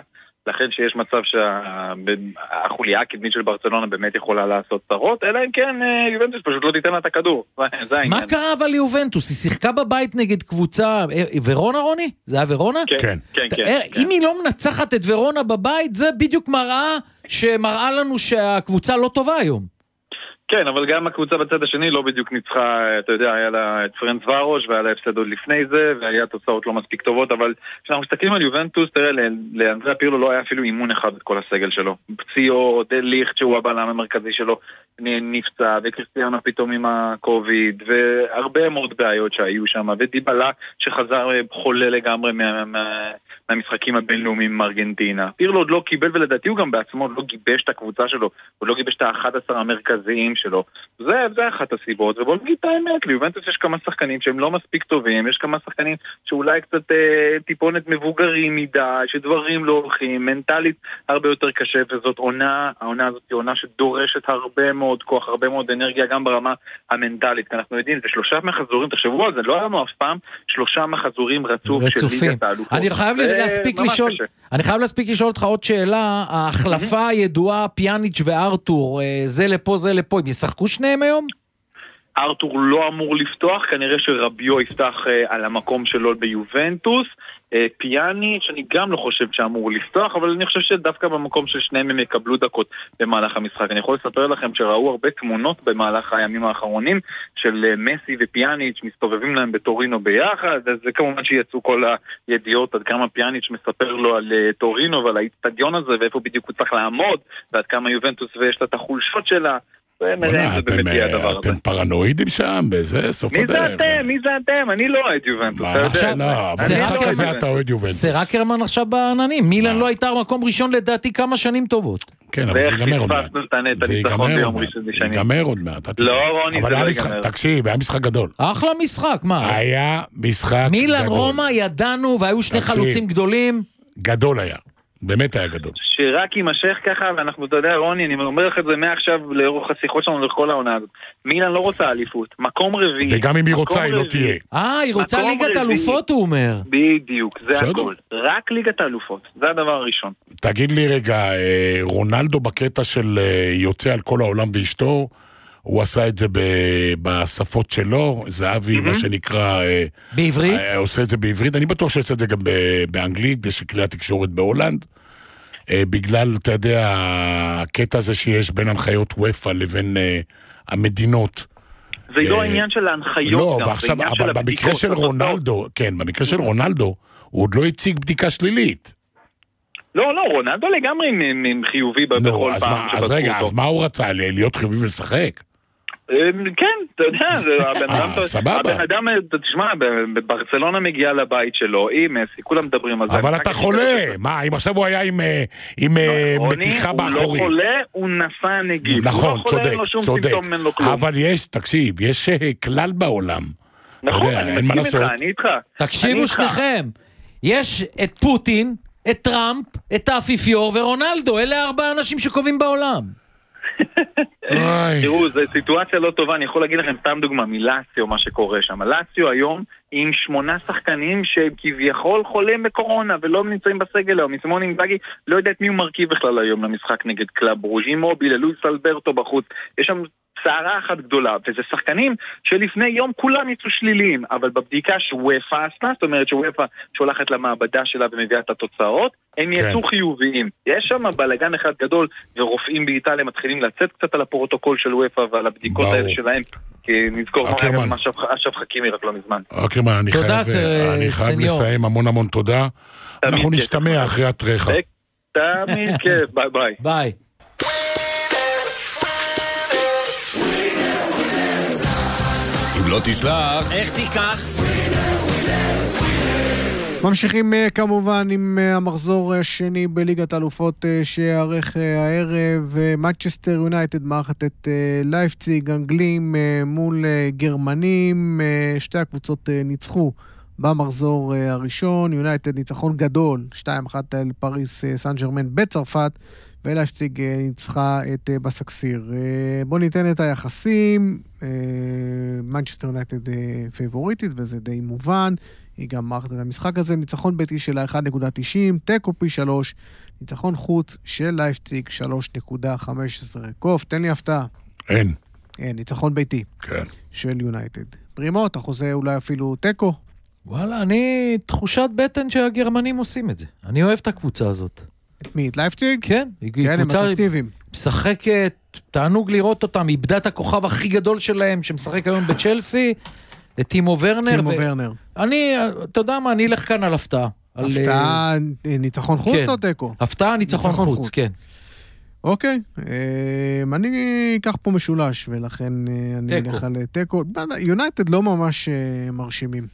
לכן שיש מצב שהחוליה הקדמית של ברצלונה באמת יכולה לעשות צרות, אלא אם כן יובנטוס פשוט לא תיתן לה את הכדור. מה קרה אבל ליובנטוס? היא שיחקה בבית נגד קבוצה, ורונה רוני? זה היה ורונה? כן, כן, כן. אם היא לא מנצחת את ורונה בבית, זה בדיוק מראה שמראה לנו שהקבוצה לא טובה היום. כן, אבל גם הקבוצה בצד השני לא בדיוק ניצחה, אתה יודע, היה לה את פרנץ ורוש, והיה לה הפסד עוד לפני זה, והיה תוצאות לא מספיק טובות, אבל כשאנחנו מסתכלים על יובנטוס, תראה, לאנדריה פירלו לא היה אפילו אימון אחד את כל הסגל שלו. פציו, דה ליכט, שהוא הבלם המרכזי שלו, נפצע, וקריסטיאנו פתאום עם הקוביד, והרבה מאוד בעיות שהיו שם, ודיבלה שחזר חולה לגמרי מה... מה... מהמשחקים הבינלאומיים עם ארגנטינה. פירלו עוד לא קיבל, ולדעתי הוא גם בעצמו עוד לא גיבש את הקבוצה שלו, עוד לא גיבש את ה-אחד עשר המרכזיים שלו. זה, זה אחת הסיבות, ובוא נגיד את האמת, ליובנטוס יש כמה שחקנים שהם לא מספיק טובים, יש כמה שחקנים שאולי קצת אה, טיפונת מבוגרים מדי, שדברים לא הולכים, מנטלית הרבה יותר קשה, וזאת עונה, העונה הזאת היא עונה שדורשת הרבה מאוד כוח, הרבה מאוד אנרגיה, גם ברמה המנטלית, כי אנחנו יודעים, זה שלושה מחזורים, תחשבו על זה, לא היה לנו אף פעם שלושה מחזורים רצוף של ליגת האלופות. אני חייב להספיק לשאול, אני חייב להספיק לשאול אותך עוד שאלה, ההחלפה הידועה, פיאניץ' וארתור, זה לפה, זה לפה, הם ישחקו שניהם היום? ארתור לא אמור לפתוח, כנראה שרביו יפתח על המקום שלו ביובנטוס, פיאני, שאני גם לא חושב שאמור לפתוח, אבל אני חושב שדווקא במקום של שניהם הם יקבלו דקות במהלך המשחק. אני יכול לספר לכם שראו הרבה תמונות במהלך הימים האחרונים של מסי ופיאניץ' מסתובבים להם בטורינו ביחד, אז זה כמובן שיצאו כל הידיעות עד כמה פיאניץ' מספר לו על טורינו ועל האצטדיון הזה ואיפה בדיוק הוא צריך לעמוד, ועד כמה יובנטוס ויש לה את החולשות שלה. אתם פרנואידים שם, בזה סוף הדרך. מי זה אתם? מי זה אתם? אני לא אוהד יובנטוס. במשחק הזה אתה אוהד יובנטוס. זה אקרמן עכשיו בעננים. מילאן לא הייתה מקום ראשון לדעתי כמה שנים טובות. כן, אבל זה ייגמר עוד מעט. זה ייגמר עוד מעט. לא, רוני, זה לא ייגמר. תקשיב, היה משחק גדול. אחלה משחק, מה? היה משחק גדול. מילאן, רומא, ידענו, והיו שני חלוצים גדולים. גדול היה. באמת היה גדול. שרק יימשך ככה, ואנחנו, אתה יודע, רוני, אני אומר לך את זה מעכשיו לאורך השיחות שלנו לכל העונה הזאת. מילאן לא רוצה אליפות, מקום רביעי. וגם אם היא רוצה, היא לא תהיה. אה, היא רוצה ליגת אלופות, הוא אומר. בדיוק, זה הכל. רק ליגת אלופות, זה הדבר הראשון. תגיד לי רגע, רונלדו בקטע של יוצא על כל העולם ואשתו, הוא עשה את זה בשפות שלו, זהבי, מה שנקרא... בעברית? עושה את זה בעברית, אני בטוח שעושה את זה גם באנגלית, יש כלי התקשורת בהולנד, בגלל, אתה יודע, הקטע הזה שיש בין הנחיות וופא לבין המדינות. זה לא העניין של ההנחיות. לא, ועכשיו, אבל במקרה של רונלדו, כן, במקרה של רונלדו, הוא עוד לא הציג בדיקה שלילית. לא, לא, רונלדו לגמרי חיובי בכל פעם. אז רגע, אז מה הוא רצה? להיות חיובי ולשחק? כן, אתה יודע, הבן אדם, תשמע, בברצלונה מגיע לבית שלו, עם מסי, כולם מדברים על זה. אבל אתה חולה, מה, אם עכשיו הוא היה עם מתיחה באחורי. הוא לא חולה, הוא נשא נגיף. נכון, צודק, צודק. אבל יש, תקשיב, יש כלל בעולם. נכון, אני מסכים איתך, אני איתך. תקשיבו שניכם, יש את פוטין, את טראמפ, את האפיפיור ורונלדו, אלה ארבעה אנשים שקובעים בעולם. תראו, זו סיטואציה לא טובה, אני יכול להגיד לכם סתם דוגמה מלאציו, מה שקורה שם. לאציו היום עם שמונה שחקנים שכביכול חולים בקורונה ולא נמצאים בסגל, או מסימון אינזאגי לא יודע את מי הוא מרכיב בכלל היום למשחק נגד קלאב ברוז' אימוביל, לואיס אלברטו בחוץ, יש שם צערה אחת גדולה, וזה שחקנים שלפני יום כולם יצאו שליליים, אבל בבדיקה שוופא עשתה, זאת אומרת שוופא שולחת למעבדה שלה ומביאה את התוצאות, הם יצאו כן. חיוביים. יש שם בלגן אחד גדול, ורופאים באיטליה מתחילים לצאת קצת על הפרוטוקול של וופא ועל הבדיקות באו. האלה שלהם, כי נזכור מה אשף חכימי רק לא מזמן. אוקיי, אני תודה, חייב, ס... אני חייב לסיים, המון המון תודה. אנחנו נשתמע אחרי התרחה. תמיד כיף, ביי ביי. ביי. אם לא תשלח, איך תיקח? ממשיכים כמובן עם המחזור השני בליגת האלופות שיערך הערב. מנצ'סטר יונייטד מארחת את לייפציג, אנגלים מול גרמנים. שתי הקבוצות ניצחו במחזור הראשון. יונייטד ניצחון גדול, שתיים אחת על פריס סן ז'רמן בצרפת, ולייפציג ניצחה את בסקסיר. בואו ניתן את היחסים. מנצ'סטר יונייטד פייבוריטית, וזה די מובן. היא גם מערכת את המשחק הזה, ניצחון ביתי שלה אחד נקודה תשעים, תיקו פי שלוש, ניצחון חוץ של לייפציג שלוש נקודה חמש עשרה. קוף, תן לי הפתעה. אין. אין, ניצחון ביתי. כן. של יונייטד. פרימו, אתה חוזה אולי אפילו תיקו? וואלה, אני תחושת בטן שהגרמנים עושים את זה. אני אוהב את הקבוצה הזאת. את מי? את לייפציג? כן. כן, הם אטרקטיביים. משחקת, תענוג לראות אותם, איבדה את הכוכב הכי גדול שלהם, שמשחק היום בצ'לסי, את טימו ורנר. טימו ורנר. אני, אתה יודע מה, אני אלך כאן על הפתעה. הפתעה, ניצחון חוץ או תיקו? הפתעה, ניצחון חוץ, כן. אוקיי, אני אקח פה משולש, ולכן אני אלך על תיקו. יונייטד לא ממש מרשימים,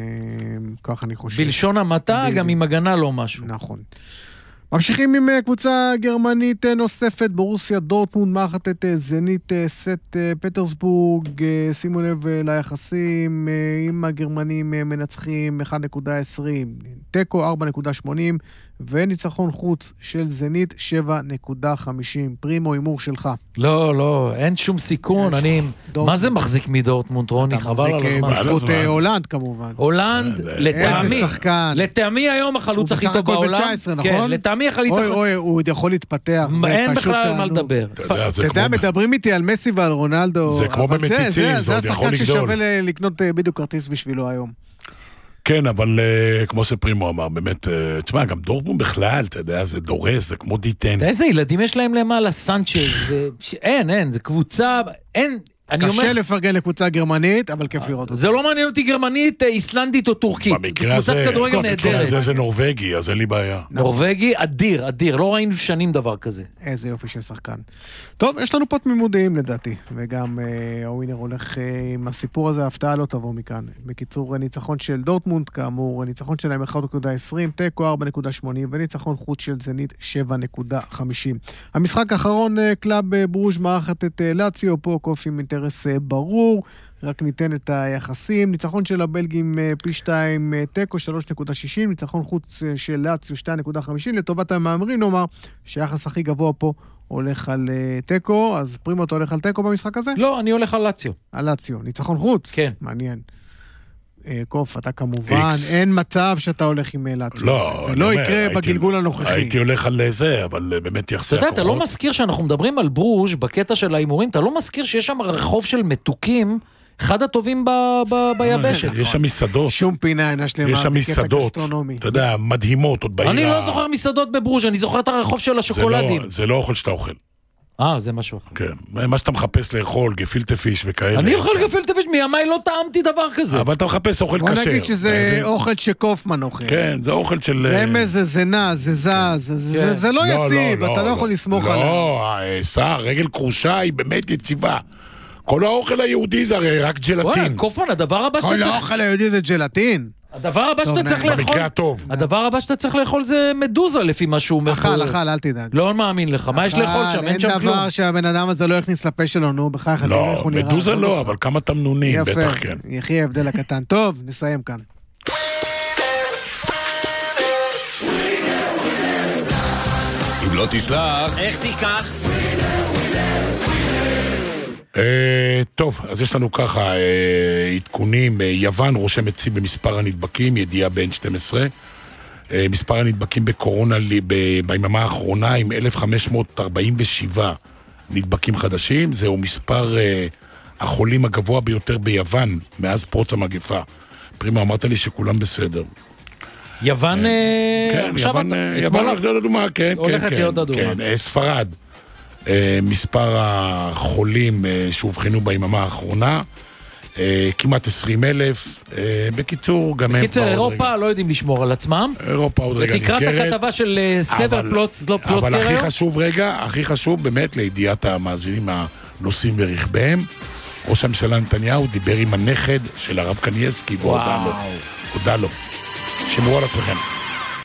כך אני חושב. בלשון המעטה, גם עם הגנה לא משהו. נכון. ממשיכים עם קבוצה גרמנית נוספת, בורוסיה דורטמונד, מארחת את זנית סט פטרסבורג, שימו לב ליחסים, עם הגרמנים מנצחים אחד נקודה עשרים, תיקו ארבע נקודה שמונים, וניצחון חוץ של זנית שבע נקודה חמישים. פרימו, הימור שלך. לא, לא, אין שום סיכון. אני... מה זה מחזיק מדורטמונד, רוני? חבל על הזמן. בזכות הולנד כמובן. הולנד, לטעמי. לטעמי היום החלוץ הכי טוב בעולם. הוא בסך הכל ב-תשע עשרה, נכון? לטעמי החלוץ... אוי, אוי, הוא יכול להתפתח. אין בכלל מה לדבר. אתה יודע, מדברים איתי על מסי ועל רונלדו. זה כמו במציצים, זה עוד יכול לגדול. זה השחקן ששווה לקנות בדיוק כרטיס בשבילו היום. כן, אבל uh, כמו שפרימו אמר, באמת, uh, תשמע, גם דורטמונד בכלל, אתה יודע, זה דורס, זה כמו דיטן. איזה ילדים יש להם למעלה, סנצ'ז, אין, אין, זה קבוצה, אין, אני אומר... קשה לפרגן לקבוצה גרמנית, אבל כיף לראות אותה. זה לא מעניין אותי גרמנית, איסלנדית או טורקית. במקרה הזה, במקרה הזה זה נורווגי, אז אין לי בעיה. נורווגי, אדיר, אדיר, לא ראינו שנים דבר כזה. איזה יופי של שחקן. טוב, יש לנו פה תמימודיים לדעתי, וגם הווינר הולך עם הסיפור הזה, ההפתעה לא תבוא מכאן. בקיצור, ניצחון של דורטמונד, כאמור, ניצחון שלהם אחד נקודה עשרים, תיקו ארבע נקודה שמונים, וניצחון חוץ של זנית שבע נקודה חמישים. המשחק האחרון, קלאב ברוז' מארחת את לאציו, פה קוף עם אינטרס ברור, רק ניתן את היחסים. ניצחון של הבלגים פי שתיים, תיקו שלוש נקודה שישים, ניצחון חוץ של לאציו שתיים נקודה חמישים, לטובת המאמרים נאמר שהיחס הכי גבוה פה הולך על תיקו, אז פרימו אתה הולך על תיקו במשחק הזה? לא, אני הולך על לאציו. על לאציו, ניצחון חוץ? כן. מעניין. קוף, אתה כמובן, אין מצב שאתה הולך עם לאציו. לא, זה לא יקרה בגלגול הנוכחי. הייתי הולך על זה, אבל באמת יחסי הכוחות. אתה יודע, אתה לא מזכיר שאנחנו מדברים על ברוז' בקטע של האימורים, אתה לא מזכיר שיש שם רחוב של מתוקים, אחד הטובים ביבשת. יש שם מסעדות. שום פינה, אינה שלמה. יש שם מסעדות, אתה יודע, מדהימות עוד בעירה. אני לא זוכר מסעדות בברוז', אני זוכר את הרחוב של השוקולדים. זה לא אוכל שאתה אוכל. אה, זה משהו אחר. כן, מה שאתה מחפש לאכול, גפילטה פיש וכאלה. אני אוכל גפילטה פיש, מימיי לא טעמתי דבר כזה. אבל אתה מחפש אוכל כשר. בוא נגיד שזה אוכל שקופמן אוכל. כן, זה אוכל של... רמז זה זנה, זה זז, זה לא יציב, אתה לא יכול לסמוך עליו. לא, סער, רגל קרושה היא באמת יציבה. כל האוכל היהודי זה הרי רק ג'לטין. קופמן, הדבר הבא שאתה צריך... כל האוכל היהודי זה ג'לטין. הדבר הבא שאתה צריך לאכול... במקרה הטוב. הדבר הבא שאתה צריך לאכול זה מדוזה לפי מה שהוא אומר. אכל, אכל, אל תדאג. לא מאמין לך, מה יש לאכול שם? אין שם כלום. אין דבר שהבן אדם הזה לא יכניס לפה שלו, נו, בכך אתה לא, מדוזה לא, אבל כמה תמנונים, בטח כן. יחי ההבדל הקטן. טוב, נסיים כאן. אם לא תשלח, איך תיקח? טוב, אז יש לנו ככה עדכונים, יוון רושמת שיא במספר הנדבקים, ידיעה ב-אן שתים עשרה, מספר הנדבקים בקורונה ביממה האחרונה עם אלף חמש מאות ארבעים ושבע נדבקים חדשים, זהו מספר החולים הגבוה ביותר ביוון מאז פרוץ המגפה. פרימה, אמרת לי שכולם בסדר. יוון... כן, יוון הולכת להיות אדומה, כן, הולכת להיות אדומה. ספרד. מספר החולים שהובחנו ביממה האחרונה, כמעט עשרים אלף, בקיצור, גם הם... בקיצור, אירופה לא יודעים לשמור על עצמם. אירופה עוד רגע נסגרת. ותקראת הכתבה של סבר פלוצקר היום. אבל הכי חשוב רגע, הכי חשוב באמת לידיעת המאזינים הנוסעים ורכביהם, ראש הממשלה נתניהו דיבר עם הנכד של הרב קניאסקי, והודע לו. הודע לו. שמרו על עצמכם.